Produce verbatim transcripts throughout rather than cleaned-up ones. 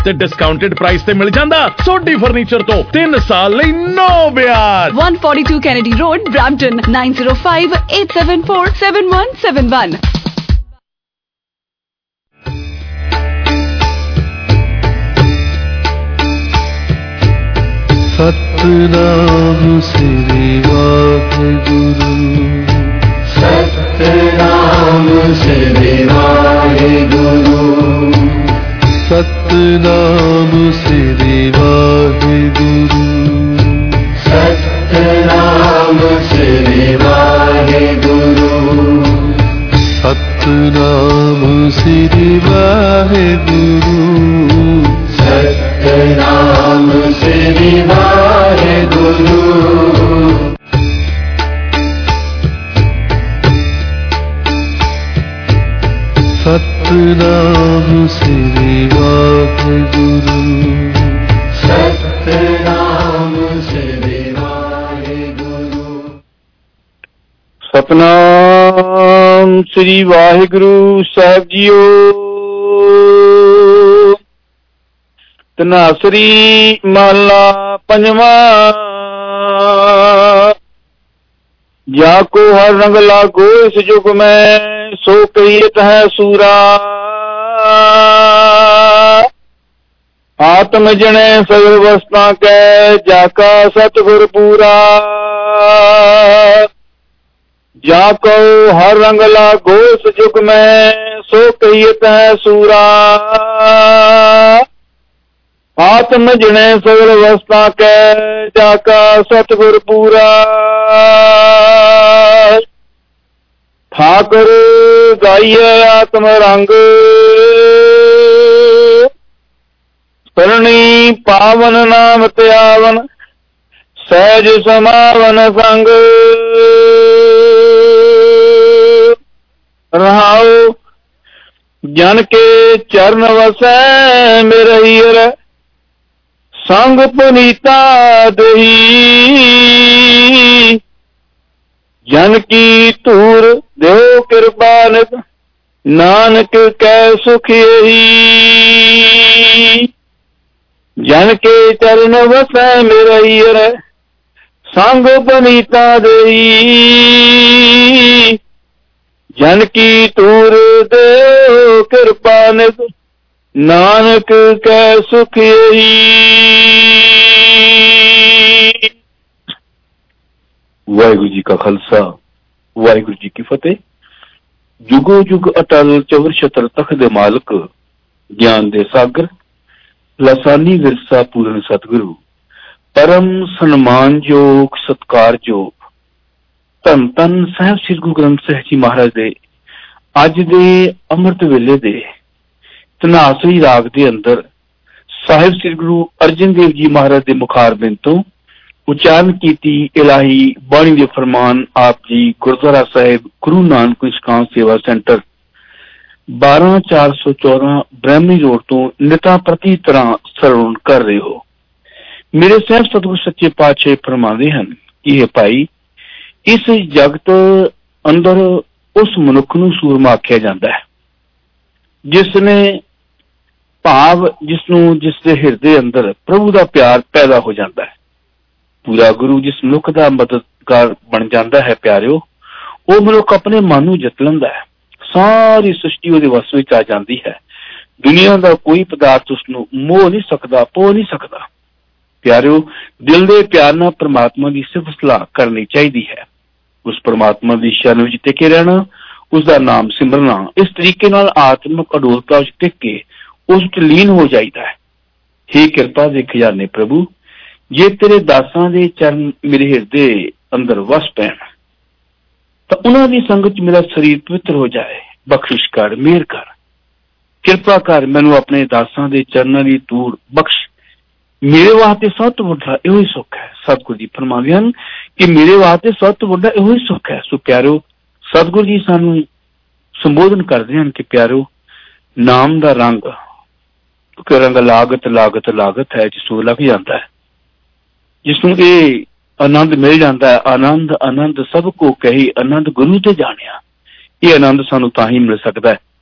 ਤੇ discounted price ਤੇ ਮਿਲ ਜਾਂਦਾ ਸੋਢੀ ਫਰਨੀਚਰ ਤੋਂ ਤਿੰਨ ਸਾਲ ਲਈ ਨੋ ਵਿਆਜ। one forty-two Kennedy Road, Brampton, nine zero five, eight seven four, seven one seven one। Satnam Shri Waheguru, Satnam Shri Waheguru, Satnam Shri Waheguru, Satnam Shri Waheguru, Satnam Shri Waheguru, Satnam Shri Waheguru. Satnam Shri Waheguru, Satnam Shri Waheguru. Satnam Shri Waheguru Sahib ਜੀਓ। ਧਨਾਸਰੀ ਮਹਲਾ ਪੰਜਵਾਂ। ਜਾ ਕੋ ਹਰ ਰੰਗ ਲਾਗੋ ਇਸ ਜੁਗ ਮੈਂ, ਸੋ ਕਹੀਤ ਹੈ ਸੂਰਾ। ਆਤਮ ਜਣੇ ਸਗਲ ਵਸਤਾਂ ਕੈ, ਜਾਕਾ ਸਤਿਗੁਰ ਪੂਰਾ। ਜਾ ਕੋ ਹਰ ਰੰਗ ਲਾਗੋ ਇਸ ਜੁਗ ਮੈਂ, ਸੋ ਕਹੀਤ ਹੈ ਸੂਰਾ। ਆਤਮ ਜਣੇ ਸਗਲ ਵਸਤਾਂ ਕੈ, ਜਾਕਾ ਸਤਿਗੁਰ ਪੂਰਾ। ਠਾਕੁਰ ਗਾਈਏ ਆਤਮ ਰੰਗ, ਸਰਣੀ ਪਾਵਨ ਨਾਮ ਧਿਆਵਨ, ਸਹਿਜ ਸਮਾਵਨ ਸੰਗ। ਰਹਾਉ ਜਨ ਕੇ ਚਰਨ ਵਸੈ ਮੇਰੇ ਹੀਰ, ਸੰਗ ਪੁਨੀਤਾ ਦਹੀ। ਜਨ ਕੀ ਧੂਰ ਦਿਓ ਕਿਰਪਾ ਨਿਤ, ਨਾਨਕ ਕੈ ਸੁਖ ਇਹੀ। ਜਨ ਕੇ ਚਰਨ ਵਸੈ ਮੇਰਾ ਹੀਰ, ਸੰਗ ਪੁਨੀਤਾ ਦੇਈ। ਜਨ ਕੀ ਧੂਰ ਦਿਓ ਕਿਰਪਾ ਨਿਤ, ਨਾਨਕ ਕੈ ਸੁਖ ਇਹੀ। ਵਾਹਿਗੁਰੂ ਜੀ ਕਾ ਖਾਲਸਾ, ਵਾਹਿਗੁਰੂ ਜੀ ਕੀ ਫਤਿਹ। ਜੁਗੋ ਜੁਗ ਅਟਲ ਚਵਰ ਛਤਰ ਤਖਤ ਦੇ ਮਾਲਕ, ਗਿਆਨ ਦੇ ਸਾਗਰ, ਲਸਾਨੀ ਵਿਰਸਾ ਪੂਰਨ ਸਤਿਗੁਰੂ, ਪਰਮ ਸਨਮਾਨਯੋਗ ਸਤਿਕਾਰਯੋਗ ਧੰਨ ਧੰਨ ਸਾਹਿਬ ਸ੍ਰੀ ਗੁਰੂ ਗ੍ਰੰਥ ਸਾਹਿਬ ਜੀ ਮਹਾਰਾਜ ਦੇ ਅੱਜ ਦੇ ਅੰਮ੍ਰਿਤ ਵੇਲੇ ਦੇ ਧਨਾਸਰੀ ਰਾਗ ਦੇ ਅੰਦਰ ਸਾਹਿਬ ਸ੍ਰੀ ਗੁਰੂ ਅਰਜਨ ਦੇਵ ਜੀ ਮਹਾਰਾਜ ਦੇ ਮੁਖਾਰਬਿੰਦ ਤੋਂ ਉਚਾਰਨ ਕੀਤੀ ਇਲਾਹੀ ਬਾਣੀ ਦੇ ਫਰਮਾਨ ਆਪ ਜੀ ਗੁਰਦੁਆਰਾ ਸਾਹਿਬ ਗੁਰੂ ਨਾਨਕ ਨਿਸ਼ਕਾਮ ਸੇਵਾ ਸੈਂਟਰ ਬਾਰਾਂ ਚਾਰ ਸੌ ਚੌਦਾਂ ਬ੍ਰਹਮੀ ਰੋਡ ਤੋਂ ਨਿਤਾ ਪ੍ਰਤੀ ਤਰ੍ਹਾਂ ਸਰਵਣ ਕਰ ਰਹੇ ਹੋ। ਮੇਰੇ ਸਾਹਿਬ ਸਤਿਗੁਰ ਸੱਚੇ ਪਾਤਸ਼ਾਹ ਫਰਮਾਉਂਦੇ ਹਨ ਕਿ ਇਹ ਭਾਈ, ਇਸ ਜਗਤ ਅੰਦਰ ਉਸ ਮਨੁੱਖ ਨੂੰ ਸੂਰਮਾ ਆਖਿਆ ਜਾਂਦਾ ਹੈ ਜਿਸ ਨੇ ਭਾਵ ਜਿਸ ਨੂੰ ਜਿਸ ਦੇ ਹਿਰਦੇ ਅੰਦਰ ਪ੍ਰਭੂ ਦਾ ਪਿਆਰ ਪੈਦਾ ਹੋ ਜਾਂਦਾ ਹੈ। ਪੂਰਾ ਗੁਰੂ ਜਿਸ ਮਨੁੱਖ ਦਾ ਮਦਦਗਾਰ ਬਣ ਜਾਂਦਾ ਹੈ ਪਿਆਰਿਓ, ਉਹ ਮਨੁੱਖ ਆਪਣੇ ਮਨ ਨੂੰ ਜਿੱਤ ਲੈਂਦਾ ਹੈ। ਸਾਰੀ ਸ੍ਰਿਸ਼ਟੀ ਉਹਦੇ ਵੱਸ ਵਿੱਚ ਆ ਜਾਂਦੀ ਹੈ। ਦੁਨੀਆ ਦਾ ਕੋਈ ਪਦਾਰਥ ਉਸਨੂੰ ਮੋਹ ਨਹੀਂ ਸਕਦਾ, ਪੋ ਨਹੀਂ ਸਕਦਾ। ਪਿਆਰਿਓ, ਦਿਲ ਦੇ ਪਿਆਰ ਨਾਲ ਪ੍ਰਮਾਤਮਾ ਦੀ ਸਿਫਤ ਸਲਾਹ ਕਰਨੀ ਚਾਹੀਦੀ ਹੈ। ਉਸ ਪ੍ਰਮਾਤਮਾ ਦੀ ਸ਼ਰਨ ਵਿੱਚ ਟਿਕੇ ਰਹਿਣਾ, ਉਸਦਾ ਨਾਮ ਸਿਮਰਨਾ, ਇਸ ਤਰੀਕੇ ਨਾਲ ਆਤਮਿਕ ਅਡੋਲਤਾ ਵਿੱਚ ਟਿਕ ਕੇ ਉਸ ਵਿੱਚ ਲੀਨ ਹੋ ਜਾਈਦਾ ਹੈ। ਹੇ ਕਿਰਪਾ ਦੇ ਖਜ਼ਾਨੇ ਪ੍ਰਭੂ, ਜੇ ਤੇਰੇ ਦਾਸਾਂ ਦੇ ਚਰਨ ਮੇਰੇ ਹਿਰਦੇ ਅੰਦਰ ਵਸ ਪੈਣ ਤਾਂ ਉਹਨਾਂ ਦੀ ਸੰਗਤ ਚ ਮੇਰਾ ਸਰੀਰ ਪਵਿੱਤਰ ਹੋ ਜਾਏ। ਬਖਸ਼ਿਸ਼ ਕਰ, ਮਿਹਰ ਕਰ, ਕਿਰਪਾ ਕਰ, ਮੈਨੂੰ ਆਪਣੇ ਦਾਸਾਂ ਦੇ ਚਰਨਾਂ ਦੀ ਧੂੜ ਬਖਸ਼। ਮੇਰੇ ਵਾਸਤੇ ਸਭ ਤੋਂ ਵੱਡਾ ਇਹੋ ਹੀ ਸੁੱਖ ਹੈ। ਸਤਿਗੁਰੂ ਜੀ ਫਰਮਾਉਂਦੇ ਹਨ ਕਿ ਮੇਰੇ ਵਾਸਤੇ ਸਭ ਤੋਂ ਵੱਡਾ ਇਹੋ ਹੀ ਸੁੱਖ ਹੈ। ਸੋ ਪਿਆਰਿਓ, ਸਤਿਗੁਰੂ ਜੀ ਸਾਨੂੰ ਸੰਬੋਧਨ ਕਰਦੇ ਹਨ ਕਿ ਪਿਆਰਿਓ, ਨਾਮ ਦਾ ਰੰਗ ਰੰਗ ਲਾਗਤ ਲਾਗਤ ਲਾਗਤ ਹੈ, ਜਿਸਨੂੰ ਲੱਗ ਜਾਂਦਾ ਹੈ, ਜਿਸਨੂੰ ਇਹ ਆਨੰਦ ਮਿਲ ਜਾਂਦਾ ਹੈ। ਆਨੰਦ ਆਨੰਦ ਸਭ ਕੋ ਕਹੀ, ਆਨੰਦ ਗੁਰੂ ਤੇ ਜਾਣਿਆ। ਇਹ ਆਨੰਦ ਸਾਨੂੰ ਤਾਂ ਹੀ ਮਿਲ ਸਕਦਾ ਹੈ।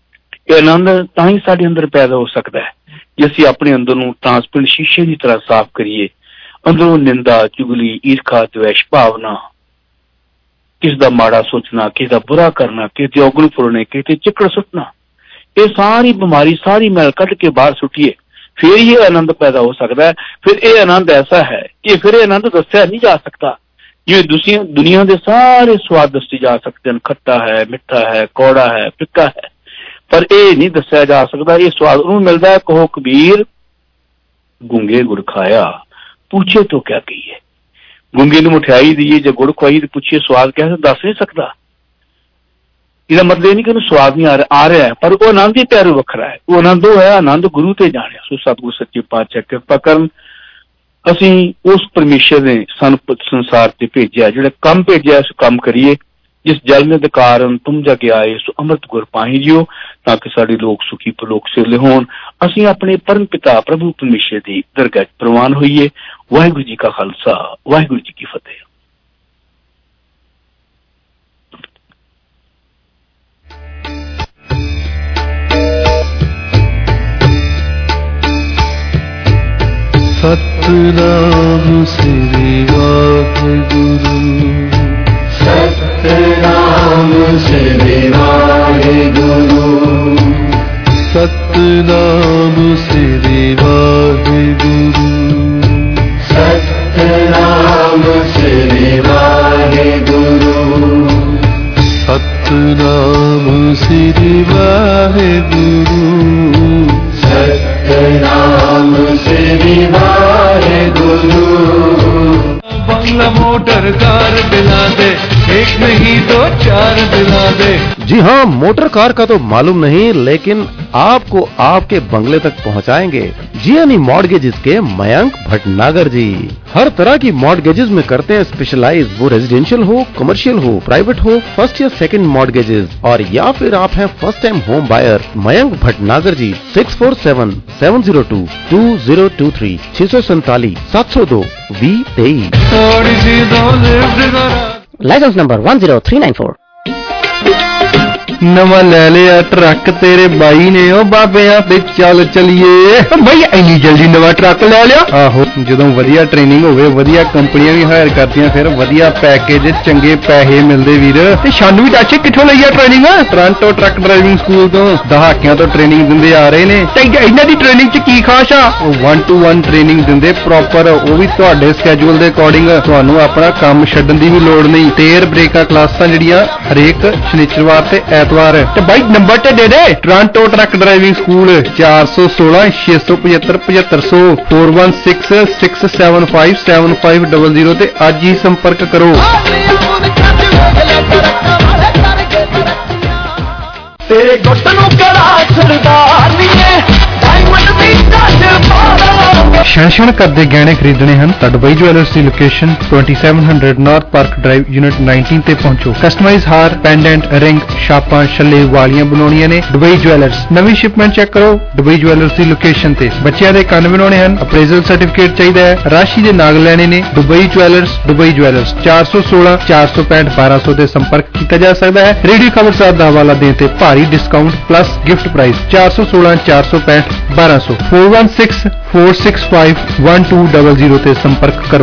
ਇਹ ਆਨੰਦ ਤਾਂ ਹੀ ਸਾਡੇ ਅੰਦਰ ਪੈਦਾ ਹੋ ਸਕਦਾ ਹੈ ਜੇ ਅਸੀਂ ਆਪਣੇ ਅੰਦਰ ਨੂੰ ਟ੍ਰਾਂਸਪੇਰੈਂਟ ਸ਼ੀਸ਼ੇ ਦੀ ਤਰ੍ਹਾਂ ਸਾਫ਼ ਕਰੀਏ। ਅੰਦਰੋਂ ਨਿੰਦਾ, ਚੁਗਲੀ, ਈਰਖਾ, ਦਵੇਸ਼ ਭਾਵਨਾ, ਕਿਸ ਦਾ ਮਾੜਾ ਸੋਚਣਾ, ਕਿਸ ਦਾ ਬੁਰਾ ਕਰਨਾ, ਕਿਸ ਦੇ ਔਗਣ ਫੁਰਨੇ, ਕਿਸ ਤੇ ਚਿੱਕੜ ਸੁੱਟਣਾ, ਇਹ ਸਾਰੀ ਬਿਮਾਰੀ, ਸਾਰੀ ਮੈਲ ਕੱਢ ਕੇ ਬਾਹਰ ਸੁੱਟੀਏ, ਫਿਰ ਇਹ ਆਨੰਦ ਪੈਦਾ ਹੋ ਸਕਦਾ ਹੈ। ਫਿਰ ਇਹ ਆਨੰਦ ਐਸਾ ਹੈ ਕਿ ਫਿਰ ਇਹ ਆਨੰਦ ਦੱਸਿਆ ਨਹੀਂ ਜਾ ਸਕਦਾ। ਜਿਵੇਂ ਦੁਨੀਆ ਦੁਨੀਆ ਦੇ ਸਾਰੇ ਸਵਾਦ ਦੱਸੇ ਜਾ ਸਕਦੇ ਹਨ, ਖੱਟਾ ਹੈ, ਮਿੱਠਾ ਹੈ, ਕੌੜਾ ਹੈ, ਫਿੱਕਾ ਹੈ, ਪਰ ਇਹ ਨਹੀਂ ਦੱਸਿਆ ਜਾ ਸਕਦਾ। ਇਹ ਸਵਾਦ ਉਹਨੂੰ ਮਿਲਦਾ ਹੈ, ਕਹੋ ਕਬੀਰ ਗੁੰਗੇ ਗੁੜ ਖਾਇਆ, ਪੁੱਛੇ ਤੋਂ ਕਿਆ ਕਹੀਏ। ਗੁੰਗੇ ਨੂੰ ਮਠਿਆਈ ਦਈਏ ਜਾਂ ਗੁੜ ਖਵਾਈ ਤੇ ਪੁੱਛੀਏ ਸਵਾਦ ਕਿਆ, ਦੱਸ ਨਹੀਂ ਸਕਦਾ। ਇਹਦਾ ਮਤਲਬ ਇਹ ਨਹੀਂ ਕਿ ਉਹਨੂੰ ਸਵਾਦ ਨਹੀਂ ਆ ਰਿਹਾ ਆ ਰਿਹਾ ਪਰ ਉਹ ਆਨੰਦ ਹੀ ਪਿਆਰੂ ਵੱਖਰਾ ਹੈ। ਉਹ ਆਨੰਦ ਉਹ ਹੈ, ਆਨੰਦ ਗੁਰੂ ਤੇ ਜਾਣਿਆ। ਸੋ ਸਤਿਗੁਰ ਸੱਚੇ ਪਾਤਸ਼ਾਹ ਕਿਰਪਾ ਕਰਨ, ਅਸੀਂ ਉਸ ਪਰਮੇਸ਼ਰ ਨੇ ਸਾਨੂੰ ਸੰਸਾਰ ਤੇ ਭੇਜਿਆ, ਜਿਹੜਾ ਕੰਮ ਭੇਜਿਆ ਉਸ ਕੰਮ ਕਰੀਏ। ਜਿਸ ਜਲ में ਕਾਰਨ ਤੁਮ ਜਗ ਆਏ ਸੋ ਅੰਮ੍ਰਿਤ ਗੁਰ ਪਾਹੀ ਜਿਓ, ਤਾਂ ਕਿ ਸਾਡੇ ਲੋਕ ਸੁਖੀ ਪਰਲੋਕ ਸਿਰਲੇ ਹੋਣ। ਅਸੀਂ ਆਪਣੇ ਪਰਮ ਪਿਤਾ ਪ੍ਰਭੂ ਪਰਮੇਸ਼ਰ ਦੀ ਦਰਗਾਹ ਪ੍ਰਵਾਨ ਹੋਈਏ। ਵਾਹਿਗੁਰੂ ਜੀ ਕਾ ਖਾਲਸਾ, ਵਾਹਿਗੁਰੂ ਜੀ ਕੀ ਫਤਿਹ। सतनाम श्री वाहिगुरु, सतनाम श्री वाहिगुरु, सतनाम श्री वाहिगुरु, सतनाम श्री वाहिगुरु, सतनाम श्री वाहिगुरु, सतनाम श्री वाहिगुरु। बंगला मोटर कार दिला दे, एक नहीं दो चार दिला दे। जी हाँ, मोटर कार का तो मालूम नहीं, लेकिन आपको आपके बंगले तक पहुंचाएंगे जियानी मॉर्गेजेस के मयंक भटनागर जी। हर तरह की मॉर्गेजेस में करते हैं स्पेशलाइज, वो रेजिडेंशियल हो, कमर्शियल हो, प्राइवेट हो, फर्स्ट या सेकंड मॉर्गेजेस, और या फिर आप हैं first time home buyer. Mayank Bhatnagar ji six four seven seven zero two two zero two three छह सौ सैतालीस सात सौ दो वी तेईस। Licence number one zero three nine four. नवा ले लिया ट्रक तेरे बाई ने, ओ बाबिया ते चल चलिए। भाई इन्नी जल्दी नवा ट्रक ले लिया? आहो, ਜਦੋਂ ਵਧੀਆ ਟ੍ਰੇਨਿੰਗ ਹੋਵੇ, ਵਧੀਆ ਕੰਪਨੀਆਂ ਵੀ ਹਾਇਰ ਕਰਦੀਆਂ, ਫਿਰ ਵਧੀਆ ਪੈਕੇਜ, ਚੰਗੇ ਪੈਸੇ ਮਿਲਦੇ ਵੀਰ। ਤੇ ਸਾਨੂੰ ਵੀ ਦੱਸ ਕਿੱਥੋਂ ਲਈ ਆ training? Toronto truck driving school ਤੋਂ ਦਹਾਕਿਆਂ ਤੋਂ ਟ੍ਰੇਨਿੰਗ ਦਿੰਦੇ ਆ ਰਹੇ ਨੇ। ਤੇ ਇਹਨਾਂ ਦੀ ਟ੍ਰੇਨਿੰਗ 'ਚ ਕੀ ਖਾਸ ਆ? ਉਹ ਵਨ ਟੂ ਵਨ ਟ੍ਰੇਨਿੰਗ ਦਿੰਦੇ ਪ੍ਰੋਪਰ, ਉਹ ਵੀ ਤੁਹਾਡੇ ਸਕੇਜੂਲ ਦੇ ਅਕੋਰਡਿੰਗ। ਤੁਹਾਨੂੰ ਆਪਣਾ ਕੰਮ ਛੱਡਣ ਦੀ ਵੀ ਲੋੜ ਨਹੀਂ। ਟੇਰ ਬ੍ਰੇਕਾਂ ਕਲਾਸਾਂ ਜਿਹੜੀਆਂ ਹਰੇਕ ਸ਼ਨੀਚਰਵਾਰ ਤੇ ਐਤਵਾਰ। ਤੇ ਬਾਈ ਨੰਬਰ ਤੇ ਦੇ ਦੇ, ਟੋਰਾਂਟੋ ਟਰੱਕ ਡਰਾਈਵਿੰਗ ਸਕੂਲ ਚਾਰ ਸੌ ਸੋਲਾਂ ਛੇ ਸੌ ਪਝੱਤਰ ਪਝੱਤਰ ਸੌ four one six six seven five seven five double zero ਤੇ ਅੱਜ ਹੀ ਸੰਪਰਕ ਕਰੋ। ਤੇਰੇ ਗੁੱਟ ਨੂੰ ਕੜਾ ਸਰਦਾਰ ਨੀਏ, ਡਾਇਮੰਡ ਵੀ ਕੱਢ ਪਾਵਾਂਗੇ। ਸ਼ੈਸ਼ਨ ਕਰਦੇ ਗਹਿਣੇ ਖਰੀਦਣੇ ਹਨ ਤਾਂ ਦੁਬਈ ਜੁਐਲਰਸ ਦੀ location twenty seven hundred north park drive unit nineteen ਤੇ ਪਹੁੰਚੋ। ਕਸਟਮਾਈਜ਼ ਹਾਰ, ਪੈਂਡੈਂਟ, ਰਿੰਗ, ਛਾਪਾਂ, ਛੱਲੇ, ਵਾਲੀਆਂ ਬਣਾਉਣੀਆਂ ਨੇ। Dubai jewellers. ਨਵੀਂ ਸ਼ਿਪਮੈਂਟ ਚੈੱਕ ਕਰੋ ਦੁਬਈ ਜੁਐਲਰਸ ਦੀ ਲੋਕੇਸ਼ਨ ਤੇ। ਬੱਚਿਆਂ ਦੇ ਕੰਨ ਬਣਾਉਣੇ ਹਨ, ਅਪਰੇਜ਼ਲ ਸਰਟੀਫਿਕੇਟ ਚਾਹੀਦਾ ਹੈ, ਰਾਸ਼ੀ ਦੇ ਨਾਗ ਲੈਣੇ ਨੇ। ਦੁਬਈ ਜੁਐਲਰਸ, ਦੁਬਈ ਜੁਐਲਰਸ ਚਾਰ ਸੌ ਸੋਲਾਂ ਚਾਰ ਸੌ ਪੈਂਹਠ ਬਾਰਾਂ ਸੌ ਤੇ ਸੰਪਰਕ ਕੀਤਾ ਜਾ ਸਕਦਾ ਹੈ। ਰੇਡੀਓ ਖਬਰ ਸਾਹਿਬ ਦਾ ਹਵਾਲਾ ਦੇਣ ਤੇ ਭਾਰੀ ਡਿਸਕਾਊਂਟ ਪਲੱਸ ਗਿਫਟ ਪ੍ਰਾਈਜ਼। ਚਾਰ ਸੌ ਸੋਲਾਂ ਚਾਰ ਸੌ ਪੈਂਹਠ ਬਾਰਾਂ ਸੌ four one six four six five one two double zero ਤੇ ਸੰਪਰਕ ਕਰੋ।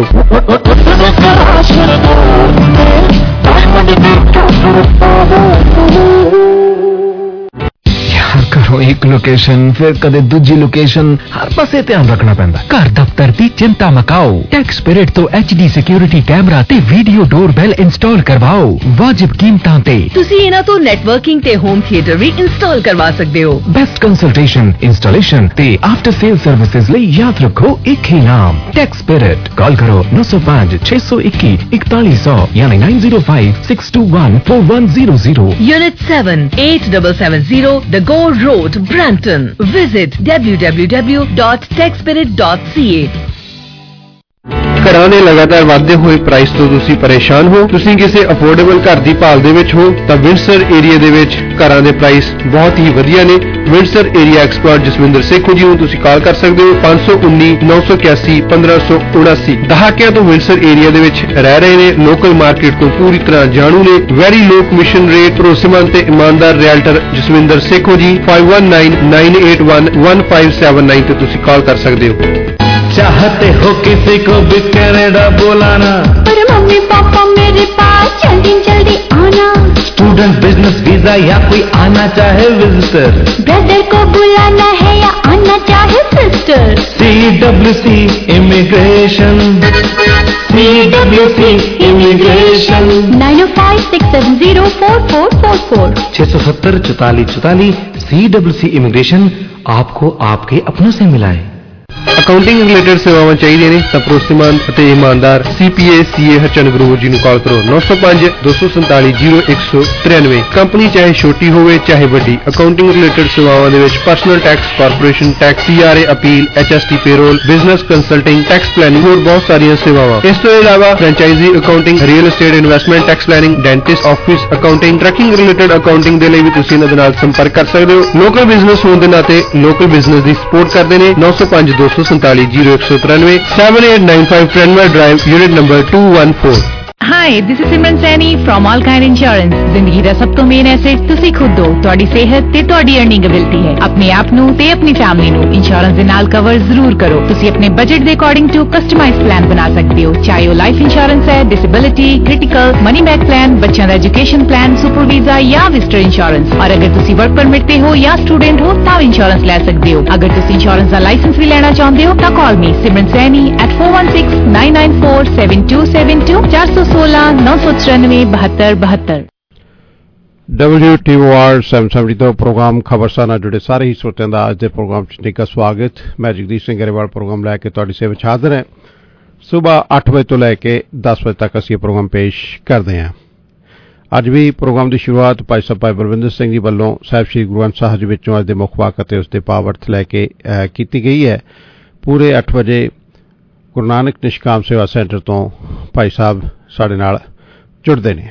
ਕਰੋ ਇੱਕ ਲੋਕੇਸ਼ਨ ਫਿਰ ਕਦੇ ਦੂਜੀ ਲੋਕੇਸ਼ਨ, ਹਰ ਪਾਸੇ ਧਿਆਨ ਰੱਖਣਾ ਪੈਂਦਾ। ਘਰ ਦਫ਼ਤਰ ਦੀ ਚਿੰਤਾ ਮਕਾਓ, ਟੈਕਸ ਸਪਿਰਿਟ ਤੋਂ ਐਚ ਡੀ ਸਿਕਿਉਰਿਟੀ ਕੈਮਰਾ ਤੇ ਵੀਡੀਓ ਡੋਰਬੈਲ ਇੰਸਟਾਲ ਕਰਵਾਓ ਵਾਜਿਬ ਕੀਮਤਾਂ ਤੇ। ਤੁਸੀਂ ਇਹਨਾਂ ਤੋਂ ਨੈਟਵਰਕਿੰਗ ਤੇ ਹੋਮ ਥੀਏਟਰ ਵੀ ਇੰਸਟਾਲ ਕਰਵਾ ਸਕਦੇ ਹੋ। ਬੈਸਟ ਕੰਸਲਟੇਸ਼ਨ, ਇੰਸਟਾਲੇਸ਼ਨ ਤੇ ਆਫਟਰ ਸੇਲ ਸਰਵਿਸਿਜ਼ ਲਈ ਯਾਦ ਰੱਖੋ ਇੱਕ ਹੀ ਨਾਮ, ਟੈਕਸ ਸਪਿਰਿਟ। ਕਾਲ ਕਰੋ ਨੌ ਸੌ ਪੰਜ ਛੇ ਸੌ ਇੱਕੀ ਇਕਤਾਲੀ ਸੌ ਯਾਨੀ nine zero five six two one four one zero zero. Unit seven eight seven seven zero The Gore Road, Brampton. Visit w w w dot tech spirit dot c a। ਘਰਾਂ ਦੇ ਲਗਾਤਾਰ ਵਧਦੇ ਹੋਏ ਪ੍ਰਾਈਸ ਤੋਂ ਤੁਸੀਂ ਪਰੇਸ਼ਾਨ ਹੋ? ਤੁਸੀਂ ਕਿਸੇ ਅਫੋਰਡੇਬਲ ਘਰ ਦੀ ਭਾਲ ਦੇ ਵਿੱਚ ਹੋ ਤਾਂ ਵਿੰਸਰ ਏਰੀਆ ਦੇ ਵਿੱਚ ਘਰਾਂ ਦੇ ਪ੍ਰਾਈਸ ਬਹੁਤ ਹੀ ਵਧੀਆ ਨੇ। Windsor area expert Jaswinder Sekhon ji ਨੂੰ ਤੁਸੀਂ ਕਾਲ ਕਰ ਸਕਦੇ ਹੋ ਪੰਜ ਸੌ ਉੱਨੀ ਨੌ ਸੌ ਇਕਿਆਸੀ ਪੰਦਰਾਂ ਸੌ ਉਨਾਸੀ। ਦਹਾਕਿਆਂ ਤੋਂ ਵਿੰਡਸਰ ਏਰੀਆ ਦੇ ਵਿੱਚ ਰਹਿ ਰਹੇ ਨੇ, ਲੋਕਲ ਮਾਰਕੀਟ ਤੋਂ ਪੂਰੀ ਤਰ੍ਹਾਂ ਜਾਣੂ ਨੇ। ਵੈਰੀ ਲੋ ਕਮਿਸ਼ਨ ਰੇਟ, ਭਰੋਸੇਮੰਦ ਤੇ ਇਮਾਨਦਾਰ ਰੀਅਲਟਰ ਜਸਵਿੰਦਰ ਸੇਖੋ ਜੀ five one nine nine eight one one five seven nine ਤੇ ਤੁਸੀਂ ਕਾਲ ਕਰ ਸਕਦੇ ਹੋ। चाहते हो किसी को भी कनाडा बुलाना, पर मम्मी पापा मेरे पास जल्दी जल्दी आना। स्टूडेंट बिजनेस वीजा या कोई आना चाहे विजिटर, ब्रदर को बुलाना है या आना चाहे sister. C W C immigration, C W C immigration nine O five six seven zero four four four four छह सौ सत्तर चौतालीस चौतालीस। सी डब्ल्यू सी इमिग्रेशन आपको आपके अपनों से मिलाए। ਅਕਾਊਂਟਿੰਗ ਰਿਲੇਟਡ ਸੇਵਾਵਾਂ ਚਾਹੀਦੀਆਂ ਨੇ ਤਾਂ ਭਰੋਸੇਮੰਦ ਅਤੇ ਇਮਾਨਦਾਰ ਸੀਪੀਏ ਸੀਏ ਹਰਚੰਦ ਗਰੋਵਰ ਜੀ ਨੂੰ ਕਾਲ ਕਰੋ ਨੌ ਸੌ ਪੰਜ ਦੋ ਸੌ ਸੰਤਾਲੀ ਜ਼ੀਰੋ ਇੱਕ ਸੌ ਤਰਾਨਵੇਂ। ਕੰਪਨੀ ਚਾਹੇ ਛੋਟੀ ਹੋਵੇ ਚਾਹੇ ਵੱਡੀ, ਅਕਾਊਂਟਿੰਗ ਰਿਲੇਟਡ ਸੇਵਾਵਾਂ ਦੇ ਵਿੱਚ personal tax, corporation tax, CRA appeal, HST payroll, business consulting, tax planning, ਹੋਰ ਬਹੁਤ ਸਾਰੀਆਂ ਸੇਵਾਵਾਂ। ਇਸ ਤੋਂ ਇਲਾਵਾ franchisee accounting, real estate investment tax planning, dentist office accounting, trucking related accounting ਦੇ ਲਈ ਵੀ ਤੁਸੀਂ ਇਹਨਾਂ ਦੇ ਨਾਲ ਸੰਪਰਕ ਕਰ ਸਕਦੇ ਹੋ। ਲੋਕਲ ਬਿਜ਼ਨਸ ਹੋਣ ਦੇ ਨਾਤੇ ਲੋਕਲ ਬਿਜ਼ਨਸ ਦੀ ਸਪੋਰਟ ਕਰਦੇ ਨੇ। ਨੌ ਸੌ ਪੰਜ ਦੋ ਸੌ ਸੰਤਾਲੀ ਜ਼ੀਰੋ ਇੱਕ ਸੌ ਤਰਾਨਵੇਂ seven eight nine five Trenwell Drive, unit number two one four। Hi this is Simran Saini from all kind insurance. ਜ਼ਿੰਦਗੀ ਦਾ ਸਭ ਤੋਂ ਮੇਨ ਐਸੈਟ ਤੁਸੀਂ ਖੁਦ ਹੋ। ਤੁਹਾਡੀ ਸਿਹਤ ਤੇ ਤੁਹਾਡੀ ਅਰਨਿੰਗ ਐਬਿਲਿਟੀ ਹੈ। ਆਪਣੇ ਆਪ ਨੂੰ ਤੇ ਆਪਣੀ ਫੈਮਿਲੀ ਨੂੰ ਇੰਸ਼ੋਰੈਂਸ ਦੇ ਨਾਲ ਕਵਰ ਜ਼ਰੂਰ ਕਰੋ। ਤੁਸੀਂ ਆਪਣੇ ਬਜਟ ਦੇ ਅਕੋਰਡਿੰਗ ਟੂ ਕਸਟਮਾਈਜ਼ ਪਲਾਨ ਬਣਾ ਸਕਦੇ ਹੋ, ਚਾਹੇ ਉਹ ਲਾਈਫ ਇੰਸ਼ੋਰੈਂਸ ਹੈ, disability, critical, money back plan, ਬੱਚਿਆਂ ਦਾ ਐਜੂਕੇਸ਼ਨ ਪਲਾਨ, ਸੁਪਰ ਵੀਜ਼ਾ ਜਾਂ ਵਿਜ਼ਟਰ ਇੰਸ਼ੋਰੈਂਸ। ਔਰ ਅਗਰ ਤੁਸੀਂ ਵਰਕ ਪਰਮਿਟ ਤੇ ਹੋ ਜਾਂ ਸਟੂਡੈਂਟ ਹੋ ਤਾਂ ਇੰਸ਼ੋਰੈਂਸ ਲੈ ਸਕਦੇ ਹੋ। ਅਗਰ ਤੁਸੀਂ ਇੰਸ਼ੋਰੈਂਸ ਦਾ ਲਾਇਸੈਂਸ ਵੀ ਲੈਣਾ ਚਾਹੁੰਦੇ ਹੋ ਤਾਂ ਕਾਲ ਮੀ ਸਿਮਰਨ Saini at four one six nine nine four seven two seven two ਚਾਰ ਸੌ ਸੋਲਾਂ ਨੌ ਸੌ ਚੁਰਾਨਵੇਂ ਬਹੱਤਰ ਬਹੱਤਰ। W T O R seven seventy ਤੋਂ ਪ੍ਰੋਗਰਾਮ ਖਬਰਸਾਰ ਨਾਲ ਜੁੜੇ ਸਾਰੇ ਹੀ ਸਰੋਤਿਆਂ ਦਾ ਅੱਜ ਦੇ ਪ੍ਰੋਗਰਾਮ 'ਚ ਨਿੱਘਾ ਸਵਾਗਤ। ਮੈਂ ਜਗਦੀਸ਼ ਸਿੰਘ ਗਰੇਵਾਲ ਪ੍ਰੋਗਰਾਮ ਲੈ ਕੇ ਤੁਹਾਡੀ ਸੇਵਾ 'ਚ ਹਾਜ਼ਰ ਹਾਂ। ਸਵੇਰ ਅੱਠ ਵਜੇ ਤੋਂ ਲੈ ਕੇ ਦਸ ਵਜੇ ਤੱਕ ਅਸੀਂ ਇਹ ਪ੍ਰੋਗਰਾਮ ਪੇਸ਼ ਕਰਦੇ ਹਾਂ। ਅੱਜ ਵੀ ਪ੍ਰੋਗਰਾਮ ਦੀ ਸ਼ੁਰੂਆਤ ਭਾਈ ਸਾਹਿਬ ਭਾਈ ਬਲਵਿੰਦਰ ਸਿੰਘ ਜੀ ਵੱਲੋਂ ਸਾਹਿਬ ਸ੍ਰੀ ਗੁਰੂ ਗ੍ਰੰਥ ਸਾਹਿਬ ਜੀ ਵਿੱਚੋਂ ਅੱਜ ਦੇ ਮੁੱਖ ਵਾਕ ਅਤੇ ਉਸ ਦੇ ਭਾਵਾਰਥ ਲੈ ਕੇ ਕੀਤੀ ਗਈ ਹੈ। ਪੂਰੇ ਅੱਠ ਵਜੇ ਗੁਰੂ ਨਾਨਕ ਨਿਸ਼ਕਾਮ ਸੇਵਾ ਸੈਂਟਰ ਤੋਂ ਭਾਈ ਸਾਹਿਬ ਸਾਡੇ ਨਾਲ ਜੁੜਦੇ ਨੇ।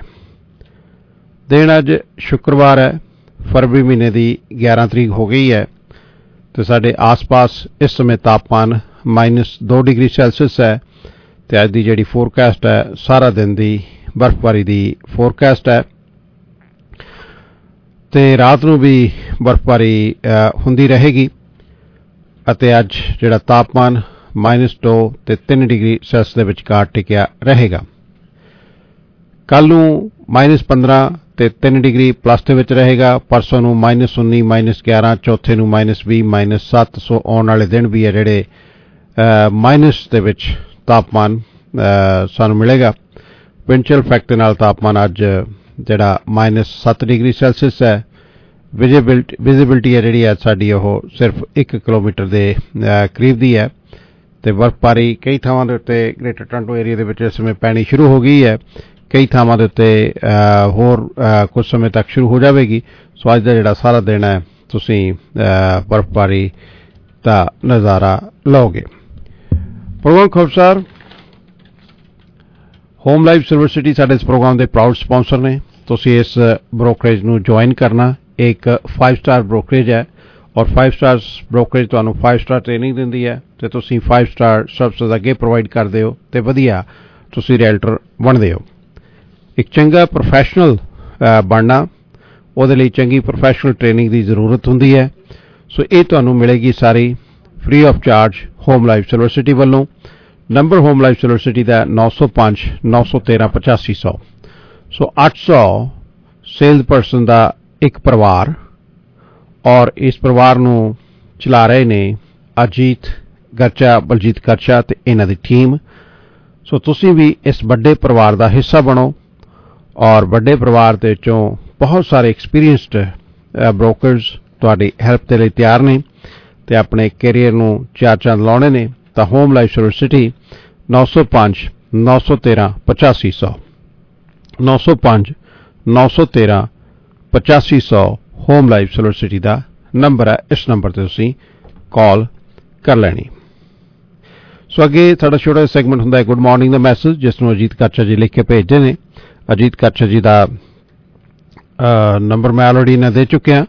ਦਿਨ ਅੱਜ ਸ਼ੁੱਕਰਵਾਰ ਹੈ, ਫਰਵਰੀ ਮਹੀਨੇ ਦੀ ਗਿਆਰਾਂ ਤਰੀਕ ਹੋ ਗਈ ਹੈ ਤੇ ਸਾਡੇ ਆਸ-ਪਾਸ ਇਸ ਸਮੇਂ ਤਾਪਮਾਨ ਮਾਈਨਸ ਦੋ ਡਿਗਰੀ ਸੈਲਸੀਅਸ ਹੈ ਤੇ ਅੱਜ ਦੀ ਜਿਹੜੀ ਫੋਰਕਾਸਟ ਹੈ ਸਾਰਾ ਦਿਨ ਦੀ ਬਰਫ਼ਬਾਰੀ ਦੀ ਫੋਰਕਾਸਟ ਹੈ ਤੇ ਰਾਤ ਨੂੰ ਵੀ ਬਰਫ਼ਬਾਰੀ ਹੁੰਦੀ ਰਹੇਗੀ ਅਤੇ ਅੱਜ ਜਿਹੜਾ ਤਾਪਮਾਨ ਮਾਈਨਸ ਦੋ ਤੇ ਤਿੰਨ ਡਿਗਰੀ ਸੈਲਸੀਅਸ ਦੇ ਵਿਚਕਾਰ ਟਿਕਿਆ ਰਹੇਗਾ। ਕੱਲ ਨੂੰ ਮਾਈਨਸ ਪੰਦਰਾਂ ਤੇ ਤਿੰਨ ਡਿਗਰੀ ਪਲੱਸ ਦੇ ਵਿੱਚ ਰਹੇਗਾ। ਪਰਸੋਂ ਨੂੰ ਮਾਈਨਸ ਉੱਨੀ ਮਾਈਨਸ ਗਿਆਰਾਂ, ਚੌਥੇ ਨੂੰ ਮਾਈਨਸ ਵੀਹ ਮਾਈਨਸ ਸੱਤ ਸੌ ਆਉਣ ਵਾਲੇ ਦਿਨ ਵੀ ਹੈ ਜਿਹੜੇ ਮਾਈਨਸ ਦੇ ਵਿੱਚ ਤਾਪਮਾਨ ਸਾਨੂੰ ਮਿਲੇਗਾ। ਵਿੰਡਚਿਲ ਫੈਕਟਰ ਨਾਲ ਤਾਪਮਾਨ ਅੱਜ ਜਿਹੜਾ ਮਾਈਨਸ ਸੱਤ ਡਿਗਰੀ ਸੈਲਸੀਅਸ ਹੈ। ਵਿਜ਼ਿਬਿਲਟੀ ਵਿਜ਼ਿਬਿਲਟੀ ਹੈ ਜਿਹੜੀ ਹੈ ਸਾਡੀ ਉਹ ਸਿਰਫ ਇੱਕ ਕਿਲੋਮੀਟਰ ਦੇ ਕਰੀਬ ਦੀ ਹੈ ਤੇ ਬਰਫ਼ਬਾਰੀ ਕਈ ਥਾਵਾਂ ਦੇ ਉੱਤੇ ਗ੍ਰੇਟਰ ਟੋਰਾਂਟੋ ਏਰੀਆ ਦੇ ਵਿੱਚ ਇਸ ਸਮੇਂ ਪੈਣੀ ਸ਼ੁਰੂ ਹੋ ਗਈ ਹੈ। ਕਈ ਥਾਵਾਂ ਦੇ ਉੱਤੇ ਹੋਰ ਕੁਝ ਸਮੇਂ ਤੱਕ ਸ਼ੁਰੂ ਹੋ ਜਾਵੇਗੀ। ਸੋ ਅੱਜ ਦਾ ਜਿਹੜਾ ਸਾਰਾ ਦਿਨ ਹੈ ਤੁਸੀਂ ਬਰਫ਼ਬਾਰੀ ਦਾ ਨਜ਼ਾਰਾ ਲਓਗੇ। Programme Khabarsar home life university ਸਾਡੇ ਇਸ ਪ੍ਰੋਗਰਾਮ ਦੇ ਪ੍ਰਾਊਡ ਸਪਾਂਸਰ ਨੇ। ਤੁਸੀਂ ਇਸ ਬ੍ਰੋਕਰੇਜ ਨੂੰ ਜੁਆਇਨ ਕਰਨਾ। ਇੱਕ ਫਾਈਵ ਸਟਾਰ ਬ੍ਰੋਕਰੇਜ ਹੈ ਔਰ ਫਾਈਵ ਸਟਾਰ ਬ੍ਰੋਕਰੇਜ ਤੁਹਾਨੂੰ ਫਾਈਵ ਸਟਾਰ ਟ੍ਰੇਨਿੰਗ ਦਿੰਦੀ ਹੈ ਤੇ ਤੁਸੀਂ ਫਾਈਵ ਸਟਾਰ ਸਰਵਿਸਿਜ਼ ਅੱਗੇ ਪ੍ਰੋਵਾਈਡ ਕਰਦੇ ਹੋ ਤੇ ਵਧੀਆ ਤੁਸੀਂ ਰੀਅਲਟਰ ਬਣਦੇ ਹੋ। ਇੱਕ ਚੰਗਾ ਪ੍ਰੋਫੈਸ਼ਨਲ ਬਣਨਾ ਉਹਦੇ ਲਈ ਚੰਗੀ ਪ੍ਰੋਫੈਸ਼ਨਲ ਟ੍ਰੇਨਿੰਗ ਦੀ ਜ਼ਰੂਰਤ ਹੁੰਦੀ ਹੈ। ਸੋ ਇਹ ਤੁਹਾਨੂੰ ਮਿਲੇਗੀ ਸਾਰੀ free of charge home life university ਵੱਲੋਂ। ਨੰਬਰ ਹੋਮ ਲਾਈਫ ਯੂਨੀਵਰਸਿਟੀ ਦਾ ਨੌ ਸੌ ਪੰਜ ਨੌ ਸੌ ਤੇਰਾਂ ਪਚਾਸੀ ਸੌ। ਸੋ ਅੱਠ ਸੌ ਸੇਲਸ ਪਰਸਨ ਦਾ ਇੱਕ ਪਰਿਵਾਰ ਔਰ ਇਸ ਪਰਿਵਾਰ ਨੂੰ ਚਲਾ ਰਹੇ ਨੇ ਅਜੀਤ ਗਰਚਾ, ਬਲਜੀਤ ਗਰਚਾ ਤੇ ਇਹਨਾਂ ਦੀ ਟੀਮ। ਸੋ ਤੁਸੀਂ ਵੀ ਇਸ ਵੱਡੇ ਪਰਿਵਾਰ ਦਾ ਹਿੱਸਾ ਬਣੋ ਔਰ ਵੱਡੇ ਪਰਿਵਾਰ ਦੇ ਵਿੱਚੋਂ ਬਹੁਤ ਸਾਰੇ ਐਕਸਪੀਰੀਅੰਸਡ ਬ੍ਰੋਕਰਸ ਤੁਹਾਡੀ ਹੈਲਪ ਦੇ ਲਈ ਤਿਆਰ ਨੇ ਤੇ ਆਪਣੇ ਕੈਰੀਅਰ ਨੂੰ ਚਾਰ ਚੰਦ ਲਾਉਣੇ ਨੇ ਤਾਂ ਹੋਮ ਲਾਈਫ ਯੂਨੀਵਰਸਿਟੀ ਨੌ ਸੌ ਪੰਜ ਨੌ ਸੌ ਤੇਰਾਂ ਪਚਾਸੀ ਸੌ ਨੌ ਸੌ ਪੰਜ ਨੌ ਸੌ ਤੇਰਾਂ ਪਚਾਸੀ ਸੌ ਹੋਮ ਲਾਈਫ ਯੂਨੀਵਰਸਿਟੀ ਦਾ ਨੰਬਰ ਹੈ। ਇਸ ਨੰਬਰ ਤੇ ਤੁਸੀਂ ਕਾਲ ਕਰ ਲੈਣੀ। ਸੋ ਅੱਗੇ ਸਾਡਾ ਛੋਟਾ ਸੈਗਮੈਂਟ ਹੁੰਦਾ ਹੈ ਗੁੱਡ ਮਾਰਨਿੰਗ ਦਾ ਮੈਸੇਜ, ਜਿਸ ਨੂੰ ਅਜੀਤ ਕਾਚਾ ਜੀ ਲਿਖ ਕੇ ਭੇਜਦੇ ਨੇ। ਅਜੀਤ ਕਾਚਾ ਜੀ ਦਾ ਨੰਬਰ ਮੈਂ ਆਲਰੇਡੀ ਇਹਨਾਂ ਦੇ ਚੁੱਕਿਆ।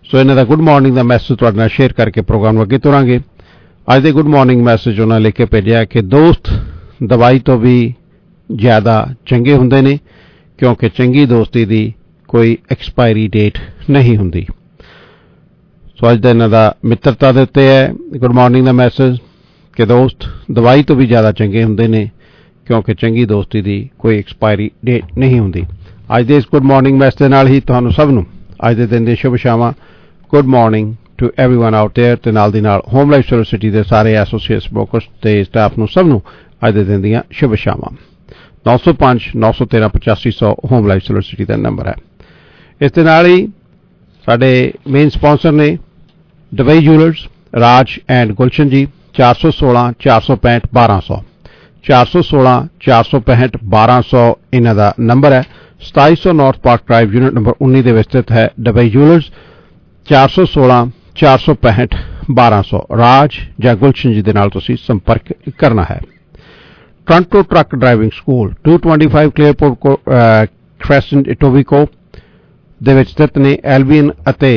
ਸੋ ਇਹਨਾਂ ਦਾ ਗੁੱਡ ਮਾਰਨਿੰਗ ਦਾ ਮੈਸੇਜ ਤੁਹਾਡੇ ਨਾਲ ਸ਼ੇਅਰ ਕਰਕੇ ਪ੍ਰੋਗਰਾਮ ਨੂੰ ਅੱਗੇ ਤੁਰਾਂਗੇ। ਅੱਜ ਦੇ ਗੁੱਡ ਮਾਰਨਿੰਗ ਮੈਸੇਜ ਉਹਨਾਂ ਲਿਖ ਕੇ ਭੇਜਿਆ ਕਿ ਦੋਸਤ ਦਵਾਈ ਤੋਂ ਵੀ ਜ਼ਿਆਦਾ ਚੰਗੇ ਹੁੰਦੇ ਨੇ, ਕਿਉਂਕਿ ਚੰਗੀ ਦੋਸਤੀ ਦੀ ਕੋਈ ਐਕਸਪਾਇਰੀ ਡੇਟ ਨਹੀਂ ਹੁੰਦੀ। ਸੋ ਅੱਜ ਦਾ ਇਹਨਾਂ ਦਾ ਮਿੱਤਰਤਾ ਦੇ ਉੱਤੇ ਹੈ ਗੁੱਡ ਮਾਰਨਿੰਗ ਦਾ ਮੈਸੇਜ ਕਿ ਦੋਸਤ ਦਵਾਈ ਤੋਂ ਵੀ ਜ਼ਿਆਦਾ ਚੰਗੇ ਹੁੰਦੇ ਨੇ, ਕਿਉਂਕਿ ਚੰਗੀ ਦੋਸਤੀ ਦੀ ਕੋਈ ਐਕਸਪਾਇਰੀ ਡੇਟ ਨਹੀਂ ਹੁੰਦੀ। ਅੱਜ ਦੇ ਇਸ ਗੁੱਡ ਮਾਰਨਿੰਗ ਮੈਸੇਜ ਦੇ ਨਾਲ ਹੀ ਤੁਹਾਨੂੰ ਸਭ ਨੂੰ ਅੱਜ ਦੇ ਦਿਨ ਦੇ ਸ਼ੁਭ ਸ਼ਾਮਾਂ। Good morning to everyone out there ਤੇ ਨਾਲ ਦੀ ਨਾਲ ਹੋਮ ਲਾਈਫ ਸੋਲਰ ਸਿਟੀ ਦੇ ਸਾਰੇ ਐਸੋਸੀਏਟਸ ਬ੍ਰੋਕਰਸ ਤੇ ਸਟਾਫ ਨੂੰ ਸਭ ਨੂੰ ਅੱਜ ਦੇ ਦਿਨ ਦੀਆਂ ਸ਼ੁਭ ਸ਼ਾਮਾਂ। ਨੌ ਸੌ ਪੰਜ ਨੌ ਸੌ ਤੇਰਾਂ ਪਚਾਸੀ ਸੌ ਹੋਮ ਲਾਈਫ ਸੋਲਰ ਸਿਟੀ ਦਾ ਨੰਬਰ ਹੈ। ਇਸ ਦੇ ਨਾਲ ਹੀ ਸਾਡੇ ਮੇਨ ਸਪਾਂਸਰ ਨੇ Dubai jewellers Raj and Gulshan ji, ਚਾਰ ਸੌ ਸੋਲਾਂ ਚਾਰ ਸੌ ਪੈਂਹਠ ਬਾਰਾਂ ਸੌ ਚਾਰ ਸੌ ਸੋਲਾਂ ਚਾਰ ਸੌ ਪੈਂਹਠ ਬਾਰਾਂ ਸੌ ਇਹਨਾਂ ਦਾ ਨੰਬਰ ਹੈ। ਸਤਾਈ ਸੌ north park drive unit number ਉੱਨੀ ਦੇ ਵਿੱਚ ਸਥਿਤ ਹੈ ਦੁਬਈ ਜੂਲਰਸ। ਚਾਰ ਸੌ ਸੋਲਾਂ ਚਾਰ ਸੌ ਪੈਂਹਠ ਬਾਰਾਂ ਸੌ ਰਾਜ ਜਾਂ ਗੁਲਸ਼ਨ ਜੀ ਦੇ ਨਾਲ ਤੁਸੀਂ ਸੰਪਰਕ ਕਰਨਾ ਹੈ। ਟੋਰਾਂਟੋ ਟਰੱਕ ਡਰਾਈਵਿੰਗ ਸਕੂਲ ਦੋ ਸੌ ਪੱਚੀ ਕਲੇਅਰਪੋਰਟ ਕ੍ਰੈਸੈਂਟ ਇਟੋਬੀਕੋ ਦੇ ਵਿੱਚ ਸਥਿਤ ਨੇ। ਐਲਬੀਨ ਅਤੇ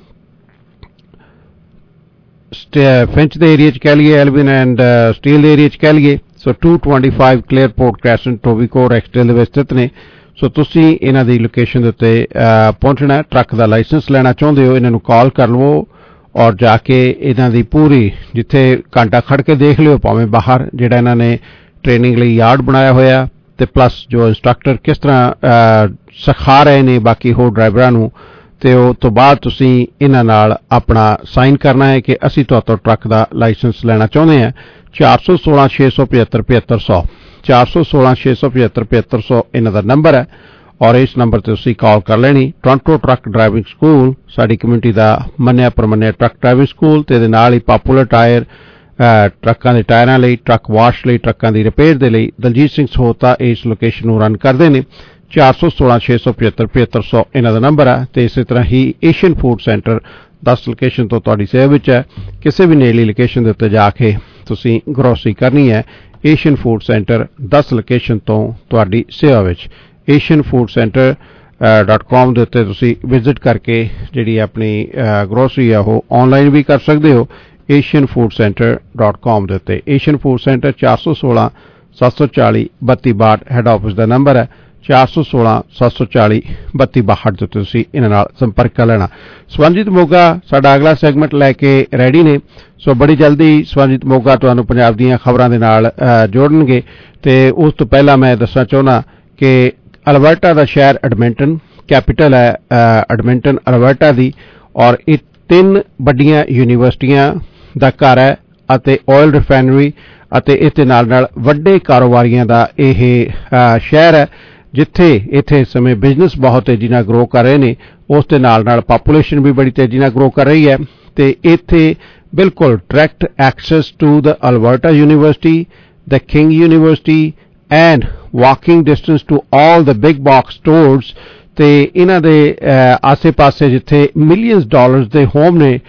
ਫਿੰਚ ਦੇ ਏਰੀਆ 'ਚ ਕਹਿ ਲਈਏ, ਐਲਬੀਨ ਐਂਡ ਸਟੀਲ ਦੇ ਏਰੀਆ 'ਚ ਕਹਿ ਲਈਏ। ਸੋ ਦੋ ਸੌ ਪੱਚੀ ਕਲੇਅਰਪੋਰਟ ਕ੍ਰੈਸੈਂਟ ਇਟੋਬੀਕੋ ਰੈਕਸਡੇਲ ਦੇ ਵਿੱਚ ਸਥਿਤ ਨੇ। ਸੋ ਤੁਸੀਂ ਇਹਨਾਂ ਦੀ ਲੋਕੇਸ਼ਨ ਦੇ ਉੱਤੇ ਪਹੁੰਚਣਾ। ਟਰੱਕ ਦਾ ਲਾਇਸੈਂਸ ਲੈਣਾ ਚਾਹੁੰਦੇ ਹੋ, ਇਹਨਾਂ ਨੂੰ ਕਾਲ ਕਰ ਲਵੋ ਔਰ ਜਾ ਕੇ ਇਹਨਾਂ ਦੀ ਪੂਰੀ ਜਿੱਥੇ ਘੰਟਾ ਖੜ ਕੇ ਦੇਖ ਲਿਓ, ਭਾਵੇਂ ਬਾਹਰ ਜਿਹੜਾ ਇਹਨਾਂ ਨੇ ਟ੍ਰੇਨਿੰਗ ਲਈ ਯਾਰਡ ਬਣਾਇਆ ਹੋਇਆ, ਤੇ ਪਲੱਸ ਜੋ ਇੰਸਟ੍ਰਕਟਰ ਕਿਸ ਤਰ੍ਹਾਂ ਸਿਖਾ ਰਹੇ ਨੇ ਬਾਕੀ ਹੋਰ ਡਰਾਈਵਰਾਂ ਨੂੰ, ਤੇ ਉਹ ਤੋਂ ਬਾਅਦ ਤੁਸੀਂ ਇਹਨਾਂ ਨਾਲ ਆਪਣਾ ਸਾਈਨ ਕਰਨਾ ਹੈ ਕਿ ਅਸੀਂ ਤੁਹਾਤੋਂ ਟਰੱਕ ਦਾ ਲਾਇਸੈਂਸ ਲੈਣਾ ਚਾਹੁੰਦੇ ਹਾਂ। ਚਾਰ ਸੌ ਸੋਲਾਂ ਛੇ ਸੌ ਪਝੱਤਰ ਪਝੱਤਰ ਸੌ ਚਾਰ ਸੌ ਸੋਲਾਂ ਛੇ ਸੌ ਪਝੱਤਰ ਪਝੱਤਰ ਸੌ ਇਹਨਾਂ ਦਾ ਨੰਬਰ ਹੈ ਔਰ ਇਸ ਨੰਬਰ ਤੇ ਤੁਸੀਂ ਕਾਲ ਕਰ ਲੈਣੀ। ਟੋਰਾਂਟੋ ਟਰੱਕ ਡਰਾਈਵਿੰਗ ਸਕੂਲ ਸਾਡੀ ਕਮਿਊਨਿਟੀ ਦਾ ਮੰਨਿਆ ਪ੍ਰਮੰਨਿਆ ਟਰੱਕ ਡਰਾਈਵਿੰਗ ਸਕੂਲ, ਤੇ ਇਹਦੇ ਨਾਲ ਹੀ ਪਾਪੂਲਰ ਟਾਇਰ ਟਰੱਕਾਂ ਦੇ ਟਾਇਰਾਂ ਲਈ, ਟਰੱਕ ਵਾਸ਼ ਲਈ, ਟਰੱਕਾਂ ਦੀ ਰਿਪੇਅਰ ਦੇ ਲਈ ਦਲਜੀਤ ਸਿੰਘ ਸਹੋਤਾ ਇਸ ਲੋਕੇਸ਼ਨ ਨੂੰ ਰਨ ਕਰਦੇ ਨੇ। ਚਾਰ ਸੌ ਸੋਲਾਂ ਛੇ ਸੌ ਪਝੱਤਰ ਪਝੱਤਰ ਸੌ ਇਹਨਾਂ ਦਾ ਨੰਬਰ ਹੈ। ਤੇ ਇਸੇ ਤਰ੍ਹਾਂ ਹੀ ਏਸ਼ੀਅਨ ਫੂਡ ਸੈਂਟਰ ਦਸ ਲੋਕੇਸ਼ਨ ਤੋਂ ਤੁਹਾਡੀ ਸੇਵਾ ਵਿੱਚ ਹੈ। ਕਿਸੇ ਵੀ ਨੇੜਲੀ ਲੋਕੇਸ਼ਨ ਦੇ ਉੱਤੇ ਜਾ ਕੇ ਤੁਸੀਂ ਗਰੋਸਰੀ ਕਰਨੀ ਹੈ, ਏਸ਼ੀਅਨ ਫੂਡ ਸੈਂਟਰ ਦਸ ਲੋਕੇਸ਼ਨ ਤੋਂ ਤੁਹਾਡੀ ਸੇਵਾ ਵਿੱਚ। Asian food centre dot com ਦੇ ਉੱਤੇ ਤੁਸੀਂ ਵਿਜ਼ਿਟ ਕਰਕੇ ਜਿਹੜੀ ਆਪਣੀ ਗਰੋਸਰੀ ਆ ਉਹ ਆਨਲਾਈਨ ਵੀ ਕਰ ਸਕਦੇ ਹੋ। Asian food centre dot com ਦੇ ਉੱਤੇ ਏਸ਼ੀਅਨ ਫੂਡ ਸੈਂਟਰ ਚਾਰ ਸੌ ਸੋਲਾਂ ਸੱਤ ਸੌ ਚਾਲੀ ਬੱਤੀ ਬਾਹਠ ਹੈੱਡ ਆਫਿਸ ਦਾ ਨੰਬਰ ਹੈ। ਚਾਰ ਸੌ ਸੋਲਾਂ ਸੱਤ ਸੌ ਚਾਲੀ ਬੱਤੀ ਬਾਹਠ ਦੇ ਉੱਤੇ ਤੁਸੀਂ ਇਹਨਾਂ ਨਾਲ ਸੰਪਰਕ ਕਰ ਲੈਣਾ। ਸਵਰਨਜੀਤ ਮੋਗਾ ਸਾਡਾ ਅਗਲਾ ਸੈਗਮੈਂਟ ਲੈ ਕੇ ਰੈਡੀ ਨੇ। ਸੋ ਬੜੀ ਜਲਦੀ ਸਵਰਨਜੀਤ ਮੋਗਾ ਤੁਹਾਨੂੰ ਪੰਜਾਬ ਦੀਆਂ ਖਬਰਾਂ ਦੇ ਨਾਲ ਜੋੜਨਗੇ। ਤੇ ਉਸ ਤੋਂ ਪਹਿਲਾਂ ਮੈਂ ਦੱਸਣਾ ਚਾਹੁੰਦਾ ਕਿ ਅਲਬਰਟਾ ਦਾ ਸ਼ਹਿਰ ਐਡਮਿੰਟਨ ਕੈਪੀਟਲ ਹੈ ਐਡਮਿੰਟਨ ਅਲਬਰਟਾ ਦੀ, ਔਰ ਇਹ ਤਿੰਨ ਵੱਡੀਆਂ ਯੂਨੀਵਰਸਿਟੀਆਂ ਦਾ ਘਰ ਹੈ ਅਤੇ ਆਇਲ ਰਿਫਾਈਨਰੀ ਅਤੇ ਇਸ ਦੇ ਨਾਲ ਨਾਲ ਵੱਡੇ ਕਾਰੋਬਾਰੀਆਂ ਦਾ ਇਹ ਸ਼ਹਿਰ ਹੈ, ਜਿੱਥੇ ਇੱਥੇ ਇਸ ਸਮੇਂ ਬਿਜ਼ਨਸ ਬਹੁਤ ਤੇਜ਼ੀ ਨਾਲ ਗਰੋ ਕਰ ਰਹੇ ਨੇ। ਉਸ ਦੇ ਨਾਲ ਨਾਲ ਪਾਪੂਲੇਸ਼ਨ ਵੀ ਬੜੀ ਤੇਜ਼ੀ ਨਾਲ ਗਰੋ ਕਰ ਰਹੀ ਹੈ, ਤੇ ਇੱਥੇ ਬਿਲਕੁਲ direct access to the Alberta university, the king university and walking distance to all the big box stores. ਤੇ ਇਹਨਾਂ ਦੇ ਆਸੇ ਪਾਸੇ ਜਿੱਥੇ ਮਿਲੀਅਨਸ ਡਾਲਰਸ ਦੇ ਹੋਮ ਨੇ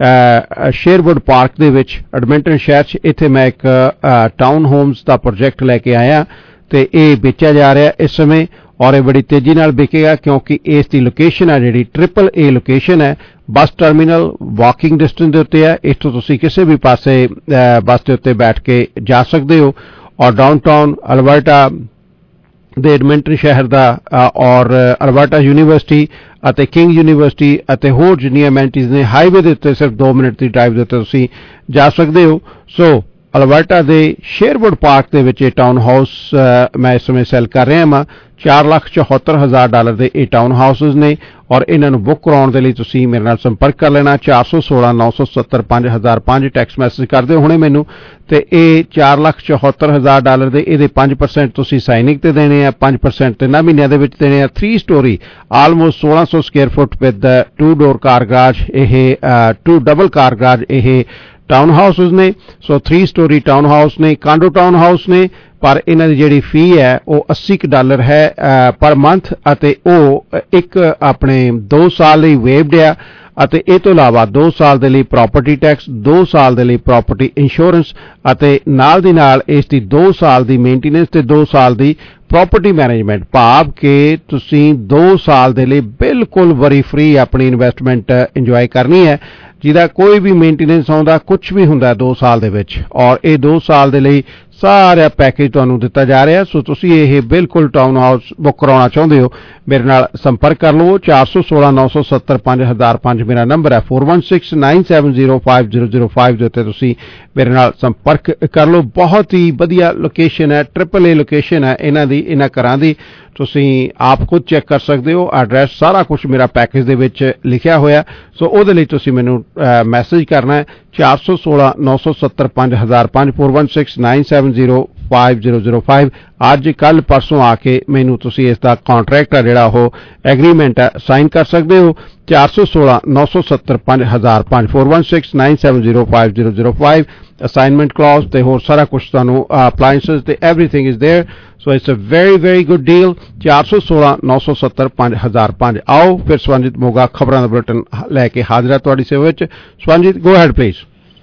ਸ਼ੇਰਵੁੱਡ ਪਾਰਕ ਦੇ ਵਿੱਚ ਐਡਮਿੰਟਨ ਸ਼ਹਿਰ 'ਚ, ਇੱਥੇ ਮੈਂ ਇੱਕ ਟਾਊਨ ਹੋਮਸ ਦਾ ਪ੍ਰੋਜੈਕਟ ਲੈ ਕੇ ਆਇਆ ਤੇ ਇਹ ਵੇਚਿਆ ਜਾ ਰਿਹਾ ਇਸ ਸਮੇਂ, ਔਰ ਇਹ ਬੜੀ ਤੇਜ਼ੀ ਨਾਲ ਵਿਕੇਗਾ ਕਿਉਂਕਿ ਇਸ ਦੀ ਲੋਕੇਸ਼ਨ ਹੈ ਜਿਹੜੀ ਟ੍ਰਿਪਲ ਏ ਲੋਕੇਸ਼ਨ ਹੈ। ਬੱਸ ਟਰਮੀਨਲ ਵਾਕਿੰਗ ਡਿਸਟੈਂਸ ਦੇ ਉੱਤੇ ਹੈ। ਇੱਥੋਂ ਤੁਸੀਂ ਕਿਸੇ ਵੀ ਪਾਸੇ ਬੱਸ ਦੇ ਉੱਤੇ ਬੈਠ ਕੇ ਜਾ ਸਕਦੇ ਹੋ, ਔਰ ਡਾਊਨਟਾਊਨ ਅਲਬਰਟਾ ਦੇ ਐਡਮਿੰਟਨ ਸ਼ਹਿਰ ਦਾ ਔਰ ਅਲਬਰਟਾ ਯੂਨੀਵਰਸਿਟੀ ਅਤੇ ਕਿੰਗ ਯੂਨੀਵਰਸਿਟੀ ਅਤੇ ਹੋਰ ਜਿੰਨੀਆਂ ਐਮੈਨਿਟੀਜ਼ ਨੇ ਹਾਈਵੇ ਦੇ ਉੱਤੇ ਸਿਰਫ ਦੋ ਮਿੰਟ ਦੀ ਡਰਾਈਵ ਦੇ ਉੱਤੇ ਤੁਸੀਂ ਜਾ ਸਕਦੇ ਹੋ। ਸੋ ਅਲਬਰਟਾ ਦੇ ਸ਼ੇਰਵੁੱਡ ਪਾਰਕ ਦੇ ਵਿੱਚ ਇਹ ਟਾਊਨ ਹਾਊਸ ਮੈਂ ਇਸ ਸਮੇਂ ਸੈਲ ਕਰ ਰਿਹਾ ਹਾਂ। ਚਾਰ ਲੱਖ ਚੌਹੱਤਰ ਹਜ਼ਾਰ ਡਾਲਰ ਦੇ ਇਹ ਟਾਊਨ ਹਾਊਸਿਸ ਨੇ, ਔਰ ਇਹਨਾਂ ਨੂੰ ਬੁੱਕ ਕਰਾਉਣ ਦੇ ਲਈ ਤੁਸੀਂ ਮੇਰੇ ਨਾਲ ਸੰਪਰਕ ਕਰ ਲੈਣਾ। ਚਾਰ ਸੌ ਸੋਲਾਂ ਨੌ ਸੌ ਸੱਤਰ ਪੰਜ ਹਜ਼ਾਰ ਪੰਜ ਟੈਕਸਟ ਮੈਸੇਜ ਕਰਦੇ ਹੋ ਹੁਣੇ ਮੈਨੂੰ, ਤੇ ਇਹ ਚਾਰ ਲੱਖ ਚੌਹੱਤਰ ਹਜ਼ਾਰ ਡਾਲਰ ਦੇ ਇਹਦੇ ਪੰਜ ਪਰਸੈਂਟ ਤੁਸੀਂ ਸਾਈਨਿੰਗ ਤੇ ਦੇਣੇ ਆ, ਪੰਜ ਪਰਸੈਂਟ ਤਿੰਨਾਂ ਮਹੀਨਿਆਂ ਦੇ ਵਿੱਚ ਦੇਣੇ ਆ। ਥ੍ਰੀ ਸਟੋਰੀ ਆਲਮੋਸਟ ਸੋਲਾਂ ਸੌ square foot with two door car garage, ਇਹ ਟੂ ਡਬਲ ਕਾਰ ਗਰਾਜ ਇਹ ਟਾਊਨ ਹਾਊਸਿਸ ਨੇ। So three story town house ਨੇ, ਕਾਂਡੋ ਟਾਊਨ ਹਾਊਸ ਨੇ, ਪਰ ਇਹਨਾਂ ਦੀ ਜਿਹੜੀ ਫੀ ਹੈ ਉਹ ਅੱਸੀ ਡਾਲਰ ਹੈ ਪਰ ਮੰਥ, ਅਤੇ ਉਹ ਇੱਕ ਆਪਣੇ ਦੋ ਸਾਲ ਲਈ ਵੇਵਡ ਆ ਅਤੇ ਇਹ ਤੋਂ ਇਲਾਵਾ ਦੋ ਸਾਲ ਦੇ ਲਈ ਪ੍ਰਾਪਰਟੀ ਟੈਕਸ, ਦੋ ਸਾਲ ਦੇ ਲਈ ਪ੍ਰਾਪਰਟੀ ਇੰਸ਼ੋਰੈਂਸ ਅਤੇ ਨਾਲ ਦੀ ਨਾਲ ਇਸ ਦੀ ਦੋ ਸਾਲ ਦੀ ਮੇਨਟੇਨੈਂਸ ਤੇ ਦੋ ਸਾਲ ਦੀ ਪ੍ਰੋਪਰਟੀ ਮੈਨੇਜਮੈਂਟ, ਭਾਵ ਕਿ ਤੁਸੀਂ ਦੋ ਸਾਲ ਦੇ ਲਈ ਬਿਲਕੁਲ ਵਰੀ ਫ੍ਰੀ ਆਪਣੀ ਇਨਵੈਸਟਮੈਂਟ ਇੰਜੋਏ ਕਰਨੀ ਹੈ, ਜਿਹਦਾ ਕੋਈ ਵੀ ਮੇਨਟੇਨੈਂਸ ਆਉਂਦਾ, ਕੁਝ ਵੀ ਹੁੰਦਾ ਦੋ ਸਾਲ ਦੇ ਵਿੱਚ। ਔਰ ਇਹ ਦੋ ਸਾਲ ਦੇ ਲਈ ਸਾਰਾ ਪੈਕੇਜ ਤੁਹਾਨੂੰ ਦਿੱਤਾ ਜਾ ਰਿਹਾ। ਸੋ ਤੁਸੀਂ ਇਹ ਬਿਲਕੁਲ ਟਾਊਨ ਹਾਊਸ ਬੁੱਕ ਕਰਾਉਣਾ ਚਾਹੁੰਦੇ ਹੋ, ਮੇਰੇ ਨਾਲ ਸੰਪਰਕ ਕਰ ਲਓ। ਚਾਰ ਸੌ ਸੋਲਾਂ ਨੌ ਸੌ ਸੱਤਰ ਪੰਜ ਹਜ਼ਾਰ ਪੰਜ ਮੇਰਾ ਨੰਬਰ ਹੈ। Four one six nine seven zero five zero zero five ਦੇ ਉੱਤੇ ਤੁਸੀਂ ਮੇਰੇ ਨਾਲ ਸੰਪਰਕ ਕਰ ਲਓ। ਬਹੁਤ ਹੀ ਵਧੀਆ ਲੋਕੇਸ਼ਨ ਹੈ, ਟ੍ਰਿਪਲ ਏ ਲੋਕੇਸ਼ਨ ਹੈ ਇਹਨਾਂ ਦੀ, ਇਹਨਾਂ ਘਰਾਂ ਦੀ। ਤੁਸੀਂ ਆਪ ਖੁਦ ਚੈੱਕ ਕਰ ਸਕਦੇ ਹੋ, ਐਡਰੈਸ ਸਾਰਾ ਕੁਝ ਮੇਰਾ ਪੈਕੇਜ ਦੇ ਵਿੱਚ ਲਿਖਿਆ ਹੋਇਆ। ਸੋ ਉਹਦੇ ਲਈ ਤੁਸੀਂ ਮੈਨੂੰ ਮੈਸੇਜ ਕਰਨਾ ਹੈ ਚਾਰ ਸੌ ਸੋਲਾਂ ਨੌ ਸੌ ਸੱਤਰ ਪੰਜ ਹਜ਼ਾਰ ਪੰਜ four one six nine seven zero five zero zero five. ਅੱਜ ਕੱਲ ਪਰਸੋਂ ਆ ਕੇ ਮੈਨੂੰ ਤੁਸੀਂ ਇਸ ਦਾ ਕੰਟਰੈਕਟ ਹੈ ਜਿਹੜਾ ਉਹ ਐਗਰੀਮੈਂਟ ਹੈ ਸਾਈਨ ਕਰ ਸਕਦੇ ਹੋ। ਚਾਰ ਸੌ ਸੋਲਾਂ ਨੌ ਸੌ ਸੱਤਰ ਪੰਜ ਹਜ਼ਾਰ ਪੰਜ four one six nine seven zero five zero zero five. Assignment clause ਤੇ ਹੋਰ ਸਾਰਾ ਕੁਝ ਤੁਹਾਨੂੰ ਅਪਲਾਈਐਂਸਸ ਤੇ everything is there. So it's a very very good deal. ਚਾਰ ਸੌ ਸੋਲਾਂ ਨੌ ਸੌ ਸੱਤਰ ਪੰਜ ਹਜ਼ਾਰ ਪੰਜ। ਆਓ ਫਿਰ ਸਵੰਜੀਤ ਮੋਗਾ ਖਬਰਾਂ ਦਾ ਬੁਲੇਟਿਨ ਲੈ ਕੇ ਹਾਜ਼ਰ ਹੈ ਤੁਹਾਡੀ ਸੇਵਾ ਵਿੱਚ। Swanjit, go ahead please.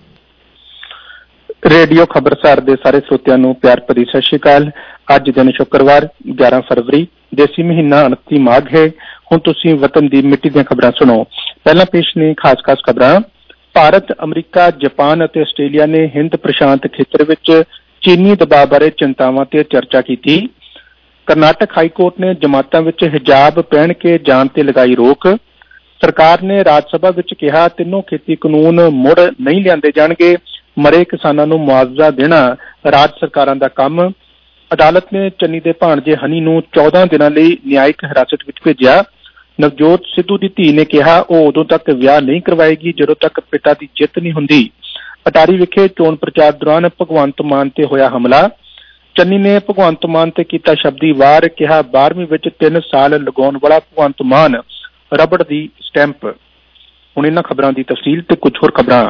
Radio Khabarsar ਦੇ ਸਾਰੇ ਸਰੋਤਿਆਂ ਨੂੰ ਪਿਆਰ ਭਰੀ ਸਤਿ ਸ਼੍ਰੀ ਅਕਾਲ। ਅੱਜ ਦਿਨ ਸ਼ੁੱਕਰਵਾਰ ਗਿਆਰਾਂ ਫਰਵਰੀ, ਦੇਸੀ ਮਹੀਨਾ ਉਨੱਤੀ ਮਾਘ ਹੈ। ਹੁਣ ਤੁਸੀਂ ਵਤਨ ਦੀ ਮਿੱਟੀ ਦੀਆਂ ਖਬਰਾਂ ਸੁਣੋ। ਪਹਿਲਾਂ ਪੇਸ਼ ਨੇ ਖਾਸ ਖਾਸ ਖਬਰਾਂ। ਭਾਰਤ, ਅਮਰੀਕਾ, ਜਾਪਾਨ ਅਤੇ ਆਸਟ੍ਰੇਲੀਆ ਨੇ ਹਿੰਦ ਪ੍ਰਸ਼ਾਂਤ ਖੇਤਰ ਵਿੱਚ ਚੀਨੀ ਦਬਾਅ ਬਾਰੇ ਚਿੰਤਾਵਾਂ ਤੇ ਚਰਚਾ ਕੀਤੀ। ਕਰਨਾਟਕ ਹਾਈ ਕੋਰਟ ਨੇ ਜਮਾਤਾਂ ਵਿੱਚ ਹਿਜਾਬ ਪਹਿਨ ਕੇ ਜਾਣ ਤੇ ਲਗਾਈ ਰੋਕ। ਸਰਕਾਰ ਨੇ ਰਾਜ ਸਭਾ ਵਿੱਚ ਕਿਹਾ ਤਿੰਨੋਂ ਖੇਤੀ ਕਾਨੂੰਨ ਮੁੜ ਨਹੀਂ ਲਿਆਂਦੇ ਜਾਣਗੇ। ਮਰੇ ਕਿਸਾਨਾਂ ਨੂੰ ਮੁਆਵਜ਼ਾ ਦੇਣਾ ਰਾਜ ਸਰਕਾਰਾਂ ਦਾ ਕੰਮ। ਅਦਾਲਤ ਨੇ ਚੰਨੀ ਦੇ ਭਾਣਜੇ ਹਨੀ ਨੂੰ ਚੌਦਾਂ ਦਿਨਾਂ ਲਈ ਨਿਆਇਕ ਹਿਰਾਸਤ ਵਿੱਚ ਭੇਜਿਆ। ਨਵਜੋਤ ਸਿੱਧੂ ਦੀ ਧੀ ਨੇ ਕਿਹਾ ਉਹ ਉਦੋਂ ਤੱਕ ਵਿਆਹ ਨਹੀਂ ਕਰਵਾਏਗੀ ਜਦੋਂ ਤੱਕ ਪਿਤਾ ਦੀ ਜਿੱਤ ਨਹੀਂ ਹੁੰਦੀ। ਅਟਾਰੀ ਵਿਖੇ ਚੋਣ ਪ੍ਰਚਾਰ ਦੌਰਾਨ ਭਗਵੰਤ ਮਾਨ ਤੇ ਹੋਇਆ ਹਮਲਾ। ਚੰਨੀ ਨੇ ਭਗਵੰਤ ਮਾਨ ਤੇ ਕੀਤਾ ਸ਼ਬਦੀ ਵਾਰ, ਕਿਹਾ ਬਾਰ੍ਹਵੀਂ ਵਿੱਚ ਤਿੰਨ ਸਾਲ ਲਗਾਉਣ ਵਾਲਾ ਭਗਵੰਤ ਮਾਨ ਰਬੜ ਦੀ ਸਟੈਂਪ। ਹੁਣ ਇਹਨਾਂ ਖਬਰਾਂ ਦੀ ਤਫਸੀਲ ਤੇ ਕੁਝ ਹੋਰ ਖਬਰਾਂ।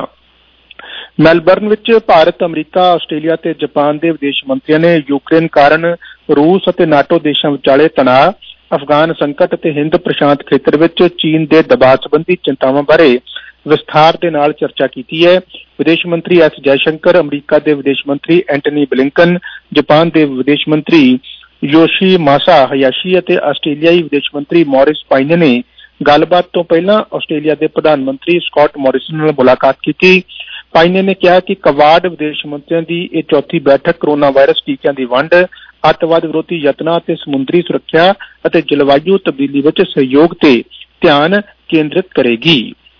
ਮੈਲਬਰਨ ਵਿੱਚ ਭਾਰਤ, ਅਮਰੀਕਾ, ਆਸਟ੍ਰੇਲੀਆ ਤੇ ਜਾਪਾਨ ਦੇ ਵਿਦੇਸ਼ ਮੰਤਰੀਆਂ ਨੇ ਯੂਕਰੇਨ ਕਾਰਨ ਰੂਸ ਅਤੇ ਨਾਟੋ ਦੇਸ਼ਾਂ ਵਿਚਾਲੇ ਤਣਾਅ, ਅਫਗਾਨ ਸੰਕਟ ਅਤੇ ਹਿੰਦ ਪ੍ਰਸ਼ਾਂਤ ਖੇਤਰ ਵਿੱਚ ਚੀਨ ਦੇ ਦਬਾਅ ਸੰਬੰਧੀ ਚਿੰਤਾਵਾਂ ਬਾਰੇ ਵਿਸਥਾਰ ਦੇ ਨਾਲ ਚਰਚਾ ਕੀਤੀ ਹੈ। ਵਿਦੇਸ਼ ਮੰਤਰੀ ਐਸ ਜੈਸ਼ੰਕਰ, ਅਮਰੀਕਾ ਦੇ ਵਿਦੇਸ਼ ਮੰਤਰੀ ਐਂਟਨੀ ਬਲਿੰਕਨ, ਜਾਪਾਨ ਦੇ ਵਿਦੇਸ਼ ਮੰਤਰੀ ਯੋਸ਼ੀ ਮਾਸਾ ਹਯਾਸ਼ੀ ਅਤੇ ਆਸਟ੍ਰੇਲੀਆਈ ਵਿਦੇਸ਼ ਮੰਤਰੀ ਮੌਰਿਸ ਪਾਈਨੇ ਨੇ ਗੱਲਬਾਤ ਤੋਂ ਪਹਿਲਾਂ ਆਸਟ੍ਰੇਲੀਆ ਦੇ ਪ੍ਰਧਾਨ ਮੰਤਰੀ ਸਕਾਟ ਮੌਰਿਸਨ ਨਾਲ ਮੁਲਾਕਾਤ ਕੀਤੀ। ਪਾਈਨੇ ਨੇ ਕਿਹਾ ਕਿ ਕਵਾਡ ਵਿਦੇਸ਼ ਮੰਤਰੀਆਂ ਦੀ ਇਹ ਚੌਥੀ ਬੈਠਕ ਕੋਰੋਨਾ ਵਾਇਰਸ ਟੀਕਿਆਂ ਦੀ ਵੰਡ, ਅੱਤਵਾਦ ਵਿਰੋਧੀ ਯਤਨਾਂ ਅਤੇ ਸਮੁੰਦਰੀ ਸੁਰੱਖਿਆ ਅਤੇ ਜਲਵਾਯੂ ਤਬਦੀਲੀ ਵਿੱਚ ਸਹਿਯੋਗ ਤੇ ਧਿਆਨ ਕੇਂਦਰਿਤ ਕਰੇਗੀ।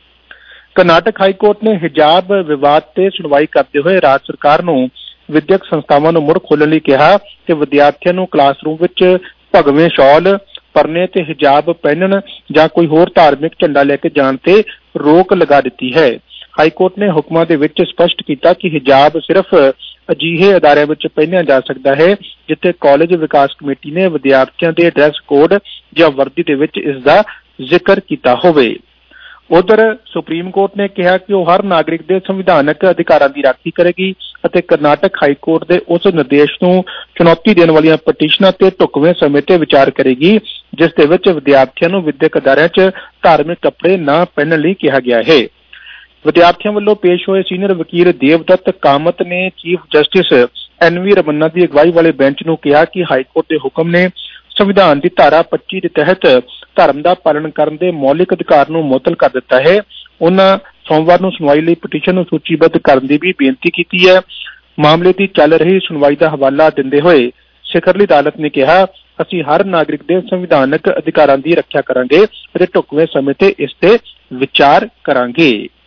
ਕਰਨਾਟਕ ਹਾਈ ਕੋਰਟ ਨੇ ਹਿਜਾਬ ਵਿਵਾਦ ਤੇ ਸੁਣਵਾਈ ਕਰਦੇ ਹੋਏ ਰਾਜ ਸਰਕਾਰ ਨੂੰ ਵਿਦਿਅਕ ਸੰਸਥਾਵਾਂ ਨੂੰ ਮੁੜ ਖੋਲ੍ਹਣ ਲਈ ਕਿਹਾ ਕਿ ਵਿਦਿਆਰਥੀਆਂ ਨੂੰ ਕਲਾਸਰੂਮ ਵਿੱਚ ਭਗਵੇਂ ਸ਼ਾਲ, ਪਰਨੇ ਤੇ ਹਿਜਾਬ ਪਹਿਨਣ ਜਾਂ ਕੋਈ ਹੋਰ ਧਾਰਮਿਕ ਝੰਡਾ ਲੈ ਕੇ ਜਾਣ ਤੇ ਰੋਕ ਲਗਾ ਦਿੱਤੀ ਹੈ। ਹਾਈ ਕੋਰਟ ਨੇ ਹੁਕਮਾਂ ਦੇ ਵਿੱਚ ਸਪਸ਼ਟ ਕੀਤਾ ਕਿ ਹਿਜਾਬ ਸਿਰਫ ਅਜਿਹੇ ਅਦਾਰਿਆਂ ਵਿੱਚ ਪਹਿਨਿਆ ਜਾ ਸਕਦਾ ਹੈ ਜਿੱਥੇ ਕਾਲਜ ਵਿਕਾਸ ਕਮੇਟੀ ਨੇ ਵਿਦਿਆਰਥੀਆਂ ਦੇ ਡਰੈਸ ਕੋਡ ਜਾਂ ਵਰਦੀ ਦੇ ਵਿੱਚ ਇਸ ਦਾ ਜ਼ਿਕਰ ਕੀਤਾ ਹੋਵੇ। ਉਧਰ ਸੁਪਰੀਮ ਕੋਰਟ ਨੇ ਕਿਹਾ ਕਿ ਉਹ ਹਰ ਨਾਗਰਿਕ ਦੇ ਸੰਵਿਧਾਨਕ ਅਧਿਕਾਰਾਂ ਦੀ ਰਾਖੀ ਕਰੇਗੀ ਅਤੇ ਕਰਨਾਟਕ ਹਾਈ ਕੋਰਟ ਦੇ ਉਸ ਨਿਰਦੇਸ਼ ਨੂੰ ਚੁਣੌਤੀ ਦੇਣ ਵਾਲੀਆਂ ਪਟੀਸ਼ਨਾਂ ਤੇ ਢੁਕਵੇਂ ਸਮੇਂ ਤੇ ਵਿਚਾਰ ਕਰੇਗੀ ਜਿਸ ਦੇ ਵਿੱਚ ਵਿਦਿਆਰਥੀਆਂ ਨੂੰ ਵਿਦਿਅਕ ਅਦਾਰਿਆਂ 'ਚ ਧਾਰਮਿਕ ਕੱਪੜੇ ਨਾ ਪਹਿਨਣ ਲਈ ਕਿਹਾ ਗਿਆ ਹੈ। ਵਿਦਿਆਰਥੀਆਂ ਵੱਲੋਂ ਪੇਸ਼ ਹੋਏ ਸੀਨੀਅਰ ਵਕੀਲ ਦੇਵਦੱਤ ਕਾਮਤ ਨੇ chief justice N V Ramana ਦੀ ਅਗਵਾਈ ਵਾਲੇ ਬੈਂਚ ਨੂੰ ਕਿਹਾ ਕਿ ਹਾਈ ਕੋਰਟ ਦੇ ਹੁਕਮ ਨੇ ਸੰਵਿਧਾਨ ਦੀ ਧਾਰਾ ਪੱਚੀ ਦੇ ਤਹਿਤ ਧਰਮ ਦਾ ਪਾਲਣ ਕਰਨ ਦੇ ਮੌਲਿਕ ਅਧਿਕਾਰ ਨੂੰ ਮੁਅੱਤਲ ਕਰ ਦਿੱਤਾ ਹੈ। ਉਹਨਾਂ ਸੋਮਵਾਰ ਨੂੰ ਸੁਣਵਾਈ ਲਈ ਪਟੀਸ਼ਨ ਨੂੰ ਸੂਚੀਬੱਧ ਕਰਨ ਦੀ ਵੀ ਬੇਨਤੀ ਕੀਤੀ ਹੈ। ਮਾਮਲੇ ਦੀ ਚੱਲ ਰਹੀ ਸੁਣਵਾਈ ਦਾ ਹਵਾਲਾ ਦਿੰਦੇ ਹੋਏ ਸਿਖਰਲੀ ਅਦਾਲਤ ਨੇ ਕਿਹਾ, ਅਸੀਂ ਹਰ ਨਾਗਰਿਕ ਦੇ ਸੰਵਿਧਾਨਕ ਅਧਿਕਾਰਾਂ ਦੀ ਰੱਖਿਆ ਕਰਾਂਗੇ ਅਤੇ ਢੁਕਵੇਂ ਸਮੇਂ ਤੇ ਇਸ ਤੇ ਵਿਚਾਰ ਕਰਾਂਗੇ।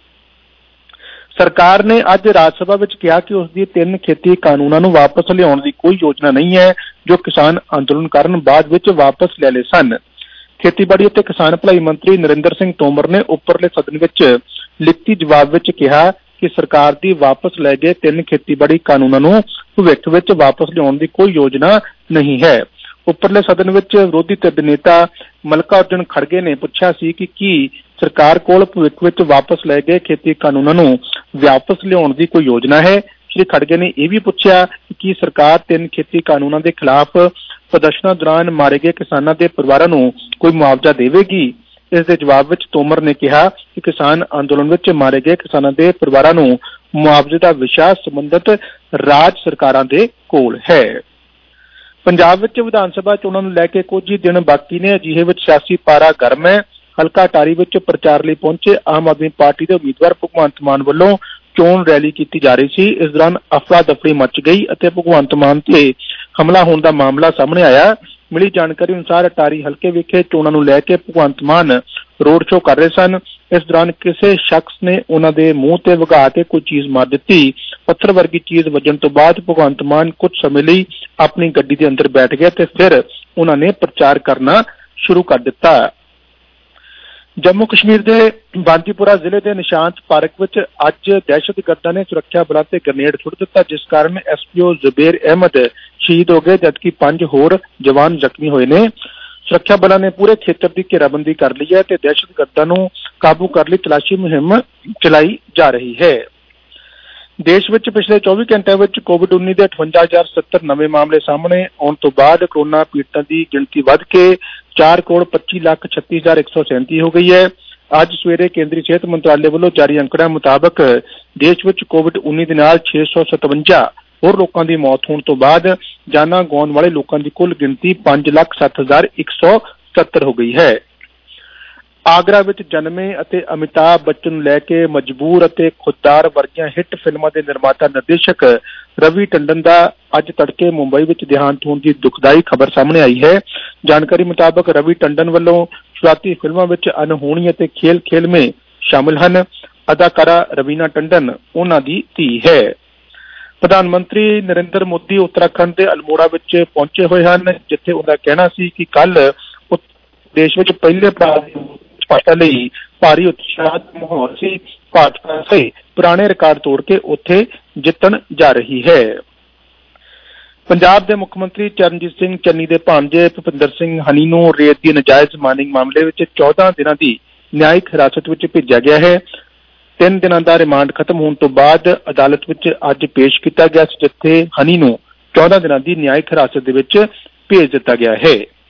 ਸਰਕਾਰ ਨੇ ਅੱਜ ਰਾਜ ਸਭਾ ਵਿੱਚ ਕਿਹਾ ਕਿ ਉਸ ਦੀ ਤਿੰਨ ਖੇਤੀ ਕਾਨੂੰਨਾਂ ਨੂੰ ਵਾਪਸ ਲਿਆਉਣ ਦੀ ਕੋਈ ਯੋਜਨਾ ਨਹੀਂ ਹੈ ਜੋ ਕਿਸਾਨ ਅੰਦੋਲਨ ਕਾਰਨ ਬਾਅਦ ਵਿੱਚ ਵਾਪਸ ਲੈ ਲਏ ਸਨ। ਖੇਤੀਬਾੜੀ ਅਤੇ ਕਿਸਾਨ ਭਲਾਈ ਮੰਤਰੀ ਨਰਿੰਦਰ ਸਿੰਘ ਤੋਮਰ ਨੇ ਉੱਪਰਲੇ ਸਦਨ ਵਿੱਚ ਲਿਖਤੀ ਜਵਾਬ ਵਿੱਚ ਕਿਹਾ ਕਿ ਸਰਕਾਰ ਦੀ ਵਾਪਸ ਲੈ ਗਏ ਤਿੰਨ ਖੇਤੀਬਾੜੀ ਕਾਨੂੰਨਾਂ ਨੂੰ ਭਵਿੱਖ ਵਿੱਚ ਵਾਪਸ ਲਿਆਉਣ ਦੀ ਕੋਈ ਯੋਜਨਾ ਨਹੀਂ ਹੈ। ਉੱਪਰਲੇ ਸਦਨ ਵਿੱਚ ਵਿਰੋਧੀ ਧਿਰ ਦੇ ਨੇਤਾ ਮਲਕਾ ਅਰਜੁਨ ਖੜਗੇ ਨੇ ਪੁੱਛਿਆ ਸੀ ਕਿ ਕੀ ਸਰਕਾਰ ਕੋਲ ਭਵਿੱਖ ਵਿੱਚ ਵਾਪਸ ਲੈ ਗਏ ਖੇਤੀ ਕਾਨੂੰਨਾਂ ਨੂੰ ਵਾਪਸ ਲਿਆਉਣ ਦੀ ਕੋਈ ਯੋਜਨਾ ਹੈ। ਸ਼੍ਰੀ ਖੜਗੇ ਨੇ ਇਹ ਵੀ ਪੁੱਛਿਆ ਕਿ ਕੀ ਸਰਕਾਰ ਤਿੰਨ ਖੇਤੀ ਕਾਨੂੰਨਾਂ ਦੇ ਖਿਲਾਫ ਪ੍ਰਦਰਸ਼ਨਾਂ ਦੌਰਾਨ ਮਾਰੇ ਗਏ ਕਿਸਾਨਾਂ ਦੇ ਪਰਿਵਾਰਾਂ ਨੂੰ ਕੋਈ ਮੁਆਵਜ਼ਾ ਦੇਵੇਗੀ। ਇਸ ਦੇ ਜਵਾਬ ਵਿੱਚ ਤੋਮਰ ਨੇ ਕਿਹਾ ਕਿ ਕਿਸਾਨ ਅੰਦੋਲਨ ਵਿੱਚ ਮਾਰੇ ਗਏ ਕਿਸਾਨਾਂ ਦੇ ਪਰਿਵਾਰਾਂ ਨੂੰ ਮੁਆਵਜ਼ੇ ਦਾ ਵਿਸ਼ਾ ਸੰਬੰਧਿਤ ਰਾਜ ਸਰਕਾਰਾਂ ਦੇ ਕੋਲ ਹੈ। ਪੰਜਾਬ ਵਿੱਚ ਵਿਧਾਨ ਸਭਾ ਚੋਣਾਂ ਨੂੰ ਲੈ ਕੇ ਕੁਝ ਹੀ ਦਿਨ ਬਾਕੀ ਨੇ। ਅਜਿਹੇ ਵਿੱਚ ਸਿਆਸੀ ਪਾਰਾ ਗਰਮ ਹੈ। ਹਲਕਾ ਟਾਰੀ ਵਿੱਚ ਪ੍ਰਚਾਰ ਲਈ ਪਹੁੰਚੇ ਆਮ ਆਦਮੀ ਪਾਰਟੀ ਦੇ ਉਮੀਦਵਾਰ ਭਗਵੰਤ ਮਾਨ ਵੱਲੋਂ ਚੋਣ ਰੈਲੀ ਕੀਤੀ ਜਾ ਰਹੀ ਸੀ। ਇਸ ਦੌਰਾਨ ਅਫਰਾ ਦਫੜੀ ਮਚ ਗਈ ਅਤੇ ਭਗਵੰਤ ਮਾਨ ਤੇ ਹਮਲਾ ਹੋਣ ਦਾ ਮਾਮਲਾ ਸਾਹਮਣੇ ਆਇਆ। ਮਿਲੀ ਜਾਣਕਾਰੀ ਅਨੁਸਾਰ ਅਟਾਰੀ ਹਲਕੇ ਵਿਖੇ ਚੋਣਾਂ ਨੂੰ ਲੈ ਕੇ ਭਗਵੰਤ ਮਾਨ ਰੋਡ ਸ਼ੋਅ ਕਰ ਰਹੇ ਸਨ। ਇਸ ਦੌਰਾਨ ਕਿਸੇ ਸ਼ਖਸ ਨੇ ਉਹਨਾਂ ਦੇ ਮੂੰਹ ਤੇ ਵਗਾ ਕੇ ਕੋਈ ਚੀਜ਼ ਮਾਰ ਦਿੱਤੀ। ਪੱਥਰ ਵਰਗੀ ਚੀਜ਼ ਵੱਜਣ ਤੋਂ ਬਾਅਦ ਭਗਵੰਤ ਮਾਨ ਕੁਝ ਸਮੇਂ ਲਈ ਆਪਣੀ ਗੱਡੀ ਦੇ ਅੰਦਰ ਬੈਠ ਗਏ ਤੇ ਫਿਰ ਉਹਨਾਂ ਨੇ ਪ੍ਰਚਾਰ ਕਰਨਾ ਸ਼ੁਰੂ ਕਰ ਦਿੱਤਾ। ਜੰਮੂ ਕਸ਼ਮੀਰ ਦੇ ਬਾਂਦੀਪੁਰਾ ਜ਼ਿਲ੍ਹੇ ਦੇ ਨਿਸ਼ਾਂਤ ਪਾਰਕ ਵਿੱਚ ਅੱਜ ਦਹਿਸ਼ਤਗਰਦਾਂ ਨੇ ਸੁਰੱਖਿਆ ਬਲਾਂ ਤੇ ਗ੍ਰਨੇਡ ਸੁੱਟ ਦਿੱਤਾ, ਜਿਸ ਕਾਰਨ ਐਸਪੀਓ ਜ਼ੁਬੇਰ ਅਹਿਮਦ ਸ਼ਹੀਦ ਹੋ ਗਏ ਜਦਕਿ ਪੰਜ ਹੋਰ ਜਵਾਨ ਜ਼ਖਮੀ ਹੋਏ ਨੇ। ਸੁਰੱਖਿਆ ਬਲਾਂ ਨੇ ਪੂਰੇ ਖੇਤਰ ਦੀ ਘੇਰਾਬੰਦੀ ਕਰ ਲਈ ਹੈ ਤੇ ਦਹਿਸ਼ਤਗਰਦਾਂ ਨੂੰ ਕਾਬੂ ਕਰਨ ਲਈ ਤਲਾਸ਼ੀ ਮੁਹਿੰਮ ਚਲਾਈ ਜਾ ਰਹੀ ਹੈ। ਦੇਸ਼ ਵਿੱਚ ਪਿਛਲੇ ਚੌਵੀ ਘੰਟਿਆਂ ਵਿੱਚ ਕੋਵਿਡ ਉੱਨੀ ਦੇ ਅਠਵੰਜਾ ਹਜ਼ਾਰ ਸੱਤਰ ਨਵੇਂ ਮਾਮਲੇ ਸਾਹਮਣੇ ਆਉਣ ਤੋਂ ਬਾਅਦ ਕੋਰੋਨਾ ਪੀੜਤਾਂ ਦੀ ਗਿਣਤੀ ਵੱਧ ਕੇ ਚਾਰ ਕਰੋੜ ਪੱਚੀ ਲੱਖ ਛੱਤੀ ਹਜ਼ਾਰ ਇੱਕ ਸੌ ਸੈਂਤੀ ਹੋ ਗਈ ਹੈ। ਅੱਜ ਸਵੇਰੇ ਕੇਂਦਰੀ ਸਿਹਤ ਮੰਤਰਾਲੇ ਵੱਲੋਂ ਜਾਰੀ ਅੰਕੜਿਆਂ ਮੁਤਾਬਕ ਦੇਸ਼ ਵਿੱਚ ਕੋਵਿਡ ਉੱਨੀ ਦੇ ਨਾਲ ਛੇ ਸੌ ਸਤਵੰਜਾ ਹੋਰ ਲੋਕਾਂ ਦੀ ਮੌਤ ਹੋਣ ਤੋਂ ਬਾਅਦ ਜਾਨਾਂ ਗਵਾਉਣ ਵਾਲੇ ਲੋਕਾਂ ਦੀ ਕੁੱਲ ਗਿਣਤੀ ਪੰਜ ਲੱਖ ਸੱਤ ਹਜ਼ਾਰ ਇੱਕ ਸੌ ਸੱਤਰ ਹੋ ਗਈ ਹੈ। ਆਗਰਾ ਵਿੱਚ ਜਨਮੇ ਅਤੇ ਅਮਿਤਾਭ ਬੱਚਨ ਨੂੰ ਲੈ ਕੇ ਮਜਬੂਰ ਅਤੇ ਖੁਦਦਾਰ ਵਰਗੀਆਂ ਹਿੱਟ ਫਿਲਮਾਂ ਦੇ ਨਿਰਮਾਤਾ ਨਿਰਦੇਸ਼ਕ ਰਵੀ ਟੰਡਨ ਦਾ ਅੱਜ ਤੜਕੇ ਮੁੰਬਈ ਵਿੱਚ ਦੇਹਾਂਤ ਹੋਣ ਦੀ ਦੁਖਦਾਈ ਖਬਰ ਸਾਹਮਣੇ ਆਈ ਹੈ। ਜਾਣਕਾਰੀ ਮੁਤਾਬਕ ਰਵੀ ਟੰਡਨ ਵੱਲੋਂ ਸ਼ੁਰੂਆਤੀ ਫਿਲਮਾਂ ਵਿੱਚ ਅਨਹੋਣੀ ਅਤੇ ਖੇਲ ਖੇਲਮੇ ਸ਼ਾਮਿਲ ਹਨ। ਅਦਾਕਾਰਾ ਰਵੀਨਾ ਟੰਡਨ ਉਹਨਾਂ ਦੀ ਧੀ ਹੈ। ਪ੍ਰਧਾਨ ਮੰਤਰੀ ਨਰਿੰਦਰ ਮੋਦੀ ਉੱਤਰਾਖੰਡ ਦੇ ਅਲਮੋੜਾ ਵਿੱਚ ਪਹੁੰਚੇ ਹੋਏ ਹਨ, ਜਿੱਥੇ ਉਹਦਾ ਕਹਿਣਾ ਸੀ ਕਿ ਕੱਲ ਦੇਸ਼ ਵਿੱਚ ਪਹਿਲੇ ਭਾਜਪਾ ਲਈ ਭਾਰੀ ਉਤਸ਼ਾਹ ਦਾ ਮਾਹੌਲ ਸੀ। ਭਾਜਪਾ ਸੇ ਪੁਰਾਣੇ ਰਿਕਾਰਡ ਤੋੜ ਕੇ ਉੱਥੇ ਜਿੱਤਣ ਜਾ ਰਹੀ ਹੈ। ਪੰਜਾਬ ਦੇ ਮੁੱਖ ਮੰਤਰੀ ਚਰਨਜੀਤ ਸਿੰਘ ਚੰਨੀ ਦੇ ਭਾਣਜੇ ਭੁਪਿੰਦਰ ਸਿੰਘ ਹਨੀ ਨੂੰ ਰੇਤ ਦੀ ਨਜਾਇਜ਼ ਮਾਈਨਿੰਗ ਮਾਮਲੇ ਵਿੱਚ ਚੌਦਾਂ ਦਿਨਾਂ ਦੀ ਨਿਆਇਕ ਹਿਰਾਸਤ ਵਿੱਚ ਭੇਜਿਆ ਗਿਆ ਹੈ। ਤਿੰਨ ਦਿਨਾਂ ਦਾ ਰਿਮਾਂਡ ਖਤਮ ਹੋਣ ਤੋਂ ਬਾਅਦ ਅਦਾਲਤ ਵਿੱਚ ਅੱਜ ਪੇਸ਼ ਕੀਤਾ ਗਿਆ ਸੀ, ਜਿੱਥੇ ਹਨੀ ਨੂੰ ਚੌਦਾਂ ਦਿਨਾਂ ਦੀ ਨਿਆਇਕ ਹਿਰਾਸਤ ਦੇ ਵਿੱਚ ਭੇਜ ਦਿੱਤਾ ਗਿਆ ਹੈ।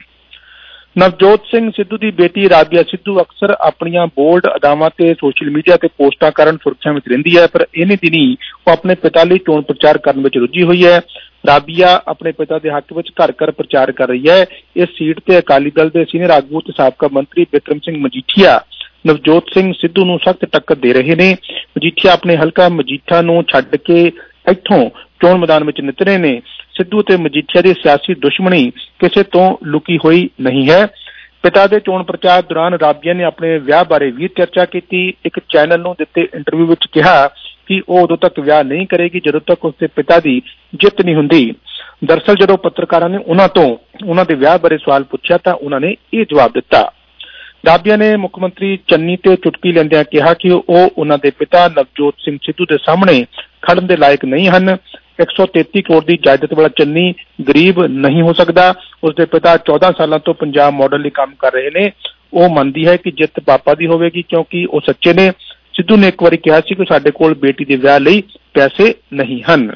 ਨਵਜੋਤ ਸਿੰਘ ਸਿੱਧੂ ਦੀ ਬੇਟੀ ਰਾਬੀਆ ਸਿੱਧੂ ਅਕਸਰ ਆਪਣੀਆਂ ਬੋਲਡ ਅਦਾਵਾਂ ਤੇ ਸੋਸ਼ਲ ਮੀਡੀਆ ਤੇ ਪੋਸਟਾਂ ਕਾਰਨ ਸੁਰਖੀਆਂ ਵਿੱਚ ਰਹਿੰਦੀ ਹੈ, ਪਰ ਇਹਨੇ ਦਿਨੀ ਉਹ ਆਪਣੇ ਪਿਤਾ ਲਈ ਚੋਣ ਪ੍ਰਚਾਰ ਕਰਨ ਵਿੱਚ ਰੁੱਝੀ ਹੋਈ ਹੈ। ਰਾਬੀਆ ਆਪਣੇ ਪਿਤਾ ਦੇ ਹੱਕ ਵਿੱਚ ਘਰ ਘਰ ਪ੍ਰਚਾਰ ਕਰ ਰਹੀ ਹੈ। ਇਸ ਸੀਟ ਤੇ ਅਕਾਲੀ ਦਲ ਦੇ ਸੀਨੀਅਰ ਆਗੂ ਤੇ ਸਾਬਕਾ ਮੰਤਰੀ ਬਿਕਰਮ ਸਿੰਘ ਮਜੀਠੀਆ ਨਵਜੋਤ ਸਿੰਘ ਸਿੱਧੂ ਨੂੰ ਸਖਤ ਟੱਕਰ ਦੇ ਰਹੇ ਨੇ। ਮਜੀਠੀਆ ਆਪਣੇ ਹਲਕਾ ਮਜੀਠਾ ਨੂੰ ਛੱਡ ਕੇ ਇੱਥੋਂ ਚੋਣ ਮੈਦਾਨ ਵਿੱਚ ਨਿਤਰੇ ਨੇ। ਸਿੱਧੂ ਤੇ ਮਜੀਠੀਆ ਦੀ ਸਿਆਸੀ ਦੁਸ਼ਮਣੀ ਕਿਸੇ ਤੋਂ ਲੁਕੀ ਹੋਈ ਨਹੀਂ ਹੈ। ਪਿਤਾ ਦੇ ਚੋਣ ਪ੍ਰਚਾਰ ਦੌਰਾਨ ਰਾਬੀਆ ਨੇ ਆਪਣੇ ਵਿਆਹ ਬਾਰੇ ਵੀ ਚਰਚਾ ਕੀਤੀ। ਇੱਕ ਚੈਨਲ ਨੂੰ ਦਿੱਤੇ ਇੰਟਰਵਿਊ ਵਿੱਚ ਕਿਹਾ ਕਿ ਉਹ ਉਦੋਂ ਤੱਕ ਵਿਆਹ ਨਹੀਂ ਕਰੇਗੀ ਜਦੋਂ ਤੱਕ ਉਸਦੇ ਪਿਤਾ ਦੀ ਜਿੱਤ ਨਹੀਂ ਹੁੰਦੀ। ਦਰਅਸਲ ਜਦੋਂ ਪੱਤਰਕਾਰਾਂ ਨੇ ਉਹਨਾਂ ਤੋਂ ਉਹਨਾਂ ਦੇ ਵਿਆਹ ਬਾਰੇ ਸਵਾਲ ਪੁੱਛਿਆ ਤਾਂ ਉਹਨਾਂ ਨੇ ਇਹ ਜਵਾਬ ਦਿੱਤਾ। ਰਾਬੀਆ ਨੇ ਮੁੱਖ ਮੰਤਰੀ ਚੰਨੀ ਤੇ ਚੁਟਕੀ ਲੈਂਦਿਆਂ ਕਿਹਾ ਕਿ ਉਹ ਉਹਨਾਂ ਦੇ ਪਿਤਾ ਨਵਜੋਤ ਸਿੰਘ ਸਿੱਧੂ ਦੇ ਸਾਹਮਣੇ ਖੜਨ ਦੇ ਲਾਇਕ ਨਹੀਂ ਹਨ। ਇੱਕ ਸੌ ਤੇਤੀ ਕਰੋੜ ਦੀ ਜਾਇਦਾਦ ਵਾਲਾ ਚੰਨੀ ਗਰੀਬ ਨਹੀਂ ਹੋ ਸਕਦਾ। ਉਸਦੇ ਪਿਤਾ ਚੌਦਾਂ ਸਾਲਾਂ ਤੋਂ ਪੰਜਾਬ ਮਾਡਲ ਲਈ ਕੰਮ ਕਰ ਰਹੇ ਨੇ। ਉਹ ਮੰਨਦੀ ਹੈ ਕਿ ਜਿੱਤ ਪਾਪਾ ਦੀ ਹੋਵੇਗੀ ਕਿਉਂਕਿ ਉਹ ਸੱਚੇ ਨੇ। ਸਿੱਧੂ ਨੇ ਇੱਕ ਵਾਰੀ ਕਿਹਾ ਸੀ ਕਿ ਸਾਡੇ ਕੋਲ ਬੇਟੀ ਦੇ ਵਿਆਹ ਲਈ ਪੈਸੇ ਨਹੀਂ ਹਨ।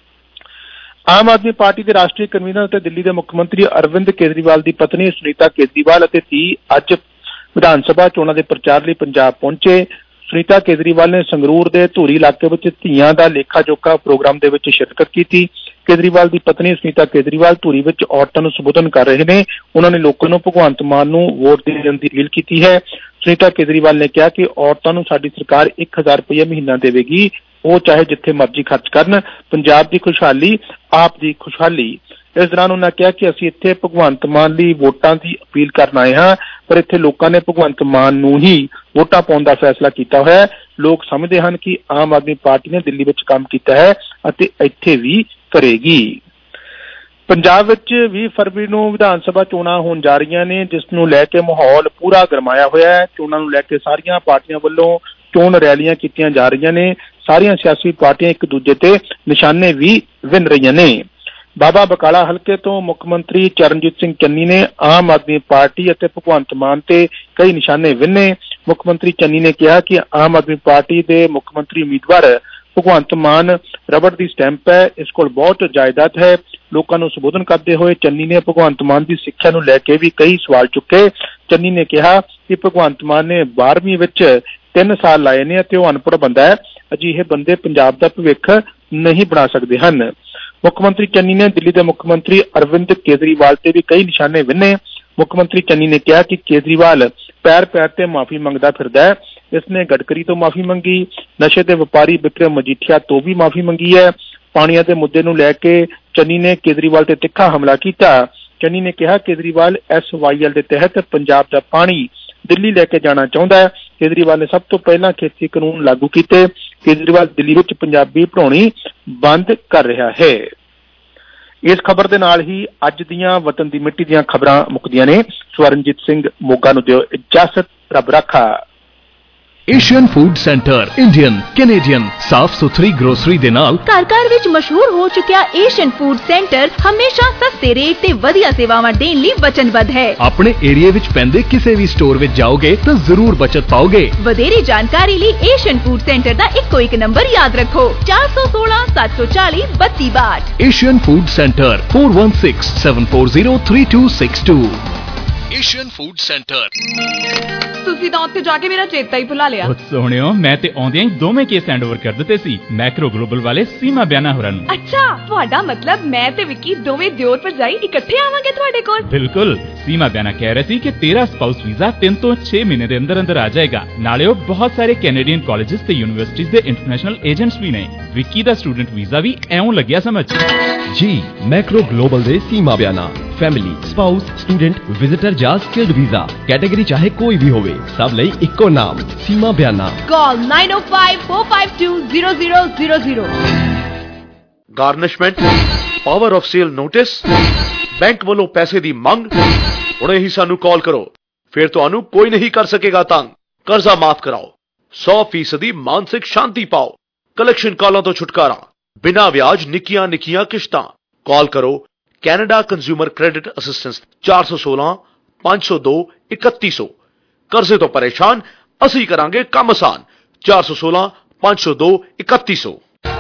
ਆਮ ਆਦਮੀ ਪਾਰਟੀ ਦੇ ਰਾਸ਼ਟਰੀ ਕਨਵੀਨਰ ਅਤੇ ਦਿੱਲੀ ਦੇ ਮੁੱਖ ਮੰਤਰੀ ਅਰਵਿੰਦ ਕੇਜਰੀਵਾਲ ਦੀ ਪਤਨੀ ਸੁਨੀਤਾ ਕੇਜਰੀਵਾਲ ਅਤੇ ਧੀ ਅੱਜ ਵਿਧਾਨ ਸਭਾ ਚੋਣਾਂ ਦੇ ਪ੍ਰਚਾਰ ਲਈ ਪੰਜਾਬ ਪਹੁੰਚੇ। ਸੁਨੀਤਾ ਕੇਜਰੀਵਾਲ ਨੇ ਸੰਗਰੂਰ ਦੇ ਧੂਰੀ ਇਲਾਕੇ ਵਿੱਚ ਧੀਆਂ ਦਾ ਲੇਖਾ ਜੋਖਾ ਪ੍ਰੋਗਰਾਮ ਦੇ ਵਿੱਚ ਸ਼ਿਰਕਤ ਕੀਤੀ। ਕੇਜਰੀਵਾਲ ਦੀ ਪਤਨੀ ਸੁਨੀਤਾ ਕੇਜਰੀਵਾਲ ਧੂਰੀ ਵਿੱਚ ਔਰਤਾਂ ਨੂੰ ਸੰਬੋਧਨ ਕਰ ਰਹੇ ਨੇ। ਉਹਨਾਂ ਨੇ ਲੋਕਾਂ ਨੂੰ ਭਗਵੰਤ ਮਾਨ ਨੂੰ ਵੋਟ ਦੇਣ ਦੀ ਅਪੀਲ ਕੀਤੀ ਹੈ। ਸੁਨੀਤਾ ਕੇਜਰੀਵਾਲ ਨੇ ਕਿਹਾ ਕਿ ਔਰਤਾਂ ਨੂੰ ਸਾਡੀ ਸਰਕਾਰ ਇੱਕ ਹਜ਼ਾਰ ਰੁਪਈਆ ਮਹੀਨਾ ਦੇਵੇਗੀ, ਉਹ ਚਾਹੇ ਜਿੱਥੇ ਮਰਜ਼ੀ ਖਰਚ ਕਰਨ। ਪੰਜਾਬ ਦੀ ਖੁਸ਼ਹਾਲੀ ਆਪ ਦੀ ਖੁਸ਼ਹਾਲੀ। ਇਸ ਦੌਰਾਨ ਉਹਨਾਂ ਕਿਹਾ ਕਿ ਅਸੀਂ ਇੱਥੇ ਭਗਵੰਤ ਮਾਨ ਲਈ ਵੋਟਾਂ ਦੀ ਅਪੀਲ ਕਰਨ ਆਏ ਹਾਂ, ਪਰ ਇੱਥੇ ਲੋਕਾਂ ਨੇ ਭਗਵੰਤ ਮਾਨ ਨੂੰ ਹੀ ਵੋਟਾਂ ਪਾਉਣ ਦਾ ਫੈਸਲਾ ਕੀਤਾ ਹੋਇਆ ਹੈ। ਲੋਕ ਸਮਝਦੇ ਹਨ ਕਿ ਆਮ ਆਦਮੀ ਪਾਰਟੀ ਨੇ ਦਿੱਲੀ ਵਿੱਚ ਕੰਮ ਕੀਤਾ ਹੈ ਅਤੇ ਇੱਥੇ ਵੀ ਕਰੇਗੀ। ਪੰਜਾਬ ਵਿੱਚ ਵੀਹ ਫਰਵਰੀ ਨੂੰ ਵਿਧਾਨ ਸਭਾ ਚੋਣਾਂ ਹੋਣ ਜਾ ਰਹੀਆਂ ਨੇ, ਜਿਸ ਨੂੰ ਲੈ ਕੇ ਮਾਹੌਲ ਪੂਰਾ ਗਰਮਾਇਆ ਹੋਇਆ ਹੈ। ਚੋਣਾਂ ਨੂੰ ਲੈ ਕੇ ਸਾਰੀਆਂ ਪਾਰਟੀਆਂ ਵੱਲੋਂ ਚੋਣ ਰੈਲੀਆਂ ਕੀਤੀਆਂ ਜਾ ਰਹੀਆਂ ਨੇ। ਸਾਰੀਆਂ ਸਿਆਸੀ ਪਾਰਟੀਆਂ ਇੱਕ ਦੂਜੇ ਤੇ ਨਿਸ਼ਾਨੇ ਵੀ ਵਿੰਨ ਰਹੀਆਂ ਨੇ। ਬਾਬਾ ਬਕਾਲਾ ਹਲਕੇ ਤੋਂ ਮੁੱਖ ਮੰਤਰੀ ਚਰਨਜੀਤ ਸਿੰਘ ਚੰਨੀ ਨੇ ਆਮ ਆਦਮੀ ਪਾਰਟੀ ਅਤੇ ਭਗਵੰਤ ਮਾਨ ਤੇ ਕਈ ਨਿਸ਼ਾਨੇ ਵਿੰਨੇ। ਮੁੱਖ ਮੰਤਰੀ ਚੰਨੀ ਨੇ ਕਿਹਾ ਕਿ ਆਮ ਆਦਮੀ ਪਾਰਟੀ ਦੇ ਮੁੱਖ ਮੰਤਰੀ ਉਮੀਦਵਾਰ ਭਗਵੰਤ ਮਾਨ ਰਬੜ ਦੀ ਸਟੈਂਪ ਹੈ, ਇਸ ਕੋਲ ਬਹੁਤ ਜਾਇਦਾਦ ਹੈ, ਲੋਕਾਂ ਨੂੰ ਸੰਬੋਧਨ ਕਰਦੇ ਹੋਏ ਚੰਨੀ ਨੇ ਭਗਵੰਤ ਮਾਨ ਦੀ ਸਿੱਖਿਆ ਨੂੰ ਲੈ ਕੇ ਵੀ ਕਈ ਸਵਾਲ ਚੁੱਕੇ। ਚੰਨੀ ਨੇ ਕਿਹਾ ਕਿ ਭਗਵੰਤ ਮਾਨ ਨੇ ਬਾਰ੍ਹਵੀਂ ਵਿੱਚ ਤਿੰਨ ਸਾਲ ਲਾਏ ਨੇ ਅਤੇ ਉਹ ਅਨਪੜ੍ਹ ਬੰਦਾ ਹੈ। ਅਜਿਹੇ ਬੰਦੇ ਪੰਜਾਬ ਦਾ ਭਵਿੱਖ ਨਹੀਂ ਬਣਾ ਸਕਦੇ ਹਨ। ਮੁੱਖ ਮੰਤਰੀ ਚੰਨੀ ਨੇ ਦਿੱਲੀ ਦੇ ਮੁੱਖ ਮੰਤਰੀ ਅਰਵਿੰਦ ਕੇਜਰੀਵਾਲ ਤੇ ਵੀ ਕਈ ਨਿਸ਼ਾਨੇ ਵਿੰਨੇ। ਮੁੱਖ ਮੰਤਰੀ ਚੰਨੀ ਨੇ ਕਿਹਾ ਕਿ ਕੇਜਰੀਵਾਲ ਪੈਰ ਪੈਰ ਤੇ ਮਾਫੀ ਮੰਗਦਾ ਫਿਰਦਾ ਹੈ। ਇਸਨੇ ਗਡਕਰੀ ਤੋਂ ਮਾਫੀ ਮੰਗੀ, ਨਸ਼ੇ ਦੇ ਵਪਾਰੀ ਵਿਕਰਮ ਮਜੀਠੀਆ ਤੋਂ ਵੀ ਮਾਫੀ ਮੰਗੀ ਹੈ। ਪਾਣੀਆਂ ਦੇ ਮੁੱਦੇ ਨੂੰ ਲੈ ਕੇ ਚੰਨੀ ਨੇ ਕੇਜਰੀਵਾਲ ਤੇ ਤਿੱਖਾ ਹਮਲਾ ਕੀਤਾ। ਚੰਨੀ ਨੇ ਕਿਹਾ ਕੇਜਰੀਵਾਲ ਐਸ ਵਾਈ ਐਲ ਦੇ ਤਹਿਤ ਪੰਜਾਬ ਦਾ ਪਾਣੀ ਦਿੱਲੀ ਲੈ ਕੇ ਜਾਣਾ ਚਾਹੁੰਦਾ ਹੈ। ਕੇਜਰੀਵਾਲ ਨੇ ਸਭ ਤੋਂ ਪਹਿਲਾਂ ਖੇਤੀ ਕਾਨੂੰਨ ਲਾਗੂ ਕੀਤੇ। ਕੇਜਰੀਵਾਲ ਦਿੱਲੀ ਵਿੱਚ ਪੰਜਾਬੀ ਪੜ੍ਹਾਉਣੀ ਬੰਦ ਕਰ ਰਿਹਾ ਹੈ। ਇਸ ਖਬਰ ਦੇ ਨਾਲ ਹੀ ਅੱਜ ਦੀਆਂ ਵਤਨ ਦੀ ਮਿੱਟੀ ਦੀਆਂ ਖਬਰਾਂ ਮੁੱਕਦੀਆਂ ਨੇ। ਸਵਰਨਜੀਤ ਸਿੰਘ ਮੋਗਾ ਨੂੰ ਦਿਓ ਇਜਾਜ਼ਤ। ਰੱਬ ਰਾਖਾ। Asian food centre Indian Canadian ਸਾਫ ਸੁਥਰੀ ਗਰੋਸਰੀ ਦੇ ਨਾਲ ਘਰ ਘਰ ਵਿੱਚ ਮਸ਼ਹੂਰ ਹੋ ਚੁੱਕਿਆ ਏਸ਼ੀਅਨ ਫੂਡ ਸੈਂਟਰ ਹਮੇਸ਼ਾ ਸਸਤੇ ਰੇਟ ਤੇ ਵਧੀਆ ਸੇਵਾਵਾਂ ਦੇਣ ਲਈ ਵਚਨਬੱਧ ਹੈ। ਆਪਣੇ ਏਰੀਆ ਵਿੱਚ ਪੈਂਦੇ ਕਿਸੇ ਵੀ ਸਟੋਰ ਵਿੱਚ ਜਾਓਗੇ ਤਾਂ ਜ਼ਰੂਰ ਬਚਤ ਪਾਓਗੇ। ਵਧੇਰੇ ਜਾਣਕਾਰੀ ਲਈ ਏਸ਼ੀਅਨ ਫੂਡ ਸੈਂਟਰ ਦਾ ਇੱਕੋ ਇੱਕ ਨੰਬਰ ਯਾਦ ਰੱਖੋ ਚਾਰ ਸੌ ਸੋਲਾਂ ਸੱਤ ਸੌ ਚਾਲੀ ਬੱਤੀ ਬਾਹਠ। Asian food centre four one six seven four zero three two six two। Asian food centre. ਤੁਸੀਂ ਤਾਂ ਉੱਥੇ ਜਾ ਕੇ ਮੇਰਾ ਚੇਤਾ ਹੀ ਭੁਲਾ ਲਿਆ। ਸੋਹਣਿਓ ਮੈਂ ਤੇ ਆਉਂਦਿਆਂ ਹੀ ਦੋਵੇਂ ਕੇਸ ਹੈਂਡ ਓਵਰ ਕਰ ਦਿੱਤੇ ਸੀ ਮੈਕਰੋ ਗਲੋਬਲ ਵਾਲੇ ਸੀਮਾ ਬਿਆਨਾ ਹੋਰਾਂ ਨੂੰ। ਅੱਛਾ, ਤੁਹਾਡਾ ਮਤਲਬ ਮੈਂ ਤੇ ਵਿੱਕੀ ਦੋਵੇਂ ਦਿਓਰ ਭਰਜਾਈ ਇਕੱਠੇ ਆਵਾਂਗੇ ਤੁਹਾਡੇ ਕੋਲ? ਬਿਲਕੁਲ। ਸੀਮਾ ਬਿਆਨਾ ਕਹਿ ਰਹੇ ਸੀ ਕਿ ਤੇਰਾ ਸਪਾਊਸ ਵੀਜ਼ਾ ਤਿੰਨ ਤੋਂ ਛੇ ਮਹੀਨੇ ਦੇ ਅੰਦਰ ਅੰਦਰ ਆ ਜਾਏਗਾ। ਨਾਲੇ ਉਹ ਬਹੁਤ ਸਾਰੇ ਕੈਨੇਡੀਅਨ ਕਾਲਜਿਸ ਤੇ ਯੂਨੀਵਰਸਿਟੀਜ਼ ਦੇ ਇੰਟਰਨੈਸ਼ਨਲ ਏਜੰਟਸ ਵੀ ਨੇ। ਵਿੱਕੀ ਦਾ ਸਟੂਡੈਂਟ ਵੀਜ਼ਾ ਵੀ ਐਉਂ ਲੱਗਿਆ ਸਮਝ। ਜੀ ਮੈਕਰੋ ਗਲੋਬਲ ਦੇ Seema Biana family spouse student visitor ਜਾਂ ਸਕਿਲਡ ਵੀਜ਼ਾ ਕੈਟੇਗਰੀ ਚਾਹੇ ਕੋਈ ਵੀ ਹੋਵੇ ਸਭ ਲਈ ਇੱਕੋ ਨਾਮ Seema Biana. Call nine oh five four five two zero zero zero zero। Garnishment power of sale notice bank ਵੱਲੋਂ ਪੈਸੇ ਦੀ ਮੰਗ। ਹੁਣੇ ਹੀ ਸਾਨੂੰ ਕਾਲ ਕਰੋ, ਫਿਰ ਤੁਹਾਨੂੰ ਕੋਈ ਨਹੀਂ ਕਰ ਸਕੇਗਾ ਤੰਗ। ਕਰਜ਼ਾ ਮਾਫ ਕਰਾਓ, ਸੌ ਫੀਸਦੀ ਮਾਨਸਿਕ ਸ਼ਾਂਤੀ ਪਾਓ, ਕਲੈਕਸ਼ਨ ਕਾਲਾਂ ਤੋਂ ਛੁਟਕਾਰਾ, ਬਿਨਾ ਵਿਆਜ ਨਿੱਕੀਆਂ ਨਿੱਕੀਆਂ ਕਿਸ਼ਤਾਂ। ਕਾਲ ਕਰੋ ਕੈਨੇਡਾ ਕੰਜ਼ਿਊਮਰ ਕ੍ਰੈਡਿਟ ਅਸਿਸਟੈਂਸ ਚਾਰ ਸੌ ਸੋਲਾਂ ਪੰਜ ਸੌ ਦੋ ਇਕੱਤੀ ਸੌ। ਕਰਜ਼ੇ ਤੋਂ ਪਰੇਸ਼ਾਨ ਅਸੀਂ ਕਰਾਂਗੇ ਕੰਮ ਆਸਾਨ। ਚਾਰ ਸੌ ਸੋਲਾਂ ਪੰਜ ਸੌ ਦੋ ਇਕੱਤੀ ਸੌ।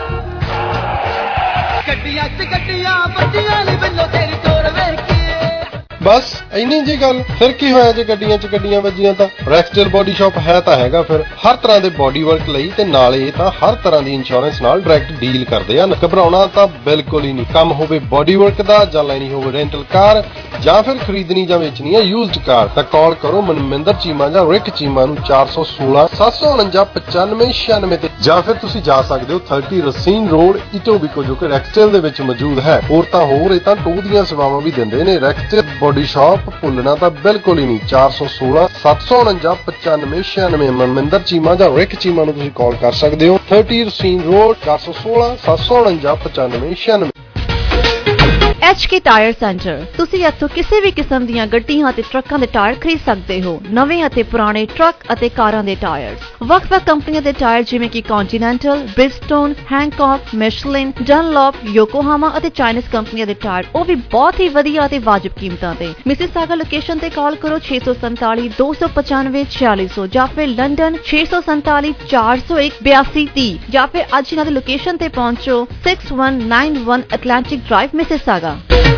ਗੱਡੀਆਂ ਚ ਗੱਡੀਆਂ ਵੱਜੀਆਂ ਨੀ ਬਿੱਲੋ ਤੇਰੀ ਤੋਰ ਵੇਖ ਕੇ। ਬਸ ਇੰਨੀ ਜੀ ਗੱਲ। ਫਿਰ ਕੀ ਹੋਇਆ ਜੇ ਗੱਡੀਆਂ 'ਚ ਗੱਡੀਆਂ ਵੱਜੀਆਂ ਤਾਂ? ਰੈਕਸਟਲ ਬੋਡੀ ਸ਼ਾਪ ਹੈ ਤਾਂ ਹੈਗਾ ਫਿਰ ਹਰ ਤਰ੍ਹਾਂ ਦੇ ਬੋਡੀ ਵਰਕ ਲਈ, ਤੇ ਨਾਲੇ ਤਾਂ ਹਰ ਤਰ੍ਹਾਂ ਦੀ ਇੰਸ਼ੋਰੈਂਸ ਨਾਲ ਡਾਇਰੈਕਟ ਡੀਲ ਕਰਦੇ ਹਨ। ਘਬਰਾਉਣਾ ਤਾਂ ਬਿਲਕੁਲ ਹੀ ਨਹੀਂ। ਕੰਮ ਹੋਵੇ ਬੋਡੀ ਵਰਕ ਦਾ ਜਾਂ ਲੈਣੀ ਹੋਵੇ ਰੈਂਟਲ ਕਾਰ ਜਾਂ ਫਿਰ ਖਰੀਦਣੀ ਜਾਂ ਵੇਚਣੀ ਹੈ ਯੂਜ਼ਡ ਕਾਰ ਤਾਂ ਕਾਲ ਕਰੋ ਮਨਮਿੰਦਰ ਚੀਮਾ ਜਾਂ ਰਿਕ ਚੀਮਾ ਨੂੰ ਚਾਰ ਸੌ ਸੋਲਾਂ ਸੱਤ ਸੌ ਉਣੰਜਾ ਪਚਾਨਵੇਂ ਛਿਆਨਵੇਂ ਤੇ, ਜਾਂ ਫਿਰ ਤੁਸੀਂ ਜਾ ਸਕਦੇ ਹੋ ਤੀਹ ਰਸੀਨ ਰੋਡ ਇਟੋਬੀਕੋ ਜੋ ਕਿ ਰੈਕਸਟਲ ਦੇ ਵਿੱਚ ਮੌਜੂਦ ਹੈ। ਹੋਰ ਤਾਂ ਹੋਰ ਇਹ ਤਾਂ ਟੂ ਦੀਆਂ ਸੇਵਾਵਾਂ ਵੀ ਦਿੰਦੇ ਨੇ। ਰੈਕਸਟਲ ਬੋਡੀ ਸ਼ਾਪ ਭੁੱਲਣਾ ਤਾਂ ਬਿਲਕੁਲ ਹੀ ਨਹੀਂ। ਚਾਰ ਸੌ ਸੋਲਾਂ ਸੱਤ ਸੌ ਉਣੰਜਾ ਪਚਾਨਵੇਂ ਛਿਆਨਵੇਂ ਮਨਮਿੰਦਰ ਚੀਮਾ ਜਾਂ ਰਿਕ ਚੀਮਾ ਨੂੰ ਤੁਸੀਂ ਕਾਲ ਕਰ ਸਕਦੇ ਹੋ। ਤੀਹ ਰਸੀਨ ਰੋਡ ਚਾਰ ਸੌ ਸੋਲਾਂ ਸੱਤ ਸੌ ਉਣੰਜਾ ਪਚਾਨਵੇਂ ਛਿਆਨਵੇਂ। H K tyre centre. ਤੁਸੀਂ ਇੱਥੋਂ ਕਿਸੇ ਵੀ ਕਿਸਮ ਦੀਆਂ ਗੱਡੀਆਂ ਅਤੇ ਟਰੱਕਾਂ ਦੇ ਟਾਇਰ ਖਰੀਦ ਸਕਦੇ ਹੋ। ਨਵੇਂ ਅਤੇ ਪੁਰਾਣੇ ਟਰੱਕ ਅਤੇ ਕਾਰਾਂ ਦੇ ਟਾਇਰ, ਵੱਖ-ਵੱਖ ਕੰਪਨੀਆਂ ਦੇ ਟਾਇਰ ਜਿਵੇਂ ਕਿ ਕੰਟੀਨੈਂਟਲ, ਬ੍ਰਿਜਸਟੋਨ, ਹੈਂਕੌਕ, ਮਿਸ਼ਲਿਨ, ਡਨਲੌਪ, ਯੋਕੋਹਾਮਾ ਅਤੇ ਚਾਈਨੀਜ਼ ਕੰਪਨੀਆਂ ਦੇ ਟਾਇਰ, ਉਹ ਵੀ ਬਹੁਤ ਹੀ ਵਧੀਆ ਅਤੇ ਵਾਜਬ ਕੀਮਤਾਂ ਤੇ। ਮਿਸਿਸਾਗਾ ਲੋਕੇਸ਼ਨ ਤੇ ਕਾਲ ਕਰੋ ਛੇ ਸੌ ਸੰਤਾਲੀ ਦੋ ਸੌ ਪਚਾਨਵੇਂ ਛਿਆਲੀ ਸੌ ਜਾਂ ਫਿਰ ਲੰਡਨ ਛੇ ਸੌ ਸੰਤਾਲੀ ਚਾਰ ਸੌ ਇੱਕ ਬਿਆਸੀ ਤੀਹ ਜਾਂ ਫਿਰ ਅੱਜ ਇਹਨਾਂ ਦੀ ਲੋਕੇਸ਼ਨ ਤੇ ਪਹੁੰਚੋ six one nine one Atlantic Drive, Mississauga.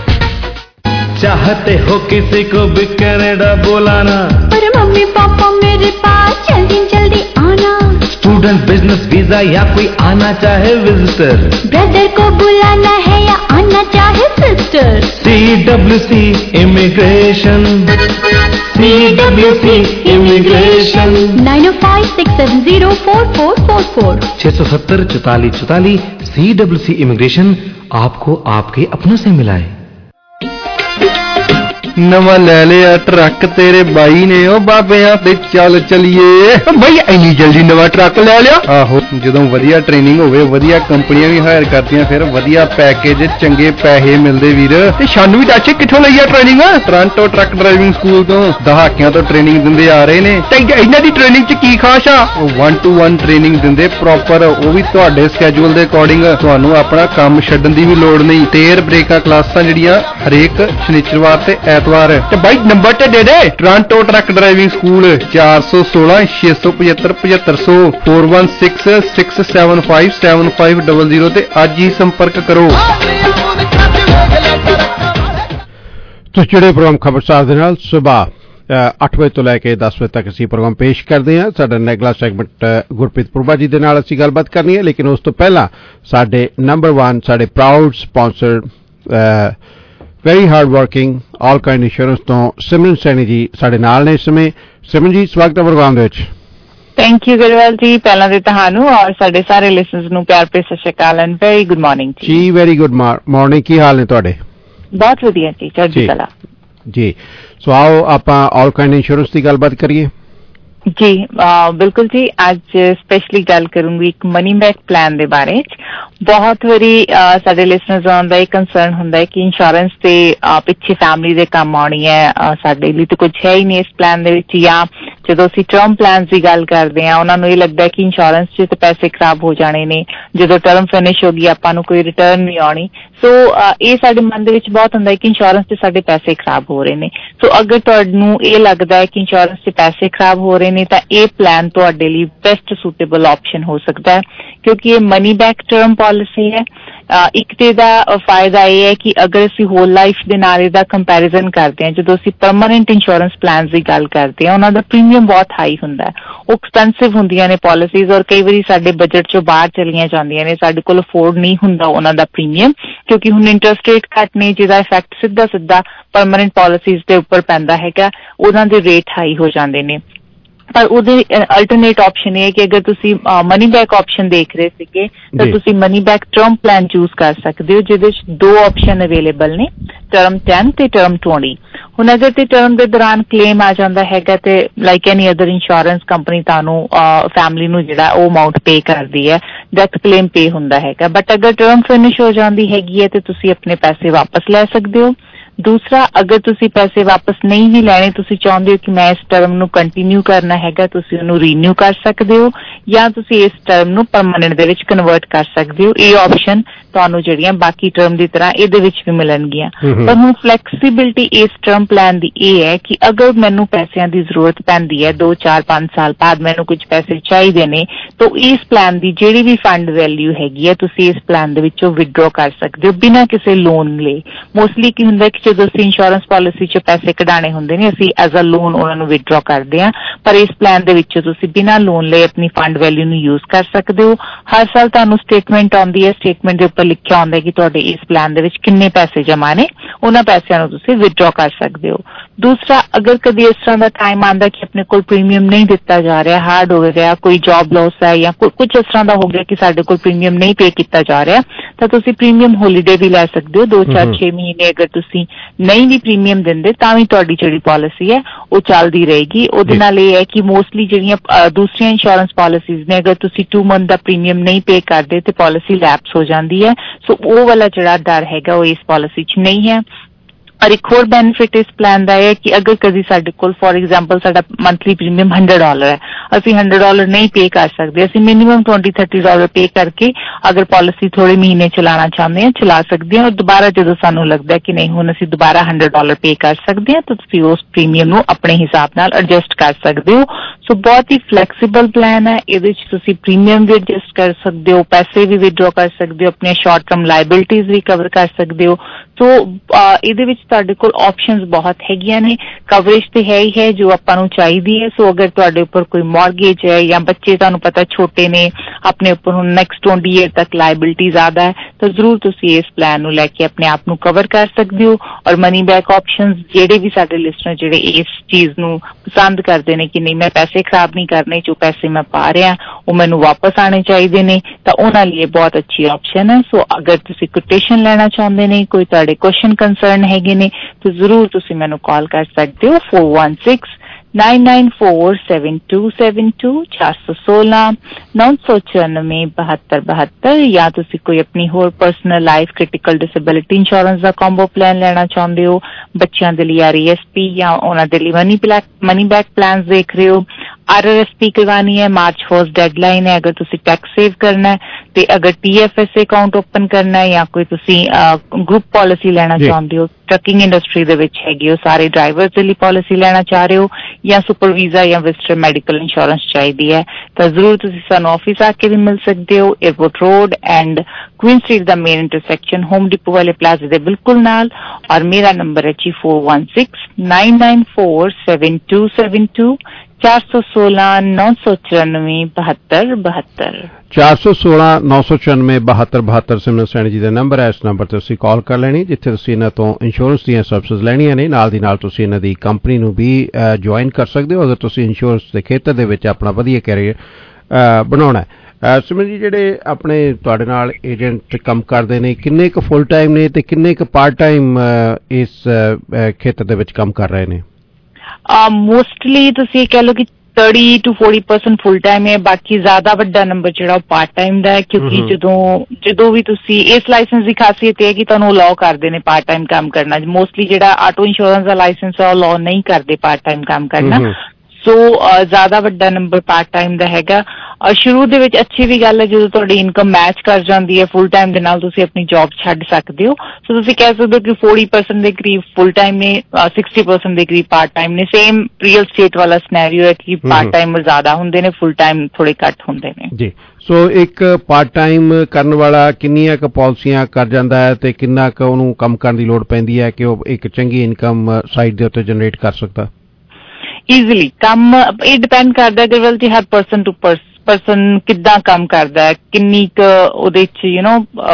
चाहते हो किसी को भी कनाडा बुलाना, पर मम्मी पापा मेरे पास जल्दी जल्दी आना। स्टूडेंट बिजनेस वीजा या कोई आना चाहे विजिटर, ब्रदर को बुलाना है या आना चाहे sister. C W C immigration, C W C immigration. Nine O five six seven zero four four four four छह सौ सत्तर चौतालीस चौतालीस। सी डब्ल्यू सी इमिग्रेशन आपको आपके अपनों से मिलाए। ਨਵਾਂ ਲੈ ਲਿਆ ਟਰੱਕ ਤੇਰੇ ਬਾਈ ਨੇ ਉਹ ਬਾਬਿਆਂ ਤੇ ਚੱਲ ਚਲੀਏ। ਬਈ ਇੰਨੀ ਜਲਦੀ ਨਵਾਂ ਟਰੱਕ ਲੈ ਲਿਆ? ਆਹੋ, ਜਦੋਂ ਵਧੀਆ ਟ੍ਰੇਨਿੰਗ ਹੋਵੇ ਵਧੀਆ ਕੰਪਨੀਆਂ ਵੀ ਹਾਇਰ ਕਰਦੀਆਂ ਫਿਰ ਵਧੀਆ ਪੈਕੇਜ ਚੰਗੇ ਪੈਸੇ ਮਿਲਦੇ ਵੀਰ। ਤੇ ਸਾਨੂੰ ਵੀ ਦੱਸ ਕਿੱਥੋਂ ਲਈ ਆ training? Toronto truck driving school ਤੋਂ ਦਹਾਕਿਆਂ ਤੋਂ ਟ੍ਰੇਨਿੰਗ ਦਿੰਦੇ ਆ ਰਹੇ ਨੇ। ਤੇ ਇਹਨਾਂ ਦੀ ਟ੍ਰੇਨਿੰਗ 'ਚ ਕੀ ਖਾਸ ਆ? ਉਹ ਵਨ ਟੂ ਵਨ ਟ੍ਰੇਨਿੰਗ ਦਿੰਦੇ ਪ੍ਰੋਪਰ, ਉਹ ਵੀ ਤੁਹਾਡੇ ਸਕੈਜੂਲ ਦੇ ਅਕੋਰਡਿੰਗ। ਤੁਹਾਨੂੰ ਆਪਣਾ ਕੰਮ ਛੱਡਣ ਦੀ ਵੀ ਲੋੜ ਨਹੀਂ। ਤੇਰ ਬ੍ਰੇਕਾਂ ਕਲਾਸਾਂ ਜਿਹੜੀਆਂ ਹਰੇਕ ਸ਼ਨੀਚਰਵਾਰ ਤੇ ਐਤਵਾਰ। ਤੇ ਬਾਈ ਨੰਬਰ ਤੇ ਦੇ ਦੇ ਟੋਰਾਂਟੋ ਟਰੱਕ ਡਰਾਈਵਿੰਗ ਸਕੂਲ ਚਾਰ ਸੌ ਸੋਲਾਂ ਛੇ ਸੌ ਪਝੱਤਰ ਪਝੱਤਰ ਸੌ four one six six seven five seven five zero zero ਤੇ ਅੱਜ ਹੀ ਸੰਪਰਕ ਕਰੋ। ਤੁਸੀਂ ਜਿਹੜੇ ਪ੍ਰੋਗਰਾਮ ਖਬਰਸਾਰ ਦੇ ਨਾਲ ਸਵੇਰ ਅੱਠ ਵਜੇ ਤੋਂ ਲੈ ਕੇ ਦਸ ਵਜੇ ਤੱਕ ਅਸੀਂ ਪ੍ਰੋਗਰਾਮ ਪੇਸ਼ ਕਰਦੇ ਹਾਂ। ਸਾਡਾ ਅਗਲਾ ਸੈਗਮੈਂਟ ਗੁਰਪ੍ਰੀਤ ਪੁਰਬਾ ਜੀ ਦੇ ਨਾਲ ਅਸੀਂ ਗੱਲਬਾਤ ਕਰਨੀ ਹੈ, ਲੇਕਿਨ ਉਸ ਤੋਂ ਪਹਿਲਾਂ ਸਾਡੇ ਨੰਬਰ ਵਨ ਸਾਡੇ proud sponsor very hard working all kind insurance ਤੋਂ ਸਿਮਰਨ ਸੈਣੀ ਜੀ ਸਾਡੇ ਨਾਲ ਨੇ ਇਸ ਸਮੇਂ। ਸਿਮਰਨ ਜੀ, ਸਵਾਗਤ ਹੈ ਪ੍ਰੋਗਰਾਮ ਦੇ ਵਿੱਚ। ਥੈਂਕ ਯੂ ਗੁਰਵਾਲ ਜੀ, ਪਹਿਲਾਂ ਦੇ ਤੁਹਾਨੂੰ ਔਰ ਸਾਡੇ ਸਾਰੇ ਲਿਸਨਰਸ ਨੂੰ ਪਿਆਰ ਭਰੀ ਸਤਿ ਸ਼੍ਰੀ ਅਕਾਲ ਐਂਡ ਵੈਰੀ ਗੁੱਡ ਮਾਰਨਿੰਗ ਜੀ। ਵੈਰੀ ਗੁੱਡ ਮਾਰਨਿੰਗ, ਕੀ ਹਾਲ ਨੇ ਤੁਹਾਡੇ? ਬਹੁਤ ਵਧੀਆ ਜੀ, ਚੜ੍ਹਦੀ ਕਲਾ ਜੀ। ਸੋ ਆਓ ਆਪਾਂ ਆਲ ਕਾਇੰਡ ਇੰਸ਼ੋਰੈਂਸ ਦੀ ਗੱਲਬਾਤ ਕਰੀਏ। ਜੀ ਬਿਲਕੁਲ ਜੀ, ਅੱਜ ਸਪੈਸ਼ਲੀ ਗੱਲ ਕਰੂੰਗੀ ਇੱਕ ਮਨੀ ਬੈਕ ਪਲਾਨ ਦੇ ਬਾਰੇ ਚ। ਬਹੁਤ ਵਾਰੀ ਸਾਡੇ ਲਿਸਨਰਸ ਦਾ ਇਹ ਕੰਸਰਨ ਹੁੰਦਾ ਹੈ ਕਿ ਇੰਸ਼ੋਰੈਂਸ ਤੇ ਪਿੱਛੇ ਫੈਮਿਲੀ ਦੇ ਕੰਮ ਆਉਣੀ ਹੈ, ਸਾਡੇ ਲਈ ਤਾਂ ਕੁਝ ਹੈ ਹੀ ਨਹੀਂ ਇਸ ਪਲਾਨ ਦੇ ਵਿੱਚ, ਜਾਂ ਜਦੋਂ ਅਸੀਂ ਟਰਮ ਪਲਾਨ ਦੀ ਗੱਲ ਕਰਦੇ ਹਾਂ ਉਹਨਾਂ ਨੂੰ ਇਹ ਲੱਗਦਾ ਕਿ ਇੰਸ਼ੋਰੈਂਸ ਚ ਤਾਂ ਪੈਸੇ ਖਰਾਬ ਹੋ ਜਾਣੇ ਨੇ, ਜਦੋਂ ਟਰਮ ਫਿਨਿਸ਼ ਹੋ ਗਈ ਆਪਾਂ ਨੂੰ ਕੋਈ ਰਿਟਰਨ ਨਹੀਂ ਆਉਣੀ। ਸੋ ਇਹ ਸਾਡੇ ਮਨ ਦੇ ਵਿੱਚ ਬਹੁਤ ਹੁੰਦਾ ਹੈ ਕਿ ਇੰਸ਼ੋਰੈਂਸ ਤੇ ਸਾਡੇ ਪੈਸੇ ਖਰਾਬ ਹੋ ਰਹੇ ਨੇ। ਸੋ ਅਗਰ ਤੁਹਾਨੂੰ ਇਹ ਲੱਗਦਾ ਹੈ ਕਿ ਇੰਸ਼ੋਰੈਂਸ ਤੇ ਪੈਸੇ ਖਰਾਬ ਹੋ ਰਹੇ ਨੇ ਤਾਂ ਇਹ ਪਲਾਨ ਤੁਹਾਡੇ ਲਈ ਬੈਸਟ ਸੂਟੇਬਲ ਆਪਸ਼ਨ ਹੋ ਸਕਦਾ ਹੈ, ਕਿਉਂਕਿ ਇਹ ਮਨੀ ਬੈਕ ਟਰਮ ਪਾਲਿਸੀ ਹੈ। ਇੱਕ ਤੇ ਦਾ ਫਾਇਦਾ ਇਹ ਹੈ ਕਿ ਅਗਰ ਅਸੀਂ ਹੋਲ ਲਾਈਫ ਦੇ ਨਾਲ ਇਹਦਾ ਕੰਪੈਰੀਜ਼ਨ ਕਰਦੇ ਹਾਂ, ਜਦੋਂ ਅਸੀਂ ਪਰਮਾਨੈਂਟ ਇੰਸ਼ੋਰੈਂਸ ਪਲਾਨ ਦੀ ਗੱਲ ਕਰਦੇ ਹਾਂ ਉਹਨਾਂ ਦਾ ਪ੍ਰੀਮੀਅਮ ਬਹੁਤ ਹਾਈ ਹੁੰਦਾ ਹੈ, ਉਹ ਐਕਸਪੈਂਸਿਵ ਹੁੰਦੀਆਂ ਨੇ ਪਾਲਿਸੀਜ਼ ਔਰ ਕਈ ਵਾਰੀ ਸਾਡੇ ਬਜਟ ਚੋਂ ਬਾਹਰ ਚਲੀਆਂ ਜਾਂਦੀਆਂ ਨੇ, ਸਾਡੇ ਕੋਲ ਅਫੋਰਡ ਨਹੀਂ ਹੁੰਦਾ ਉਹਨਾਂ ਦਾ ਪ੍ਰੀਮੀਅਮ, ਕਿਉਂਕਿ ਹੁਣ ਇੰਟਰਸਟ ਰੇਟ ਘੱਟ ਨੇ ਜਿਹਦਾ ਇਫੈਕਟ ਸਿੱਧਾ ਸਿੱਧਾ ਪਰਮਾਨੈਂਟ ਪਾਲਿਸੀਜ਼ ਦੇ ਉੱਪਰ ਪੈਂਦਾ ਹੈਗਾ, ਉਹਨਾਂ ਦੇ ਰੇਟ ਹਾਈ ਹੋ ਜਾਂਦੇ ਨੇ। ਪਰ ਉਹਦੇ ਅਲਟਰਨੇਟ ਆਪਸ਼ਨ ਇਹ ਹੈ ਕਿ ਅਗਰ ਤੁਸੀਂ ਮਨੀ ਬੈਕ ਆਪਸ਼ਨ ਦੇਖ ਰਹੇ ਸੀਗੇ ਤਾਂ ਤੁਸੀਂ money back term plan choose ਕਰ ਸਕਦੇ ਹੋ, ਜਿਹਦੇ ਚ ਦੋ ਆਪਸ਼ਨ ਅਵੇਲੇਬਲ ਨੇ, ਟਰਮ ਦਸ ਤੇ ਟਰਮ ਵੀਹ। ਹੁਣ ਅਗਰ ਤੇ ਟਰਮ ਦੇ ਦੌਰਾਨ ਕਲੇਮ ਆ ਜਾਂਦਾ ਹੈਗਾ ਤੇ like any other insurance company ਤੁਹਾਨੂੰ ਫੈਮਿਲੀ ਨੂੰ ਜਿਹੜਾ ਉਹ ਅਮਾਊਂਟ ਪੇ ਕਰਦੀ ਹੈ, ਡੈਥ ਕਲੇਮ ਪੇ ਹੁੰਦਾ ਹੈਗਾ। ਬਟ ਅਗਰ ਟਰਮ ਫਿਨਿਸ਼ ਹੋ ਜਾਂਦੀ ਹੈਗੀ ਹੈ ਤੇ ਤੁਸੀਂ ਆਪਣੇ ਪੈਸੇ ਵਾਪਸ ਲੈ ਸਕਦੇ ਹੋ। ਦੂਸਰਾ, ਅਗਰ ਤੁਸੀਂ ਪੈਸੇ ਵਾਪਸ ਨਹੀਂ ਵੀ ਲੈਣੇ, ਤੁਸੀਂ ਚਾਹੁੰਦੇ ਹੋ ਕਿ ਮੈਂ ਇਸ ਟਰਮ ਨੂੰ ਕੰਟੀਨਿਊ ਕਰਨਾ ਹੈਗਾ, ਤੁਸੀਂ ਉਹਨੂੰ ਰੀਨਿਊ ਕਰ ਸਕਦੇ ਹੋ ਜਾਂ ਤੁਸੀਂ ਇਸ ਟਰਮ ਨੂੰ ਪਰਮਾਨੈਂਟ ਦੇ ਵਿੱਚ ਕਨਵਰਟ ਕਰ ਸਕਦੇ ਹੋ। ਇਹ ਆਪਸ਼ਨ ਤੁਹਾਨੂੰ ਜਿਹੜੀਆਂ ਬਾਕੀ ਟਰਮ ਦੀ ਤਰ੍ਹਾਂ ਇਹਦੇ ਵਿੱਚ ਵੀ ਮਿਲਣਗੀਆਂ। ਪਰ ਹੁਣ ਫਲੈਕਸੀਬਿਲਿਟੀ ਇਸ ਟਰਮ ਪਲਾਨ ਦੀ ਇਹ ਹੈ ਕਿ ਅਗਰ ਮੈਨੂੰ ਪੈਸਿਆਂ ਦੀ ਜ਼ਰੂਰਤ ਪੈਂਦੀ ਹੈ, ਦੋ ਚਾਰ ਪੰਜ ਸਾਲ ਬਾਅਦ ਮੈਨੂੰ ਕੁਝ ਪੈਸੇ ਚਾਹੀਦੇ ਨੇ, ਤਾਂ ਇਸ ਪਲਾਨ ਦੀ ਜਿਹੜੀ ਵੀ ਫੰਡ ਵੈਲਿਊ ਹੈਗੀ ਹੈ ਤੁਸੀਂ ਇਸ ਪਲਾਨ ਦੇ ਵਿੱਚੋਂ ਵਿਦਡ੍ਰੋ ਕਰ ਸਕਦੇ ਹੋ ਬਿਨਾਂ ਕਿਸੇ ਲੋਨ ਲਏ। ਮੋਸਟਲੀ ਕੀ ਹੁੰਦਾ ਕਿ ਜਦੋਂ ਅਸੀਂ ਇੰਸ਼ੋਰੈਂਸ ਪਾਲਿਸੀ ਚ ਪੈਸੇ ਕਢਾਣੇ ਹੁੰਦੇ ਨੇ ਅਸੀਂ ਐਜ਼ ਅ ਲੋਨ ਉਹਨਾਂ ਨੂੰ ਵਿਦਡ੍ਰੋ ਕਰਦੇ ਹਾਂ, ਪਰ ਇਸ ਪਲਾਨ ਦੇ ਵਿੱਚੋਂ ਤੁਸੀਂ ਬਿਨਾਂ ਲੋਨ ਲਏ ਆਪਣੀ ਫੰਡ ਵੈਲਿਊ ਨੂੰ ਯੂਜ਼ ਕਰ ਸਕਦੇ ਹੋ। ਹਰ ਸਾਲ ਤੁਹਾਨੂੰ ਸਟੇਟਮੈਂਟ ਆਉਂਦੀ ਹੈ, ਸਟੇਟਮੈਂਟ ਦੇ ਉੱਪਰ ਲਿਖਿਆ ਹੁੰਦਾ ਕਿ ਤੁਹਾਡੇ ਇਸ ਪਲਾਨ ਦੇ ਵਿੱਚ ਕਿੰਨੇ ਪੈਸੇ ਜਮ੍ਹਾਂ ਨੇ, ਉਹਨਾਂ ਪੈਸਿਆਂ ਨੂੰ ਤੁਸੀਂ ਵਿਦਡ੍ਰੋ ਕਰ ਸਕਦੇ ਹੋ। ਦੂਸਰਾ, ਅਗਰ ਕਦੀ ਇਸ ਤਰ੍ਹਾਂ ਦਾ ਟਾਈਮ ਆਉਂਦਾ ਕਿ ਆਪਣੇ ਕੋਲ ਪ੍ਰੀਮੀਅਮ ਨਹੀਂ ਦਿੱਤਾ ਜਾ ਰਿਹਾ, ਹਾਰਡ ਹੋ ਗਿਆ, ਕੋਈ ਜੌਬ ਲਾਸ ਹੈ ਜਾਂ ਕੁਝ ਇਸ ਤਰ੍ਹਾਂ ਦਾ ਹੋ ਗਿਆ ਕਿ ਸਾਡੇ ਕੋਲ ਪ੍ਰੀਮੀਅਮ ਨਹੀਂ ਪੇ ਕੀਤਾ ਜਾ ਰਿਹਾ, ਤਾਂ ਤੁਸੀਂ ਪ੍ਰੀਮੀਅਮ ਹੋਲੀਡੇ ਵੀ ਲੈ ਸਕਦੇ ਹੋ। ਦੋ ਚਾਰ ਛੇ ਮਹੀਨੇ ਅਗਰ ਤੁਸੀਂ ਨਹੀਂ ਵੀ ਪ੍ਰੀਮੀਅਮ ਦਿੰਦੇ ਤਾਂ ਵੀ ਤੁਹਾਡੀ ਜਿਹੜੀ ਪਾਲਿਸੀ ਹੈ ਉਹ ਚੱਲਦੀ ਰਹੇਗੀ। ਉਹਦੇ ਨਾਲ ਇਹ ਹੈ ਕਿ ਮੋਸਟਲੀ ਜਿਹੜੀਆਂ ਦੂਸਰੀਆਂ ਇੰਸ਼ੋਰੈਂਸ ਪਾਲਿਸੀਜ਼ ਨੇ, ਅਗਰ ਤੁਸੀਂ ਟੂ ਮੰਥ ਦਾ ਪ੍ਰੀਮੀਅਮ ਨਹੀਂ ਪੇ ਕਰਦੇ ਤੇ ਪਾਲਿਸੀ ਲੈਪਸ ਹੋ ਜਾਂਦੀ ਹੈ। ਸੋ ਉਹ ਵਾਲਾ ਜਿਹੜਾ ਡਰ ਹੈਗਾ ਉਹ ਇਸ ਪਾਲਿਸੀ 'ਚ ਨਹੀਂ ਹੈ। ਔਰ ਇੱਕ ਹੋਰ ਬੈਨੀਫਿਟ ਇਸ ਪਲਾਨ ਦਾ ਹੈ ਕਿ ਅਗਰ ਕਦੀ ਸਾਡੇ ਕੋਲ ਫੋਰ ਐਗਜ਼ਾਮਪਲ ਸਾਡਾ ਮੰਥਲੀ ਪ੍ਰੀਮੀਅਮ ਹੰਡਰਡ ਡਾਲਰ ਹੈ, ਅਸੀਂ ਹੰਡਰਡ ਡਾਲਰ ਨਹੀਂ ਪੇ ਕਰ ਸਕਦੇ, ਅਸੀਂ minimum twenty thirty dollar pay ਕਰਕੇ ਅਗਰ ਪਾਲਿਸੀ ਥੋੜੇ ਮਹੀਨੇ ਚਲਾਉਣਾ ਚਾਹੁੰਦੇ ਹਾਂ ਚਲਾ ਸਕਦੇ ਹਾਂ, ਔਰ ਦੁਬਾਰਾ ਜਦੋਂ ਸਾਨੂੰ ਲੱਗਦਾ ਕਿ ਨਹੀਂ ਹੁਣ ਅਸੀਂ ਦੁਬਾਰਾ ਹੰਡਰਡ ਡਾਲਰ ਪੇ ਕਰ ਸਕਦੇ ਹਾਂ ਤਾਂ ਤੁਸੀਂ ਉਸ ਪ੍ਰੀਮੀਅਮ ਨੂੰ ਆਪਣੇ ਹਿਸਾਬ ਨਾਲ ਐਡਜਸਟ ਕਰ ਸਕਦੇ ਹੋ। ਸੋ ਬਹੁਤ ਹੀ ਫਲੈਕਸੀਬਲ ਪਲਾਨ ਹੈ, ਇਹਦੇ ਵਿੱਚ ਤੁਸੀਂ ਪ੍ਰੀਮੀਅਮ ਵੀ ਐਡਜਸਟ ਕਰ ਸਕਦੇ ਹੋ, ਪੈਸੇ ਵੀ ਵਿਦਡ੍ਰੋ ਕਰ ਸਕਦੇ ਹੋ, ਆਪਣੀਆਂ ਸ਼ਾਰਟ ਟਰਮ ਲਾਇਬਿਲਿਟੀਜ਼ ਵੀ ਕਵਰ ਕਰ ਸਕਦੇ ਹੋ। ਸੋ ਇਹਦੇ ਵਿੱਚ ਤੁਹਾਡੇ ਕੋਲ ਆਪਸ਼ਨਸ ਬਹੁਤ ਹੈਗੀਆਂ ਨੇ, ਕਵਰੇਜ ਤੇ ਹੈ ਹੀ ਹੈ ਜੋ ਆਪਾਂ ਨੂੰ ਚਾਹੀਦੀ ਹੈ। ਸੋ ਅਗਰ ਤੁਹਾਡੇ ਉੱਪਰ ਕੋਈ ਮੌਰਗੇਜ ਹੈ ਜਾਂ ਬੱਚੇ ਤੁਹਾਨੂੰ ਪਤਾ ਛੋਟੇ ਨੇ, ਆਪਣੇ ਉੱਪਰ ਹੁਣ ਨੈਕਸਟ ਟਵੈਂਟੀ ਈਅਰ ਤੱਕ ਲਾਇਬਿਲਿਟੀ ਜ਼ਿਆਦਾ ਹੈ, ਤਾਂ ਜ਼ਰੂਰ ਤੁਸੀਂ ਇਸ ਪਲਾਨ ਨੂੰ ਲੈ ਕੇ ਆਪਣੇ ਆਪ ਨੂੰ ਕਵਰ ਕਰ ਸਕਦੇ ਹੋ। ਔਰ ਮਨੀ ਬੈਕ ਆਪਸ਼ਨਸ ਜਿਹੜੇ ਵੀ ਸਾਡੇ ਲਿਸਨਰ ਜਿਹੜੇ ਇਸ ਚੀਜ਼ ਨੂੰ ਪਸੰਦ ਕਰਦੇ ਨੇ ਕਿ ਨਹੀਂ ਮੈਂ ਪੈਸੇ ਖਰਾਬ ਨਹੀਂ ਕਰਨੇ, ਜੋ ਪੈਸੇ ਮੈਂ ਪਾ ਰਿਹਾ ਉਹ ਮੈਨੂੰ ਵਾਪਸ ਆਣੇ ਚਾਹੀਦੇ ਨੇ, ਤਾਂ ਉਹਨਾਂ ਲਈ ਬਹੁਤ ਅੱਛੀ ਆਪਸ਼ਨ ਹੈ। ਸੋ ਅਗਰ ਤੁਸੀਂ ਕੋਟੇਸ਼ਨ ਲੈਣਾ ਚਾਹੁੰਦੇ ਨੇ, ਕੋਈ ਤੁਹਾਡੇ ਕੁਐਸਚਨ ਕੰਸਰਨ ਹੈਗੇ ਨੇ, ਤਾਂ ਜ਼ਰੂਰ ਤੁਸੀਂ ਮੈਨੂੰ ਕਾਲ ਕਰ ਸਕਦੇ ਹੋ four one six nine nine four seven two seven two ਚਾਰ ਸੌ ਸੋਲਾਂ ਨੌ ਸੌ ਚੁਰਾਨਵੇਂ ਬਹੱਤਰ ਬਹੱਤਰ। ਜਾਂ ਤੁਸੀਂ ਕੋਈ ਆਪਣੀ ਹੋਰ personal life critical disability insurance ਦਾ ਕੰਬੋ ਪਲਾਨ ਲੈਣਾ ਚਾਹੁੰਦੇ ਹੋ, ਬੱਚਿਆਂ ਦੇ ਲਈ ਆਰ ਈ ਐਸ ਪੀ ਜਾਂ ਉਹਨਾਂ ਦੇ ਲਈ money back money back plan ਦੇਖ ਰਹੇ ਹੋ, ਆਰ ਆਰ ਐਸ ਪੀ ਕਰਵਾਉਣੀ ਹੈ, ਮਾਰਚ ਫਸਟ ਡੈਡਲਾਈਨ ਹੈ, ਅਗਰ ਤੁਸੀਂ ਟੈਕਸ ਸੇਵ ਕਰਨਾ ਹੈ, ਤੇ ਅਗਰ T F S account open ਕਰਨਾ ਹੈ ਜਾਂ ਕੋਈ ਤੁਸੀਂ ਗਰੁੱਪ ਪਾਲਿਸੀ ਲੈਣਾ ਚਾਹੁੰਦੇ ਹੋ, ਟਰੱਕਿੰਗ ਇੰਡਸਟਰੀ ਦੇ ਵਿੱਚ ਹੈਗੇ ਹੋ, ਸਾਰੇ ਡਰਾਈਵਰਸ ਦੇ ਲਈ ਪਾਲਿਸੀ ਲੈਣਾ ਚਾਹ ਰਹੇ ਹੋ ਜਾਂ ਸੁਪਰ ਵੀਜ਼ਾ ਜਾਂ ਵਿਜ਼ਟਰ ਮੈਡੀਕਲ ਇੰਸ਼ੋਰੈਂਸ ਚਾਹੀਦੀ ਹੈ ਤਾਂ ਜ਼ਰੂਰ ਤੁਸੀਂ ਸਾਨੂੰ ਆਫਿਸ ਆ ਕੇ ਵੀ ਮਿਲ ਸਕਦੇ ਹੋ, airport road and queen street ਦਾ ਮੇਨ ਇੰਟਰਸੈਕਸ਼ਨ ਹੋਮ ਡਿਪੋ ਵਾਲੇ ਪਲਾਜ਼ੇ ਦੇ ਬਿਲਕੁਲ ਨਾਲ। ਔਰ ਮੇਰਾ ਨੰਬਰ ਹੈ ਜੀ four one six nine nine four seven two seven two ਚਾਰ ਸੌ ਸੋਲਾਂ ਨੌ ਸੌ ਚੁਰਾਨਵੇਂ ਬਹੱਤਰ ਬਹੱਤਰ ਚਾਰ ਸੌ ਸੋਲਾਂ ਨੌ ਸੌ ਚੁਰਾਨਵੇਂ ਬਹੱਤਰ ਬਹੱਤਰ ਸਿਮਰਨ ਸੈਣੀ ਜੀ ਦਾ ਨੰਬਰ ਹੈ। ਇਸ ਨੰਬਰ ਤੇ ਤੁਸੀਂ ਕਾਲ ਕਰ ਲੈਣੀ ਜਿੱਥੇ ਤੁਸੀਂ ਇਹਨਾਂ ਤੋਂ ਇੰਸ਼ੋਰੈਂਸ ਦੀਆਂ ਸਰਵਿਸਿਜ਼ ਲੈਣੀਆਂ ਨੇ। ਨਾਲ ਦੀ ਨਾਲ ਤੁਸੀਂ ਇਹਨਾਂ ਦੀ ਕੰਪਨੀ ਨੂੰ ਵੀ ਜੁਆਇਨ ਕਰ ਸਕਦੇ ਹੋ ਅਗਰ ਤੁਸੀਂ ਇੰਸ਼ੋਰੈਂਸ ਦੇ ਖੇਤਰ ਦੇ ਵਿੱਚ ਆਪਣਾ ਵਧੀਆ ਕੈਰੀਅਰ ਬਣਾਉਣਾ ਹੈ। ਸਿਮਰਨ ਜੀ, ਜਿਹੜੇ ਆਪਣੇ ਤੁਹਾਡੇ ਨਾਲ ਏਜੰਟ ਕੰਮ ਕਰਦੇ ਨੇ ਕਿੰਨੇ ਕੁ ਫੁੱਲ ਟਾਈਮ ਨੇ ਤੇ ਕਿੰਨੇ ਕੁ ਪਾਰਟ ਟਾਈਮ ਇਸ ਖੇਤਰ ਦੇ ਵਿੱਚ ਕੰਮ ਕਰ ਰਹੇ ਨੇ? ਮੋਸਟਲੀ ਤੁਸੀਂ ਕਹਿ ਲਓ ਕਿ thirty to forty percent full time ਹੈ, ਬਾਕੀ ਜ਼ਿਆਦਾ ਵੱਡਾ ਨੰਬਰ ਜਿਹੜਾ ਉਹ ਪਾਰਟ ਟਾਈਮ ਦਾ ਹੈ ਕਿਉਂਕਿ ਜਦੋਂ ਜਦੋਂ ਵੀ ਤੁਸੀਂ ਇਸ ਲਾਇਸੈਂਸ ਦੀ ਖਾਸੀਅਤ ਇਹ ਕਿ ਤੁਹਾਨੂੰ ਅਲਾਓ ਕਰਦੇ ਨੇ ਪਾਰਟ ਟਾਈਮ ਕੰਮ ਕਰਨਾ। ਮੋਸਟਲੀ ਜਿਹੜਾ ਆਟੋ ਇੰਸ਼ੋਰੈਂਸ ਦਾ ਲਾਇਸੈਂਸ ਹੈ ਉਹ ਅਲਾਓ ਨਹੀਂ ਕਰਦੇ ਪਾਰਟ ਟਾਈਮ ਕੰਮ ਕਰਨਾ, ਸੋ ਜ਼ਿਆਦਾ ਵੱਡਾ ਨੰਬਰ ਪਾਰਟ ਟਾਈਮ ਦਾ ਹੈਗਾ। ਔਰ ਸ਼ੁਰੂ ਦੇ ਵਿੱਚ ਅੱਛੀ ਵੀ ਗੱਲ ਹੈ ਜਦੋਂ ਤੁਹਾਡੀ ਇਨਕਮ ਮੈਚ ਕਰ ਜਾਂਦੀ ਹੈ ਫੁੱਲ ਟਾਈਮ ਦੇ ਨਾਲ ਤੁਸੀਂ ਆਪਣੀ ਜੌਬ ਛੱਡ ਸਕਦੇ ਹੋ। ਸੋ ਤੁਸੀਂ ਕਹਿ ਸਕਦੇ ਹੋ ਕਿ forty percent ਦੇ ਕਰੀਬ ਫੁੱਲ ਟਾਈਮ ਨੇ, sixty percent ਦੇ ਕਰੀਬ ਪਾਰਟ ਟਾਈਮ ਨੇ। ਸੇਮ ਰੀਅਲ ਸਟੇਟ ਵਾਲਾ ਸਿਨੈਰੀਓ ਹੈ ਕਿ ਪਾਰਟ ਟਾਈਮਰ ਜ਼ਿਆਦਾ ਹੁੰਦੇ ਨੇ, ਫੁੱਲ ਟਾਈਮ ਥੋੜੇ ਘੱਟ ਹੁੰਦੇ ਨੇ ਜੀ। ਸੋ ਇੱਕ ਪਾਰਟ ਟਾਈਮ ਕਰਨ ਵਾਲਾ ਕਿੰਨੀਆਂ ਕੁ ਪਾਲਿਸੀਆਂ ਕਰ ਜਾਂਦਾ ਹੈ ਤੇ ਕਿੰਨਾ ਕੁ ਉਹਨੂੰ ਕੰਮ ਕਰਨ ਦੀ ਲੋੜ ਪੈਂਦੀ ਹੈ ਕਿ ਉਹ ਇੱਕ ਚੰਗੀ ਇਨਕਮ ਸਾਈਡ ਦੇ ਉੱਤੇ ਜਨਰੇਟ ਕਰ ਸਕਦਾ? ਈਜ਼ੀਲੀ ਕੰਮ ਇਹ ਡਿਪੈਂਡ ਕਰਦਾ ਗਰਵਲ ਜੀ ਹਰ ਪਰਸਨ ਟੂ ਪਰਸਨ ਪਰਸਨ ਕਿੱਦਾਂ ਕੰਮ ਕਰਦਾ ਹੈ, ਕਿੰਨੀ ਕੁ ਉਹਦੇ ਚ ਯੂ ਨੋ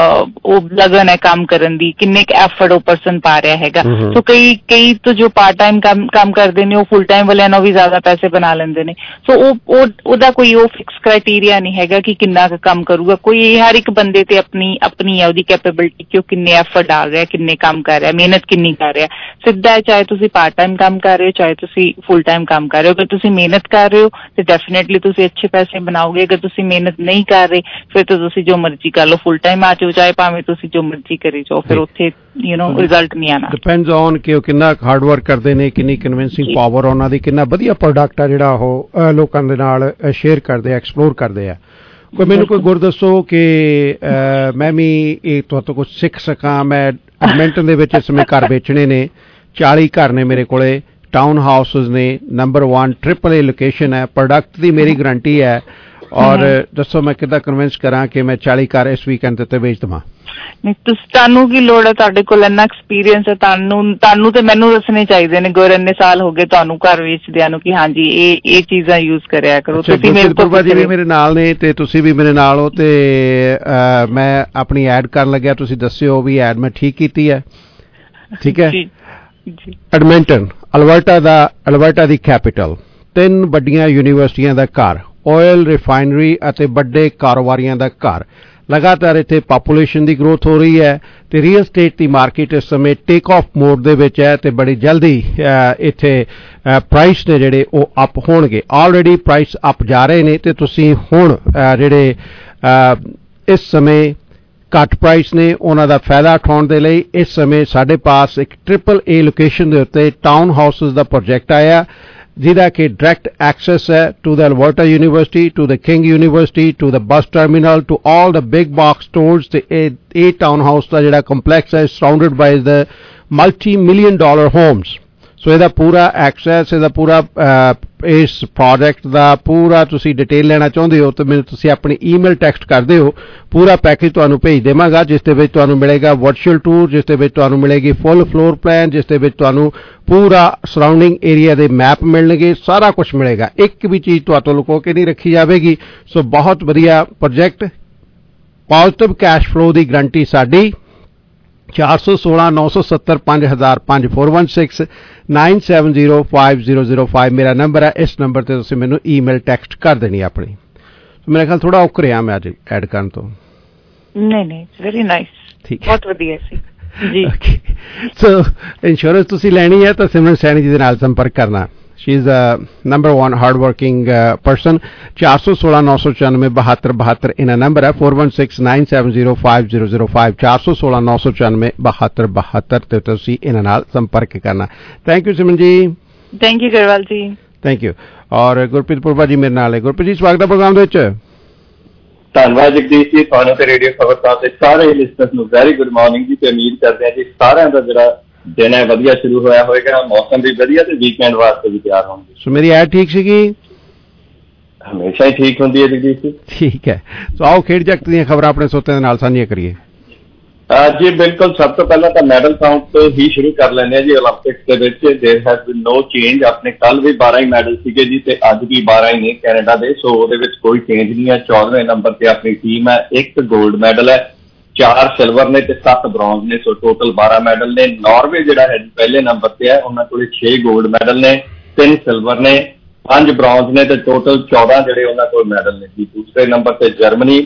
ਉਹ ਲਗਨ ਹੈ ਕੰਮ ਕਰਨ ਦੀ, ਕਿੰਨੇ ਕੁ ਐਫਰਟ ਉਹ ਪਰਸਨ ਪਾ ਰਿਹਾ ਹੈਗਾ। ਸੋ ਕਈ ਕਈ ਤੋਂ ਜੋ ਪਾਰਟ ਟਾਈਮ ਕੰਮ ਕੰਮ ਕਰਦੇ ਨੇ ਉਹ ਫੁੱਲ ਟਾਈਮ ਵਾਲਿਆਂ ਨੂੰ ਵੀ ਜ਼ਿਆਦਾ ਪੈਸੇ ਬਣਾ ਲੈਂਦੇ ਨੇ। ਸੋ ਉਹ ਉਹਦਾ ਕੋਈ ਉਹ ਫਿਕਸ ਕ੍ਰਾਈਟੇਰੀਆ ਨਹੀਂ ਹੈਗਾ ਕਿ ਕਿੰਨਾ ਕੁ ਕੰਮ ਕਰੂਗਾ ਕੋਈ। ਹਰ ਇੱਕ ਬੰਦੇ ਤੇ ਆਪਣੀ ਆਪਣੀ ਹੈ ਉਹਦੀ ਕੈਪੇਬਿਲਿਟੀ ਕਿ ਉਹ ਕਿੰਨੇ ਐਫਰਟ ਡਾਲ ਰਿਹਾ, ਕਿੰਨੇ ਕੰਮ ਕਰ ਰਿਹਾ, ਮਿਹਨਤ ਕਿੰਨੀ ਕਰ ਰਿਹਾ। ਸਿੱਧਾ ਹੈ ਚਾਹੇ ਤੁਸੀਂ ਪਾਰਟ ਟਾਈਮ ਕੰਮ ਕਰ ਰਹੇ ਹੋ ਚਾਹੇ ਤੁਸੀਂ ਫੁੱਲ ਟਾਈਮ ਕੰਮ ਕਰ ਰਹੇ ਹੋ। ਅਗਰ ਤੁਸੀਂ ਮਿਹਨਤ ਕਰ ਰਹੇ ਹੋ ਤੇ ਡੈਫੀਨੇਟਲੀ ਤੁਸੀਂ ਅੱਛੇ ਪੈਸੇ ਬਣਾਓਗੇ। ਅਗਰ ਤੁਸੀਂ ਮਿਹਨਤ ਨਹੀਂ ਕਰ ਰਹੇ ਫਿਰ ਤਾਂ ਤੁਸੀਂ ਜੋ ਮਰਜ਼ੀ ਕਰ ਲਓ, ਫੁੱਲ ਟਾਈਮ ਆ ਜਾਓ ਚਾਹੇ ਭਾਵੇਂ ਤੁਸੀਂ ਜੋ ਮਰਜ਼ੀ ਕਰੀ ਜਾਓ, ਫਿਰ ਉੱਥੇ ਯੂ ਨੋ ਰਿਜ਼ਲਟ ਨਹੀਂ ਆਣਾ। ਡਿਪੈਂਡਸ ਔਨ ਕਿ ਉਹ ਕਿੰਨਾ ਹਾਰਡ ਵਰਕ ਕਰਦੇ ਨੇ, ਕਿੰਨੀ ਕਨਵਿੰਸਿੰਗ ਪਾਵਰ ਉਹਨਾਂ ਦੀ, ਕਿੰਨਾ ਵਧੀਆ ਪ੍ਰੋਡਕਟ ਆ ਜਿਹੜਾ ਉਹ ਲੋਕਾਂ ਦੇ ਨਾਲ ਸ਼ੇਅਰ ਕਰਦੇ ਆ, ਐਕਸਪਲੋਰ ਕਰਦੇ ਆ। ਕੋਈ ਮੈਨੂੰ ਕੋਈ ਗੁਰ ਦੱਸੋ ਕਿ ਮੈਂ ਵੀ ਇਹ ਤੁਹਾਡੇ ਕੁਝ ਸਿੱਖ ਸਕਾਂ। ਮੈਂ ਐਡਮਿੰਟਨ ਦੇ ਵਿੱਚ ਇਸ ਸਮੇਂ ਘਰ ਵੇਚਣੇ ਨੇ, ਚਾਲੀ ਘਰ ਨੇ ਮੇਰੇ ਕੋਲੇ, ਟਾਊਨ ਹਾਊਸਿਸ ਨੇ, number one triple A location ਹੈ, ਪ੍ਰੋਡਕਟ ਦੀ ਮੇਰੀ ਗਰੰਟੀ ਹੈ। ਔਰ ਦੱਸੋ ਮੈਂ ਕਿੱਦਾਂ ਕਨਵਿੰਸ ਕਰਾਂ ਕਿ ਮੈਂ ਚਾਲੀ ਘਰ ਇਸ ਵੀਕਐਂਡ ਦੇ ਉੱਤੇ ਵੇਚ ਦੇਵਾਂ? ਤੁਹਾਨੂੰ ਕੀ ਲੋੜ ਹੈ, ਤੁਹਾਡੇ ਕੋਲ ਇੰਨਾ ਐਕਸਪੀਰੀਅੰਸ ਹੈ, ਤੁਹਾਨੂੰ ਤੁਹਾਨੂੰ ਤੇ ਮੈਨੂੰ ਦੱਸਣੇ ਚਾਹੀਦੇ ਨੇ ਗੁਰ ਇੰਨੇ ਸਾਲ ਹੋ ਗਏ ਤੁਹਾਨੂੰ ਘਰ ਵੇਚਦਿਆਂ ਨੂੰ ਕਿ ਹਾਂਜੀ ਇਹ ਇਹ ਚੀਜ਼ਾਂ ਯੂਜ਼ ਕਰਿਆ ਕਰੋ। ਤੁਸੀਂ ਮੇਰੇ ਤੋਂ ਜੀ ਵੀ ਮੇਰੇ ਨਾਲ ਨੇ ਤੇ ਤੁਸੀਂ ਵੀ ਮੇਰੇ ਨਾਲ ਹੋ ਤੇ ਮੈਂ ਆਪਣੀ ਐਡ ਕਰਨ ਲੱਗਿਆ, ਤੁਸੀਂ ਦੱਸਿਓ ਵੀ ਐਡ ਮੈਂ ਠੀਕ ਕੀਤੀ ਹੈ? ਠੀਕ ਹੈ। ਐਡਮਿੰਟਨ ਅਲਬਰਟਾ ਦਾ ਅਲਬਰਟਾ ਦੀ ਕੈਪੀਟਲ, ਤਿੰਨ ਵੱਡੀਆਂ ਯੂਨੀਵਰਸਿਟੀਆਂ ਦਾ ਘਰ, ਆਇਲ ਰਿਫਾਈਨਰੀ ਅਤੇ ਵੱਡੇ ਕਾਰੋਬਾਰੀਆਂ ਦਾ ਘਰ। ਲਗਾਤਾਰ ਇੱਥੇ ਪਾਪੂਲੇਸ਼ਨ ਦੀ ਗਰੋਥ ਹੋ ਰਹੀ ਹੈ ਤੇ ਰੀਅਲ ਸਟੇਟ ਦੀ ਮਾਰਕੀਟ ਇਸ ਸਮੇਂ ਟੇਕ ਆਫ ਮੋਡ ਦੇ ਵਿੱਚ ਹੈ ਤੇ ਬੜੀ ਜਲਦੀ ਇੱਥੇ ਪ੍ਰਾਈਸ ਨੇ ਜਿਹੜੇ ਉਹ ਅਪ ਹੋਣਗੇ। ਆਲਰੇਡੀ ਪ੍ਰਾਈਸ ਅਪ ਜਾ ਰਹੇ ਨੇ ਤੇ ਤੁਸੀਂ ਹੁਣ ਜਿਹੜੇ ਇਸ ਸਮੇਂ ਘੱਟ ਪ੍ਰਾਈਸ ਨੇ ਉਹਨਾਂ ਦਾ ਫਾਇਦਾ ਉਠਾਉਣ ਦੇ ਲਈ ਇਸ ਸਮੇਂ ਸਾਡੇ ਪਾਸ ਇੱਕ ਟ੍ਰਿਪਲ ਏ ਲੋਕੇਸ਼ਨ ਦੇ ਉੱਤੇ ਟਾਊਨ ਹਾਊਸਿਸ ਦਾ ਪ੍ਰੋਜੈਕਟ ਆਇਆ ਜਿਹਦਾ ਕਿ ਡਾਇਰੈਕਟ ਐਕਸੈਸ ਹੈ to the Alberta university, to the king university, to the bus terminal, to all the big box stores. ਤੇ ਇਹ ਇਹ ਟਾਊਨ ਹਾਊਸ ਦਾ ਜਿਹੜਾ ਕੰਪਲੈਕਸ ਹੈ surrounded by the multi million dollar homes. So ਇਹਦਾ ਪੂਰਾ access, ਇਹਦਾ ਪੂਰਾ ਇਸ ਪ੍ਰੋਜੈਕਟ ਦਾ ਪੂਰਾ ਤੁਸੀਂ ਡਿਟੇਲ ਲੈਣਾ ਚਾਹੁੰਦੇ ਹੋ ਤਾਂ ਮੈਨੂੰ ਤੁਸੀਂ ਆਪਣੀ ਈਮੇਲ ਟੈਕਸਟ ਕਰ ਦਿਓ, ਪੂਰਾ ਪੈਕੇਜ ਤੁਹਾਨੂੰ ਭੇਜ ਦੇਵਾਂਗਾ ਜਿਸ ਦੇ ਵਿੱਚ ਤੁਹਾਨੂੰ ਮਿਲੇਗਾ ਵਰਚੁਅਲ ਟੂਰ, ਜਿਸ ਦੇ ਵਿੱਚ ਤੁਹਾਨੂੰ ਮਿਲੇਗੀ ਫੁੱਲ ਫਲੋਰ ਪਲਾਨ, ਜਿਸ ਦੇ ਵਿੱਚ ਤੁਹਾਨੂੰ ਪੂਰਾ ਸਰਾਊਂਡਿੰਗ ਏਰੀਆ ਦੇ ਮੈਪ ਮਿਲਣਗੇ, ਸਾਰਾ ਕੁਝ ਮਿਲੇਗਾ, ਇੱਕ ਵੀ ਚੀਜ਼ ਤੁਹਾਡੇ ਲੁਕੋ ਕੇ ਨਹੀਂ ਰੱਖੀ ਜਾਵੇਗੀ। ਸੋ ਬਹੁਤ ਵਧੀਆ ਪ੍ਰੋਜੈਕਟ, ਪੋਜ਼ਿਟਿਵ ਕੈਸ਼ ਫਲੋ ਦੀ ਗਰੰਟੀ ਸਾਡੀ। ਚਾਰ ਸੌ ਸੋਲਾਂ ਨੌ ਸੌ ਸੱਤਰ ਪੰਜ ਹਜ਼ਾਰ ਪੰਜ four one six nine seven zero five zero zero five ਮੇਰਾ ਨੰਬਰ ਹੈ। ਇਸ ਨੰਬਰ ਤੇ ਤੁਸੀਂ ਮੈਨੂੰ ਈਮੇਲ ਟੈਕਸਟ ਕਰ ਦੇਣੀ ਆਪਣੀ। ਮੇਰੇ ਖਿਆਲ ਥੋੜਾ ਔਖ ਰਿਹਾ ਮੈਂ ਅੱਜ ਐਡ ਕਰਨ ਤੋਂ। ਨਹੀਂ ਨਹੀਂ, ਵੈਰੀ ਨਾਈਸ, ਠੀਕ, ਬਹੁਤ ਵਧੀਆ ਸੀ ਜੀ। ਸੋ ਇੰਸ਼ੋਰੈਂਸ ਤੁਸੀਂ ਲੈਣੀ ਹੈ ਤਾਂ ਸਿਮਰਨ ਸੈਣੀ ਜੀ ਦੇ ਨਾਲ ਸੰਪਰਕ ਕਰਨਾ। She is a number one hard-working uh, person. ਚਾਰ ਸੌ ਸੋਲਾਂ ਨੌ ਸੌ ਚੁਰਾਨਵੇਂ ਬਹੱਤਰ ਬਹੱਤਰ ਇਹਨਾਂ ਨੰਬਰ ਹੈ four one six nine seven zero five zero zero five ਚਾਰ ਸੌ ਸੋਲਾਂ ਨੌ ਸੌ ਚੁਰਾਨਵੇਂ ਬਹੱਤਰ ਬਹੱਤਰ ਤੇ ਤੁਸੀਂ ਇਹਨਾਂ ਨਾਲ ਸੰਪਰਕ ਕਰਨਾ। ਥੈਂਕ ਯੂ ਸਿਮਰਨ ਜੀ। Thank you Grewal ji. Thank you. ਔਰ ਗੁਰਪ੍ਰੀਤ ਪੁਰਬਾ ਜੀ ਮੇਰੇ ਨਾਲ ਹੈ। ਗੁਰਪ੍ਰੀਤ ਜੀ ਸਵਾਗਤ ਹੈ ਪ੍ਰੋਗਰਾਮ ਦੇ ਵਿੱਚ। ਧੰਨਵਾਦ ਜਗਦੀਸ਼ ਜੀ, ਤੁਹਾਨੂੰ ਤੇ ਰੇਡੀਓ ਖਬਰਸਾਰ ਦੇ ਸਾਰੇ ਲਿਸਨਰਸ ਨੂੰ ਵੈਰੀ ਗੁੱਡ ਮਾਰਨਿੰਗ ਜੀ ਤੇ ਉਮੀਦ ਕਰਦੇ ਹਾਂ ਜੀ ਸਾਰਿਆਂ ਦਾ ਜਿਹੜਾ ਦਿਨ ਹੈ ਵਧੀਆ ਸ਼ੁਰੂ ਹੋਇਆ ਹੋਏਗਾ, ਮੌਸਮ ਵੀ ਵਧੀਆ ਤੇ ਵੀਕਐਂਡ ਵਾਸਤੇ ਵੀ ਤਿਆਰ ਹੋਣਗੇ। ਸੋ ਮੇਰੀ ਐਡ ਠੀਕ ਸੀਗੀ? ਹਮੇਸ਼ਾ ਹੀ ਠੀਕ ਹੁੰਦੀ ਹੈ ਜਗਦੀਸ਼ ਜੀ। ਠੀਕ ਹੈ, ਸੋ ਆਓ ਖੇਡ ਜਗਤ ਦੀਆਂ ਖਬਰਾਂ ਆਪਣੇ ਸਰੋਤਿਆਂ ਦੇ ਨਾਲ ਸਾਂਝੀਆਂ ਕਰੀਏ। ਜੀ ਬਿਲਕੁਲ, ਸਭ ਤੋਂ ਪਹਿਲਾਂ ਤਾਂ ਮੈਡਲ ਕਾਊਂਟ ਤੋਂ ਹੀ ਸ਼ੁਰੂ ਕਰ ਲੈਂਦੇ ਹਾਂ ਜੀ। ਓਲੰਪਿਕਸ ਦੇ ਵਿੱਚ ਦੇਰ ਹੈਜ਼ ਬੀਨ ਨੋ ਚੇਂਜ। ਆਪਣੇ ਕੱਲ ਵੀ ਬਾਰਾਂ ਹੀ ਮੈਡਲ ਸੀਗੇ ਜੀ ਤੇ ਅੱਜ ਵੀ ਬਾਰਾਂ ਹੀ ਨੇ ਕੈਨੇਡਾ ਦੇ, ਸੋ ਉਹਦੇ ਵਿੱਚ ਕੋਈ ਚੇਂਜ ਨਹੀਂ ਹੈ। ਚੌਦਵੇਂ ਨੰਬਰ ਤੇ ਆਪਣੀ ਟੀਮ ਹੈ, ਇੱਕ ਗੋਲਡ ਮੈਡਲ ਹੈ, ਚਾਰ ਸਿਲਵਰ ਨੇ ਤੇ ਸੱਤ ਬ੍ਰੌਂਜ਼ ਨੇ, ਸੋ ਟੋਟਲ ਬਾਰਾਂ ਮੈਡਲ ਨੇ। ਨਾਰਵੇ ਜਿਹੜਾ ਹੈ ਜੀ ਪਹਿਲੇ ਨੰਬਰ ਤੇ ਹੈ, ਉਹਨਾਂ ਕੋਲ ਛੇ ਗੋਲਡ ਮੈਡਲ ਨੇ, ਤਿੰਨ ਸਿਲਵਰ ਨੇ, ਪੰਜ ਬ੍ਰੌਂਜ਼ ਨੇ ਤੇ ਟੋਟਲ ਚੌਦਾਂ ਜਿਹੜੇ ਉਹਨਾਂ ਕੋਲ ਮੈਡਲ ਨੇ ਜੀ। ਦੂਸਰੇ ਨੰਬਰ ਤੇ ਜਰਮਨੀ,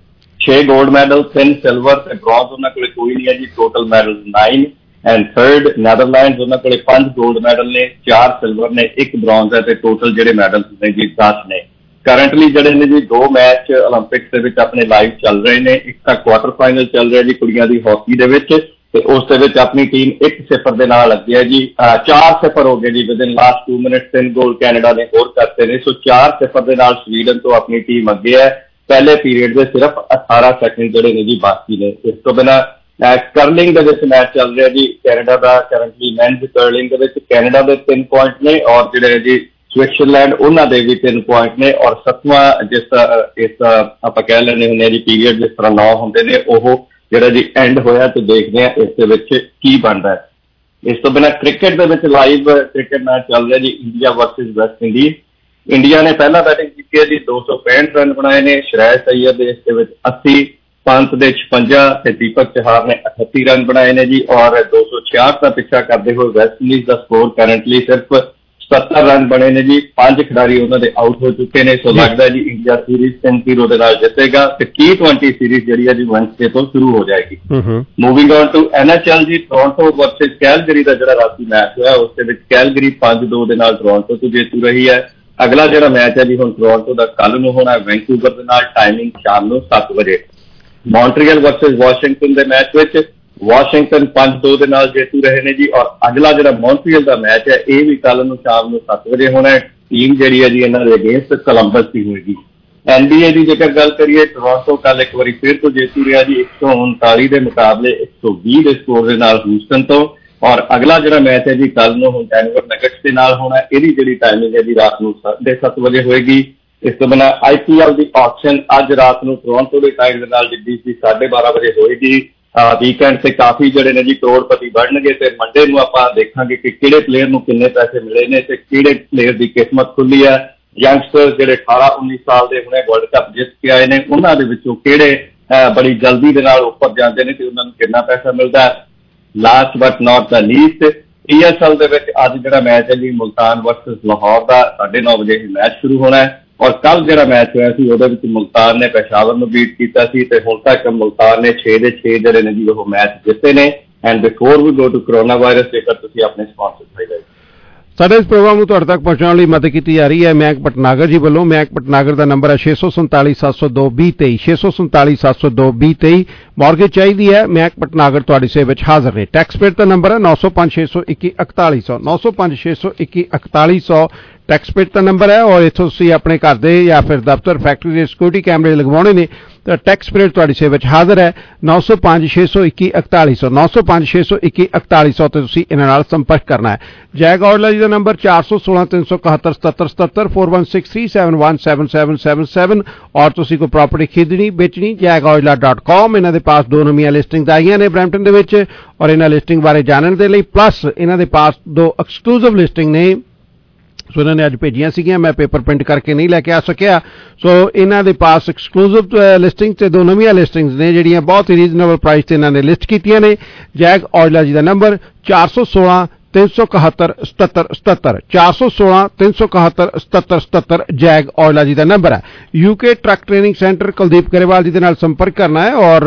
ਛੇ ਗੋਲਡ ਮੈਡਲ, ਤਿੰਨ ਸਿਲਵਰ ਤੇ ਬ੍ਰੌਂਜ਼ ਉਹਨਾਂ ਕੋਲ ਕੋਈ ਨਹੀਂ ਹੈ ਜੀ, total medal nine. And third Netherlands, ਉਹਨਾਂ ਕੋਲ ਪੰਜ ਗੋਲਡ ਮੈਡਲ ਨੇ, ਚਾਰ ਸਿਲਵਰ ਨੇ, ਇੱਕ ਬ੍ਰੌਂਜ਼ ਹੈ ਤੇ ਟੋਟਲ ਜਿਹੜੇ ਮੈਡਲ ਨੇ ਜੀ ਦਸ ਨੇ। ਕਰੰਟਲੀ ਜਿਹੜੇ ਨੇ ਜੀ ਦੋ ਮੈਚ ਓਲੰਪਿਕਸ ਦੇ ਵਿੱਚ ਆਪਣੇ ਲਾਈਵ ਚੱਲ ਰਹੇ ਨੇ। ਇੱਕ ਤਾਂ ਕੁਆਟਰ ਫਾਈਨਲ ਚੱਲ ਰਿਹਾ ਜੀ ਕੁੜੀਆਂ ਦੀ ਹਾਕੀ ਦੇ ਵਿੱਚ, ਤੇ ਉਸ ਦੇ ਵਿੱਚ ਆਪਣੀ ਟੀਮ ਇੱਕ ਸਿਫਰ ਦੇ ਨਾਲ ਅੱਗੇ ਹੈ ਜੀ। ਚਾਰ ਸਿਫਰ ਹੋ ਗਏ ਜੀ within last two minute, ਤਿੰਨ ਗੋਲ ਕੈਨੇਡਾ ਨੇ ਹੋਰ ਕਰਤੇ ਨੇ, ਸੋ ਚਾਰ ਸਿਫਰ ਦੇ ਨਾਲ ਸਵੀਡਨ ਤੋਂ ਆਪਣੀ ਟੀਮ ਅੱਗੇ ਹੈ। ਪਹਿਲੇ ਪੀਰੀਅਡ ਦੇ ਸਿਰਫ ਅਠਾਰਾਂ ਸੈਕਿੰਡ ਜਿਹੜੇ ਨੇ ਜੀ ਬਾਕੀ ਨੇ। ਇਸ ਤੋਂ ਬਿਨਾਂ ਕਰਲਿੰਗ ਦੇ ਵਿੱਚ ਮੈਚ ਚੱਲ ਰਿਹਾ ਜੀ ਕੈਨੇਡਾ ਦਾ। ਕਰੰਟਲੀ ਮੈਨਜ਼ ਕਰਲਿੰਗ ਦੇ ਵਿੱਚ ਕੈਨੇਡਾ ਦੇ ਤਿੰਨ ਪੁਆਇੰਟ ਨੇ ਔਰ ਜਿਹੜੇ ਜੀ ਸਵਿਟਜ਼ਰਲੈਂਡ ਉਹਨਾਂ ਦੇ ਵੀ ਤਿੰਨ ਪੁਆਇੰਟ ਨੇ। ਔਰ ਸੱਤਵਾਂ ਜਿਸ ਇਸ ਆਪਾਂ ਕਹਿ ਲੈਂਦੇ ਹੁੰਦੇ ਹਾਂ ਜੀ ਪੀਰੀਅਡ ਜਿਸ ਤਰ੍ਹਾਂ ਨੌ ਹੁੰਦੇ ਨੇ, ਉਹ ਜਿਹੜਾ ਜੀ ਐਂਡ ਹੋਇਆ ਤੇ ਦੇਖਦੇ ਹਾਂ ਇਸ ਦੇ ਵਿੱਚ ਕੀ ਬਣਦਾ ਹੈ। ਇਸ ਤੋਂ ਬਿਨਾਂ ਕ੍ਰਿਕਟ ਦੇ ਵਿੱਚ ਲਾਈਵ ਕ੍ਰਿਕਟ ਮੈਚ ਚੱਲ ਰਿਹਾ ਜੀ India versus West Indies. India ਨੇ ਪਹਿਲਾਂ ਬੈਟਿੰਗ ਕੀਤੀ ਹੈ ਜੀ, ਦੋ ਸੌ ਪੈਂਹਠ ਰਨ ਬਣਾਏ ਨੇ। ਸ਼੍ਰੇਯਸ ਅਈਅਰ ਦੇ ਇਸ ਦੇ ਵਿੱਚ ਅੱਸੀ, ਪੰਤ ਦੇ ਛਪੰਜਾ ਤੇ ਦੀਪਕ ਚਹਾਰ ਨੇ ਅਠੱਤੀ ਰਨ ਬਣਾਏ ਨੇ ਜੀ। ਔਰ ਦੋ ਸੌ ਛਿਆਹਠ ਦਾ ਪਿੱਛਾ ਕਰਦੇ ਹੋਏ ਵੈਸਟ ਇੰਡੀਜ਼ ਦਾ ਸਕੋਰ ਕਰੰਟਲੀ ਸਿਰਫ ਸੱਤਰ ਰਨ ਬਣੇ ਨੇ ਜੀ। ਪੰਜ ਖਿਡਾਰੀ ਉਹਨਾਂ ਦੇ ਆਊਟ ਹੋ ਚੁੱਕੇ ਨੇ, ਸੋ ਲੱਗਦਾ ਜੀ ਇੰਡੀਆ ਸੀਰੀਜ਼ ਤਿੰਨ ਜ਼ੀਰੋ ਦੇ ਨਾਲ ਜਿੱਤੇਗਾ ਤੇ ਟੀ ਟਵੈਂਟੀ ਸੀਰੀਜ਼ ਜਿਹੜੀ ਹੈ ਜੀ ਵੈਨਸਡੇ ਤੋਂ ਸ਼ੁਰੂ ਹੋ ਜਾਏਗੀ। Moving on to N H L ਜੀ, ਟੋਰਾਂਟੋ ਵਰਸਸ ਕੈਲਗਰੀ ਦਾ ਜਿਹੜਾ ਰਾਤੀ ਮੈਚ ਹੋਇਆ ਉਸ ਦੇ ਵਿੱਚ ਕੈਲਗਰੀ ਪੰਜ ਦੋ ਦੇ ਨਾਲ ਟੋਰਾਂਟੋ ਤੋਂ ਜੇਤੂ ਰਹੀ ਹੈ। ਅਗਲਾ ਜਿਹੜਾ ਮੈਚ ਹੈ ਜੀ ਹੁਣ ਟੋਰਾਂਟੋ ਦਾ ਕੱਲ ਨੂੰ ਹੋਣਾ ਵੈਂਕੂਵਰ ਦੇ ਨਾਲ, ਟਾਈਮਿੰਗ ਸ਼ਾਮ ਨੂੰ ਸੱਤ ਵਜੇ। ਮੌਂਟਰੀਅਲ ਵਰਸਸ ਵਾਸ਼ਿੰਗਟਨ ਦੇ ਮੈਚ ਵਿੱਚ ਵਾਸ਼ਿੰਗਟਨ ਪੰਜ ਦੋ ਦੇ ਨਾਲ ਜੇਤੂ ਰਹੇ ਨੇ ਜੀ। ਔਰ ਅਗਲਾ ਜਿਹੜਾ ਮੌਂਟਰੀਅਲ ਦਾ ਮੈਚ ਹੈ ਇਹ ਵੀ ਕੱਲ ਨੂੰ ਸ਼ਾਮ ਨੂੰ ਸੱਤ ਵਜੇ ਹੋਣਾ। ਟੀਮ ਜਿਹੜੀ ਹੈ ਜੀ ਇਹਨਾਂ ਦੇ ਅਗੇਂਸਟ ਕੋਲੰਬਸ ਦੀ ਹੋਏਗੀ। ਐਨ ਬੀ ਏ ਦੀ ਜੇਕਰ ਗੱਲ ਕਰੀਏ, ਟੋਰਾਂਟੋ ਕੱਲ ਇੱਕ ਵਾਰੀ ਫਿਰ ਤੋਂ ਜੇਤੂ ਰਿਹਾ ਜੀ ਇੱਕ ਸੌ ਉਨਤਾਲੀ ਦੇ ਮੁਕਾਬਲੇ ਇੱਕ ਸੌ ਵੀਹ ਦੇ ਸਕੋਰ ਦੇ ਨਾਲ ਹਿਊਸਟਨ ਤੋਂ। ਔਰ ਅਗਲਾ ਜਿਹੜਾ ਮੈਚ ਹੈ ਜੀ ਕੱਲ ਨੂੰ ਹੁਣ ਡੈਨਵਰ ਨਗਟਸ ਦੇ ਨਾਲ ਹੋਣਾ। ਇਹਦੀ ਜਿਹੜੀ ਟਾਈਮਿੰਗ ਹੈ ਜੀ ਰਾਤ ਨੂੰ ਸਾਢੇ ਸੱਤ ਵਜੇ ਹੋਏਗੀ। ਇਸ ਤੋਂ ਬਿਨਾਂ ਆਈ ਪੀ ਐਲ ਦੀ ਆਕਸ਼ਨ ਅੱਜ ਰਾਤ ਨੂੰ ਟੋਰਾਂਟੋ ਦੇ ਟਾਈਮ ਦੇ ਨਾਲ ਜਿੱਡੀ ਸੀ ਸਾਢੇ ਬਾਰਾਂ ਵਜੇ ਹੋਏਗੀ। ਵੀਕਐਂਡ ਤੇ ਕਾਫੀ ਜਿਹੜੇ ਨੇ ਜੀ ਕਰੋੜਪਤੀ ਬਣਨਗੇ ਤੇ ਮੰਡੇ ਨੂੰ ਆਪਾਂ ਦੇਖਾਂਗੇ ਕਿ ਕਿਹੜੇ ਪਲੇਅਰ ਨੂੰ ਕਿੰਨੇ ਪੈਸੇ ਮਿਲੇ ਨੇ ਤੇ ਕਿਹੜੇ ਪਲੇਅਰ ਦੀ ਕਿਸਮਤ ਖੁੱਲੀ ਹੈ। ਯੰਗਸਟਰ ਜਿਹੜੇ ਅਠਾਰਾਂ ਉੱਨੀ ਸਾਲ ਦੇ ਹੁਣੇ ਵਰਲਡ ਕੱਪ ਜਿੱਤ ਕੇ ਆਏ ਨੇ, ਉਹਨਾਂ ਦੇ ਵਿੱਚੋਂ ਕਿਹੜੇ ਬੜੀ ਜਲਦੀ ਦੇ ਨਾਲ ਉੱਪਰ ਜਾਂਦੇ ਨੇ ਤੇ ਉਹਨਾਂ ਨੂੰ ਕਿੰਨਾ ਪੈਸਾ ਮਿਲਦਾ ਹੈ। Last but not the least, P S L ਦੇ ਵਿੱਚ ਅੱਜ ਜਿਹੜਾ ਮੈਚ ਹੈ ਜੀ ਮੁਲਤਾਨ ਵਰਸਸ ਲਾਹੌਰ ਦਾ ਸਾਢੇ ਨੌ ਵਜੇ ਹੀ ਮੈਚ ਸ਼ੁਰੂ ਹੋਣਾ ਹੈ। ਔਰ ਕੱਲ ਜਿਹੜਾ ਮੈਚ ਹੋਇਆ ਸੀ ਉਹਦੇ ਵਿੱਚ ਮੁਲਤਾਨ ਨੇ ਪੇਸ਼ਾਵਰ ਨੂੰ ਬੀਟ ਕੀਤਾ ਸੀ ਤੇ ਹੁਣ ਤੱਕ ਮੁਲਤਾਨ ਨੇ ਛੇ ਦੇ ਛੇ ਜਿਹੜੇ ਨੇ ਜੀ ਉਹ ਮੈਚ ਜਿੱਤੇ ਨੇ। And before we go to corona virus, ਜੇਕਰ ਤੁਸੀਂ ਆਪਣੇ ਸਪਾਂਸਰ ਚਾਹੀਦਾ ਸਾਡੇ ਇਸ ਪ੍ਰੋਗਰਾਮ ਨੂੰ ਤੁਹਾਡੇ ਤੱਕ ਪਹੁੰਚਾਉਣ ਲਈ ਮਦਦ ਕੀਤੀ ਜਾ ਰਹੀ ਹੈ ਮੈਕ ਭਟਨਾਗਰ ਜੀ ਵੱਲੋਂ। ਮੈਕ ਭਟਨਾਗਰ ਦਾ ਨੰਬਰ ਹੈ ਛੇ ਸੌ ਸੰਤਾਲੀ ਸੱਤ ਸੌ ਦੋ ਵੀਹ ਤੇਈ, ਛੇ ਸੌ ਸੰਤਾਲੀ ਸੱਤ ਸੌ ਦੋ ਵੀਹ ਤੇਈ। ਮਾਰਗੇਜ ਚਾਹੀਦੀ ਹੈ, ਮੈਕ ਭਟਨਾਗਰ ਤੁਹਾਡੀ ਸੇਵਾ ਵਿੱਚ ਹਾਜ਼ਰ ਨੇ। ਟੈਕਸ ਪੇਡ ਦਾ ਨੰਬਰ ਹੈ ਨੌ ਸੌ ਪੰਜ ਛੇ ਸੌ ਇੱਕੀ ਇਕਤਾਲੀ ਸੌ, ਨੌ ਸੌ ਪੰਜ ਛੇ ਸੌ ਇੱਕੀ ਇਕਤਾਲੀ ਸੌ ਟੈਕਸ ਪੇਡ ਦਾ ਨੰਬਰ ਹੈ। ਔਰ ਇੱਥੋਂ ਤੁਸੀਂ ਆਪਣੇ ਘਰ ਦੇ ਜਾਂ ਫਿਰ ਦਫ਼ਤਰ ਫੈਕਟਰੀ ਦੇ ਸਿਕਿਉਰਿਟੀ ਕੈਮਰੇ ਲਗਵਾਉਣੇ ਨੇ ਤਾਂ ਟੈਕਸ ਪੇਡ ਤੁਹਾਡੀ ਸੇਵਾ ਵਿੱਚ ਹਾਜ਼ਰ ਹੈ। ਨੌ ਸੌ ਪੰਜ ਛੇ ਸੌ ਇੱਕੀ ਇਕਤਾਲੀ ਸੌ, ਨੌ ਸੌ ਪੰਜ ਛੇ ਸੌ ਇੱਕੀ ਇਕਤਾਲੀ ਸੌ ਤੇ ਤੁਸੀਂ ਇਹਨਾਂ ਨਾਲ ਸੰਪਰਕ ਕਰਨਾ ਹੈ। ਜੈਕ ਔਰਲਾ ਜੀ ਦਾ ਨੰਬਰ ਚਾਰ ਸੌ ਸੋਲਾਂ ਤਿੰਨ ਸੌ ਇਕਹੱਤਰ ਸਤੱਤਰ ਸਤੱਤਰ, ਚਾਰ ਇੱਕ ਛੇ ਤਿੰਨ ਸੱਤ ਇੱਕ ਸੱਤ ਸੱਤ ਸੱਤ ਸੱਤ। ਔਰ ਤੁਸੀਂ ਕੋਈ ਪ੍ਰਾਪਰਟੀ ਖਰੀਦਣੀ ਵੇਚਣੀ ਜੈਕ ਔਰਲਾ ਡਾਟ ਕਾਮ। ਇਹਨਾਂ ਦੇ ਪਾਸ ਦੋ ਨਵੀਆਂ ਲਿਸਟਿੰਗ ਆਈਆਂ ਨੇ ਬਰੈਂਪਟਨ ਦੇ ਵਿੱਚ ਔਰ ਇਹਨਾਂ ਲਿਸਟਿੰਗ ਬਾਰੇ ਜਾਣਨ ਦੇ ਲਈ ਪਲੱਸ ਇਹਨਾਂ ਦੇ ਪਾਸ ਦੋ ਐਕਸਕਲੂਸਿਵ ਲਿਸਟਿੰਗ ਨੇ, ਸੋ ਇਹਨਾਂ ਨੇ ਅੱਜ ਭੇਜੀਆਂ ਸੀਗੀਆਂ, ਮੈਂ ਪੇਪਰ ਪ੍ਰਿੰਟ ਕਰਕੇ ਨਹੀਂ ਲੈ ਕੇ ਆ ਸਕਿਆ। ਸੋ ਇਹਨਾਂ ਦੇ ਪਾਸ ਐਕਸਕਲੂਸਿਵ ਲਿਸਟਿੰਗ ਤੇ ਦੋ ਨਵੀਆਂ ਲਿਸਟਿੰਗਸ ਨੇ ਜਿਹੜੀਆਂ ਬਹੁਤ ਹੀ ਰੀਜ਼ਨੇਬਲ ਪ੍ਰਾਈਸ ਤੇ ਇਹਨਾਂ ਨੇ ਲਿਸਟ ਕੀਤੀਆਂ ਨੇ। ਜੈਕ ਔਰਲਾ ਜੀ ਦਾ ਨੰਬਰ ਚਾਰ ਸੌ ਸੋਲਾਂ ਤਿੰਨ ਸੌ ਇਕਹੱਤਰ ਸਤੱਤਰ ਸਤੱਤਰ, ਚਾਰ ਸੌ ਸੋਲਾਂ ਤਿੰਨ ਸੌ ਇਕਹੱਤਰ ਸਤੱਤਰ ਸਤੱਤਰ ਜੈਕ ਔਰਲਾ ਜੀ ਦਾ ਨੰਬਰ ਹੈ। UK truck training centre Kuldeep Grewal ji ਦੇ ਨਾਲ ਸੰਪਰਕ ਕਰਨਾ ਹੈ ਔਰ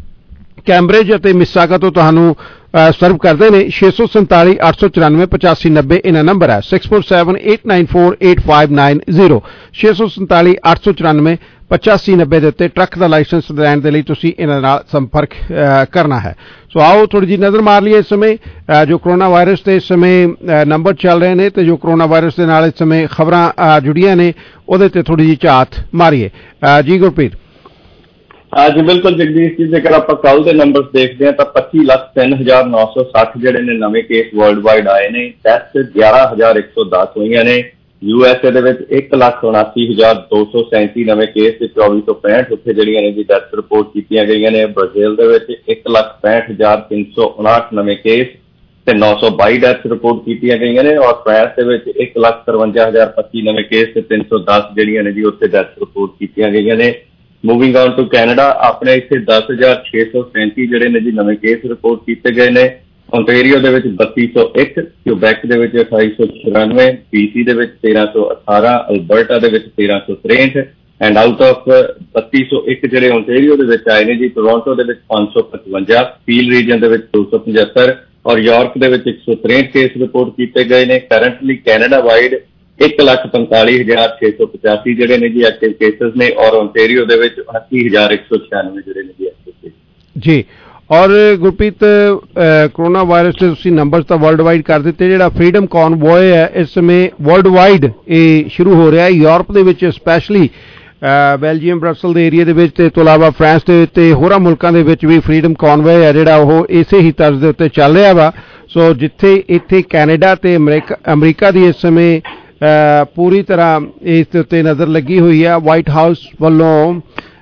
ਕੈਂਬਰਿਜ ਅਤੇ ਮਿਸਾਗਾ ਤੋਂ ਤੁਹਾਨੂੰ ਸਰਵ ਕਰਦੇ ਨੇ। ਛੇ ਸੌ ਸੰਤਾਲੀ ਅੱਠ ਸੌ ਚੁਰਾਨਵੇਂ ਪਚਾਸੀ ਨੱਬੇ ਇਹਨਾਂ ਨੰਬਰ ਹੈ। Six four seven eight nine four eight five nine zero, ਛੇ ਸੌ ਸੰਤਾਲੀ ਅੱਠ ਸੌ ਚੁਰਾਨਵੇਂ ਪਚਾਸੀ ਨੱਬੇ ਦੇ ਉੱਤੇ ਟਰੱਕ ਦਾ ਲਾਇਸੈਂਸ ਲੈਣ ਦੇ ਲਈ ਤੁਸੀਂ ਇਹਨਾਂ ਨਾਲ ਸੰਪਰਕ ਕਰਨਾ ਹੈ। ਸੋ ਆਓ ਥੋੜੀ ਜਿਹੀ ਨਜ਼ਰ ਮਾਰ ਲਈਏ ਇਸ ਸਮੇਂ ਜੋ ਕਰੋਨਾ ਵਾਇਰਸ ਦੇ ਇਸ ਸਮੇਂ ਨੰਬਰ ਚੱਲ ਰਹੇ ਨੇ ਤੇ ਜੋ ਕਰੋਨਾ ਵਾਇਰਸ ਦੇ ਨਾਲ ਇਸ ਸਮੇਂ ਖਬਰਾਂ ਜੁੜੀਆਂ ਨੇ ਉਹਦੇ ਤੇ ਥੋੜੀ ਜਿਹੀ ਝਾਤ ਮਾਰੀਏ। ਜੀ ਗੁਰਪ੍ਰੀਤ ਹਾਂਜੀ ਬਿਲਕੁਲ ਜਗਦੀਸ਼ ਜੀ, ਜੇਕਰ ਆਪਾਂ ਕੱਲ ਦੇ ਨੰਬਰਸ ਦੇਖਦੇ ਹਾਂ ਤਾਂ ਪੱਚੀ ਲੱਖ ਤਿੰਨ ਹਜ਼ਾਰ ਨੌ ਸੌ ਸੱਠ ਜਿਹੜੇ ਨੇ ਨਵੇਂ ਕੇਸ ਵਰਲਡ ਵਾਈਡ ਆਏ ਨੇ। ਟੈਸਟ ਗਿਆਰਾਂ ਹਜ਼ਾਰ ਇੱਕ ਸੌ ਦਸ ਹੋਈਆਂ ਨੇ। ਯੂ ਐਸ ਏ ਦੇ ਵਿੱਚ ਇੱਕ ਲੱਖ ਉਨਾਸੀ ਹਜ਼ਾਰ ਦੋ ਸੌ ਸੈਂਤੀ ਨਵੇਂ ਕੇਸ ਤੇ ਚੌਵੀ ਸੌ ਪੈਂਹਠ ਉੱਥੇ ਜਿਹੜੀਆਂ ਨੇ ਜੀ ਡੈਥ ਰਿਪੋਰਟ ਕੀਤੀਆਂ ਗਈਆਂ ਨੇ। ਬ੍ਰਾਜ਼ੀਲ ਦੇ ਵਿੱਚ ਇੱਕ ਲੱਖ ਪੈਂਹਠ ਹਜ਼ਾਰ ਤਿੰਨ ਸੌ ਉਨਾਹਠ ਨਵੇਂ ਕੇਸ ਤੇ ਨੌ ਸੌ ਬਾਈ ਡੈਥ ਰਿਪੋਰਟ ਕੀਤੀਆਂ ਗਈਆਂ ਨੇ। ਔਰ ਫਰਾਂਸ ਦੇ ਵਿੱਚ ਇੱਕ ਲੱਖ ਤਰਵੰਜਾ ਹਜ਼ਾਰ ਪੱਚੀ ਨਵੇਂ ਕੇਸ ਤੇ ਤਿੰਨ ਸੌ ਦਸ ਜਿਹੜੀਆਂ ਨੇ ਜੀ ਉੱਥੇ ਡੈਥ ਰਿਪੋਰਟ ਕੀਤੀਆਂ ਗਈਆਂ ਨੇ। ਮੂਵਿੰਗ ਆਨ ਟੂ ਕੈਨੇਡਾ, ਆਪਣੇ ਇੱਥੇ ਦਸ ਹਜ਼ਾਰ ਛੇ ਸੌ ਸੈਂਤੀ ਜਿਹੜੇ ਨੇ ਜੀ ਨਵੇਂ ਕੇਸ ਰਿਪੋਰਟ ਕੀਤੇ ਗਏ ਨੇ। ਓਨਟੇਰੀਓ ਦੇ ਵਿੱਚ ਬੱਤੀ ਸੌ ਇੱਕ, ਕਿਊਬੈਕ ਦੇ ਵਿੱਚ ਅਠਾਈ ਸੌ ਚੁਰਾਨਵੇਂ, ਬੀਸੀ ਦੇ ਵਿੱਚ ਤੇਰਾਂ ਸੌ ਅਠਾਰਾਂ, ਅਲਬਰਟਾ ਦੇ ਵਿੱਚ ਤੇਰਾਂ ਸੌ ਤਰੇਂਹਠ ਐਂਡ ਆਊਟ ਆਫ ਬੱਤੀ ਸੌ ਇੱਕ ਜਿਹੜੇ ਓਨਟੇਰੀਓ ਦੇ ਵਿੱਚ ਆਏ ਨੇ ਜੀ, ਟੋਰਾਂਟੋ ਦੇ ਵਿੱਚ ਪੰਜ ਸੌ ਪਚਵੰਜਾ, ਪੀਲ ਰੀਜਨ ਦੇ ਵਿੱਚ ਦੋ ਸੌ ਪਝੱਤਰ ਔਰ ਯਾਰਕ ਦੇ ਵਿੱਚ ਇੱਕ ਸੌ ਤਰੇਂਹਠ ਕੇਸ ਰਿਪੋਰਟ ਕੀਤੇ ਗਏ ਨੇ। ਕਰੰਟਲੀ ਕੈਨੇਡਾ ਵਾਈਡ ਇੱਕ ਲੱਖ ਪੰਤਾਲੀ ਹਜ਼ਾਰ ਛੇ ਸੌ ਪਚਾਸੀ ਜਿਹੜੇ ਨੇ ਜੀ ਐਕਟਿਵ ਕੇਸਿਸ ਨੇ ਔਰ ਓਨਟੇਰੀਓ ਦੇ ਵਿੱਚ ਉਨੱਤੀ ਹਜ਼ਾਰ ਇੱਕ ਸੌ ਛਿਆਨਵੇਂ ਜਿਹੜੇ ਨੇ ਜੀ ਐਕਟਿਵ ਕੇਸ। ਜੀ ਔਰ ਗੁਰਪ੍ਰੀਤ, ਕੋਰੋਨਾ ਵਾਇਰਸ ਦੇ ਤੁਸੀਂ ਨੰਬਰਸ ਤਾਂ ਵਰਲਡ ਵਾਈਡ ਕਰ ਦਿੱਤੇ। ਜਿਹੜਾ ਫਰੀडम ਕਨਵੋਏ ਹੈ ਇਸ ਸਮੇਂ ਵਰਲਡ ਵਾਈਡ ਇਹ ਸ਼ੁਰੂ ਹੋ ਰਿਹਾ ਹੈ। ਯੂਰਪ ਦੇ ਵਿੱਚ ਸਪੈਸ਼ਲੀ ਬੈਲਜੀਅਮ ਬਰਸਲ ਦੇ ਏਰੀਆ ਦੇ ਵਿੱਚ ਤੇ ਤੋਂ ਇਲਾਵਾ ਫਰਾਂਸ ਦੇ ਤੇ ਹੋਰਾਂ ਮੁਲਕਾਂ ਦੇ ਵਿੱਚ ਵੀ ਫਰੀडम ਕਨਵੋਏ ਹੈ ਜਿਹੜਾ ਉਹ ਇਸੇ ਹੀ ਤਰਜ਼ ਦੇ ਉੱਤੇ ਚੱਲ ਰਿਹਾ ਵਾ। ਸੋ ਜਿੱਥੇ ਇੱਥੇ ਕੈਨੇਡਾ ਤੇ ਅਮਰੀਕਾ ਅਮਰੀਕਾ ਦੀ ਇਸ ਸਮੇਂ ਪੂਰੀ ਤਰ੍ਹਾਂ ਇਸ ਦੇ ਉੱਤੇ ਨਜ਼ਰ ਲੱਗੀ ਹੋਈ ਹੈ। ਵਾਈਟ ਹਾਊਸ ਵੱਲੋਂ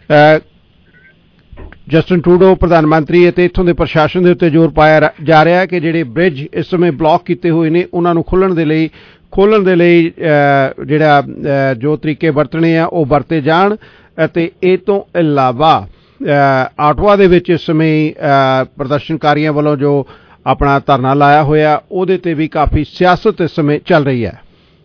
ਜਸਟਿਨ ਟਰੂਡੋ ਪ੍ਰਧਾਨ ਮੰਤਰੀ ਅਤੇ ਇੱਥੋਂ ਦੇ ਪ੍ਰਸ਼ਾਸਨ ਦੇ ਉੱਤੇ ਜ਼ੋਰ ਪਾਇਆ ਜਾ ਰਿਹਾ ਹੈ ਕਿ ਜਿਹੜੇ ਬ੍ਰਿਜ ਇਸ ਸਮੇਂ ਬਲੌਕ ਕੀਤੇ ਹੋਏ ਨੇ ਉਹਨਾਂ ਨੂੰ ਖੋਲ੍ਹਣ ਦੇ ਲਈ ਖੋਲ੍ਹਣ ਦੇ ਲਈ ਜਿਹੜਾ ਜੋ ਤਰੀਕੇ ਵਰਤਣੇ ਆ ਉਹ ਵਰਤੇ ਜਾਣ। ਅਤੇ ਇਹ ਤੋਂ ਇਲਾਵਾ ਆਟਵਾ ਦੇ ਵਿੱਚ ਇਸ ਸਮੇਂ ਪ੍ਰਦਰਸ਼ਨਕਾਰੀਆਂ ਵੱਲੋਂ ਜੋ ਆਪਣਾ ਧਰਨਾ ਲਾਇਆ ਹੋਇਆ ਉਹਦੇ ਤੇ ਵੀ ਕਾਫੀ ਸਿਆਸਤ ਇਸ ਸਮੇਂ ਚੱਲ ਰਹੀ ਹੈ।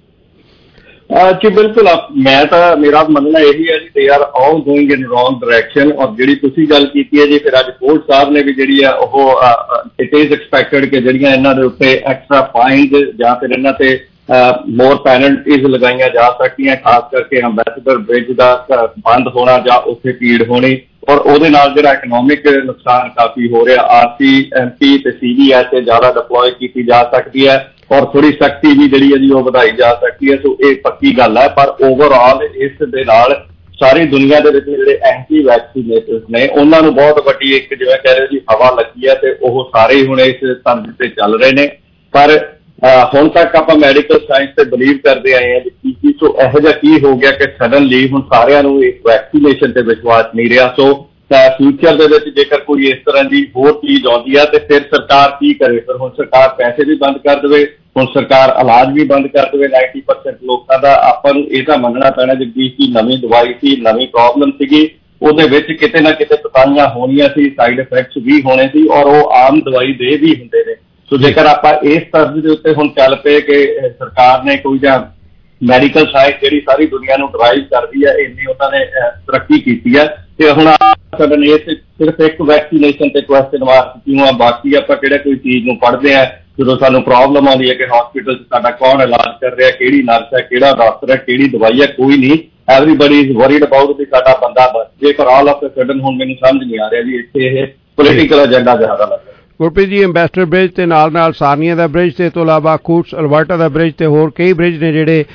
ਜੀ ਬਿਲਕੁਲ, ਮੈਂ ਤਾਂ ਮੇਰਾ ਮੰਨਣਾ ਇਹੀ ਹੈ ਜੀ they are all going in wrong direction. ਔਰ ਜਿਹੜੀ ਤੁਸੀਂ ਗੱਲ ਕੀਤੀ ਹੈ ਜੀ, ਫਿਰ ਅੱਜ ਕੋਰਟ ਸਾਹਿਬ ਨੇ ਵੀ ਜਿਹੜੀ ਆ ਉਹ ਇਟ ਇਜ਼ ਐਕਸਪੈਕਟਡ ਕਿ ਜਿਹੜੀਆਂ ਇਹਨਾਂ ਦੇ ਉੱਤੇ ਐਕਸਟਰਾ ਫਾਈਨਸ ਜਾਂ ਫਿਰ ਇਹਨਾਂ ਤੇ ਮੋਰ ਪੈਨਲਟੀਜ਼ ਲਗਾਈਆਂ ਜਾ ਸਕਦੀਆਂ, ਖਾਸ ਕਰਕੇ ਅੰਬੈਸਡਰ ਬ੍ਰਿਜ ਦਾ ਬੰਦ ਹੋਣਾ ਜਾਂ ਉੱਥੇ ਭੀੜ ਹੋਣੀ ਔਰ ਉਹਦੇ ਨਾਲ ਜਿਹੜਾ ਇਕਨੋਮਿਕ ਨੁਕਸਾਨ ਕਾਫੀ ਹੋ ਰਿਹਾ। ਆਰਸੀ ਐਮ ਪੀ ਤੇ ਸੀ ਬੀ ਐਸ ਜ਼ਿਆਦਾ ਡਿਪਲੋਏ ਕੀਤੀ ਜਾ ਸਕਦੀ ਹੈ ਔਰ ਥੋੜੀ ਸਖਤੀ ਵੀ ਜਿਹੜੀ ਹੈ ਜੀ ਉਹ ਵਧਾਈ ਜਾ ਸਕਦੀ ਹੈ। ਸੋ ਇਹ ਪੱਕੀ ਗੱਲ ਹੈ, ਪਰ ਓਵਰਆਲ ਇਸ ਦੇ ਨਾਲ ਸਾਰੀ ਦੁਨੀਆ ਦੇ ਵਿੱਚ ਜਿਹੜੇ ਐਂਟੀ ਵੈਕਸੀਨੇਟਰਸ ਨੇ ਉਹਨਾਂ ਨੂੰ ਬਹੁਤ ਵੱਡੀ ਇੱਕ ਜਿਵੇਂ ਕਹਿ ਰਹੇ ਜੀ ਹਵਾ ਲੱਗੀ ਹੈ ਤੇ ਉਹ ਸਾਰੇ ਹੁਣ ਇਸ ਤਰਜ਼ ਤੇ ਚੱਲ ਰਹੇ ਨੇ। ਪਰ ਹੁਣ ਤੱਕ ਆਪਾਂ ਮੈਡੀਕਲ ਸਾਇੰਸ ਤੇ ਬਿਲੀਵ ਕਰਦੇ ਆਏ ਹਾਂ ਕਿ ਕੀ ਸੋ ਇਹੋ ਜਿਹਾ ਕੀ ਹੋ ਗਿਆ ਕਿ ਸਡਨਲੀ ਹੁਣ ਸਾਰਿਆਂ ਨੂੰ ਇਸ ਵੈਕਸੀਨੇਸ਼ਨ ਤੇ ਵਿਸ਼ਵਾਸ ਨਹੀਂ ਰਿਹਾ। ਸੋ ਫਿਊਚਰ ਦੇ ਵਿੱਚ ਜੇਕਰ ਕੋਈ ਇਸ ਤਰ੍ਹਾਂ ਦੀ ਹੋਰ ਚੀਜ਼ ਆਉਂਦੀ ਹੈ ਤੇ ਫਿਰ ਸਰਕਾਰ ਕੀ ਕਰੇ? ਫਿਰ ਹੁਣ ਸਰਕਾਰ ਪੈਸੇ ਵੀ ਬੰਦ ਕਰ ਦੇਵੇ, ਹੁਣ ਸਰਕਾਰ ਇਲਾਜ ਵੀ ਬੰਦ ਕਰ ਦੇਵੇ ਨਾਈਨਟੀ ਪਰਸੈਂਟ ਲੋਕਾਂ ਦਾ। ਆਪਾਂ ਨੂੰ ਇਹ ਤਾਂ ਮੰਨਣਾ ਪੈਣਾ ਜਗਦੀਸ਼ ਦੀ ਨਵੀਂ ਦਵਾਈ ਸੀ, ਨਵੀਂ ਪ੍ਰੋਬਲਮ ਸੀਗੀ, ਉਹਦੇ ਵਿੱਚ ਕਿਤੇ ਨਾ ਕਿਤੇ ਪਤਾਈਆਂ ਹੋਣੀਆਂ ਸੀ, ਸਾਈਡ ਇਫੈਕਟਸ ਵੀ ਹੋਣੇ ਸੀ ਔਰ ਉਹ ਆਮ ਦਵਾਈ ਦੇ ਵੀ ਹੁੰਦੇ ਨੇ। ਸੋ ਜੇਕਰ ਆਪਾਂ ਇਸ ਤਰਜ਼ ਦੇ ਉੱਤੇ ਹੁਣ ਚੱਲ ਪਏ ਕਿ ਸਰਕਾਰ ਨੇ ਕੋਈ ਜਾਂ ਮੈਡੀਕਲ ਸਾਇੰਸ ਜਿਹੜੀ ਸਾਰੀ ਦੁਨੀਆ ਨੂੰ ਡਰਾਈਵ ਕਰਦੀ ਹੈ, ਇੰਨੀ ਉਹਨਾਂ ਨੇ ਤਰੱਕੀ ਕੀਤੀ ਹੈ ਤੇ ਹੁਣ ਸਾਡਾ ਨੇ ਸਿਰਫ ਇੱਕ ਵੈਕਸੀਨੇਸ਼ਨ ਤੇ ਕੁਐਸਚਨ ਮਾਰਕ ਕਿਉਂ ਆ? ਬਾਕੀ ਆਪਾਂ ਕਿਹੜਾ ਕੋਈ ਚੀਜ਼ ਨੂੰ ਪੜ੍ਹਦੇ ਆ ਜਦੋਂ ਸਾਨੂੰ ਪ੍ਰੋਬਲਮ ਆਉਂਦੀ ਹੈ ਕਿ ਹਸਪੀਟਲ 'ਚ ਸਾਡਾ ਕੌਣ ਇਲਾਜ ਕਰ ਰਿਹਾ, ਕਿਹੜੀ ਨਰਸ ਹੈ, ਕਿਹੜਾ ਡਾਕਟਰ ਹੈ, ਕਿਹੜੀ ਦਵਾਈ ਹੈ, ਕੋਈ ਨਹੀਂ। Everybody is worried about we ਸਾਡਾ ਬੰਦਾ ਬਸ ਜੇ ਪਰ ਆਲ ਆਫ ਸਡਨ ਹੁਣ ਮੈਨੂੰ ਸਮਝ ਨਹੀਂ ਆ ਰਿਹਾ ਜੀ ਇੱਥੇ ਇਹ ਪੋਲੀਟੀਕਲ ਏਜੰਡਾ ਜ਼ਿਆਦਾ ਲੱਗਦਾ। ਗੁਰਪ੍ਰੀਤ ਜੀ, ਅੰਬੈਸਡਰ ਬ੍ਰਿਜ ਤੇ ਨਾਲ ਨਾਲ ਸਾਰਨੀਆ ਦਾ ਬ੍ਰਿਜ ਤੇ ਤੋਂ ਇਲਾਵਾ ਕੂਟਸ ਅਲਬਰਟਾ ਦਾ ਬ੍ਰਿਜ ਤੇ ਹੋਰ ਕਈ ਬ੍ਰਿਜ ਨੇ ਜਿਹੜੇ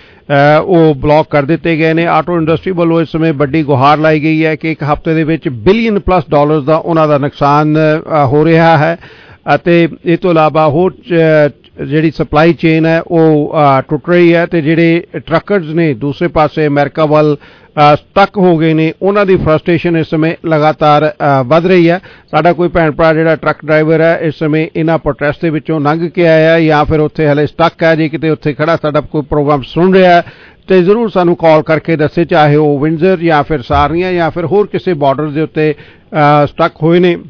ਉਹ ਬਲੌਕ ਕਰ ਦਿੱਤੇ ਗਏ ਨੇ। ਆਟੋ ਇੰਡਸਟਰੀ ਵੱਲੋਂ ਇਸ ਸਮੇਂ ਵੱਡੀ ਗੁਹਾਰ ਲਾਈ ਗਈ ਹੈ ਕਿ ਇੱਕ ਹਫ਼ਤੇ ਦੇ ਵਿੱਚ ਬਿਲੀਅਨ ਪਲੱਸ ਡਾਲਰਸ ਦਾ ਉਹਨਾਂ ਦਾ ਨੁਕਸਾਨ ਹੋ ਰਿਹਾ ਹੈ ਅਤੇ ਇਹ ਤੋਂ ਇਲਾਵਾ ਹੋਰ ਜਿਹੜੀ ਸਪਲਾਈ ਚੇਨ ਹੈ ਉਹ ਟੁੱਟ ਰਹੀ ਹੈ ਤੇ ਜਿਹੜੇ ਟਰੱਕਰਸ ਨੇ ਦੂਸਰੇ ਪਾਸੇ ਅਮਰੀਕਾ ਵੱਲ ਸਟਕ ਹੋ ਗਏ ਨੇ ਉਹਨਾਂ ਦੀ ਫਰਸਟ੍ਰੇਸ਼ਨ ਇਸ ਸਮੇਂ ਲਗਾਤਾਰ ਵੱਧ ਰਹੀ ਹੈ। ਸਾਡਾ ਕੋਈ ਭੈਣ ਭਰਾ ਜਿਹੜਾ ਟਰੱਕ ਡਰਾਈਵਰ ਹੈ ਇਸ ਸਮੇਂ ਇਹਨਾਂ ਪ੍ਰੋਟੈਸਟ ਦੇ ਵਿੱਚੋਂ ਲੰਘ ਕੇ ਆਇਆ ਜਾਂ ਫਿਰ ਉੱਥੇ ਹਲੇ ਸਟਕ ਹੈ, ਜੇ ਕਿਤੇ ਉੱਥੇ ਖੜਾ ਸਾਡਾ ਕੋਈ ਪ੍ਰੋਗਰਾਮ ਸੁਣ ਰਿਹਾ ਤੇ ਜ਼ਰੂਰ ਸਾਨੂੰ ਕਾਲ ਕਰਕੇ ਦੱਸੇ, ਚਾਹੇ ਉਹ ਵਿੰਡਜ਼ਰ ਜਾਂ ਫਿਰ ਸਾਰਨੀਆ ਜਾਂ ਫਿਰ ਹੋਰ ਕਿਸੇ ਬਾਰਡਰ ਦੇ ਉੱਤੇ ਸਟਕ ਹੋਏ ਨੇ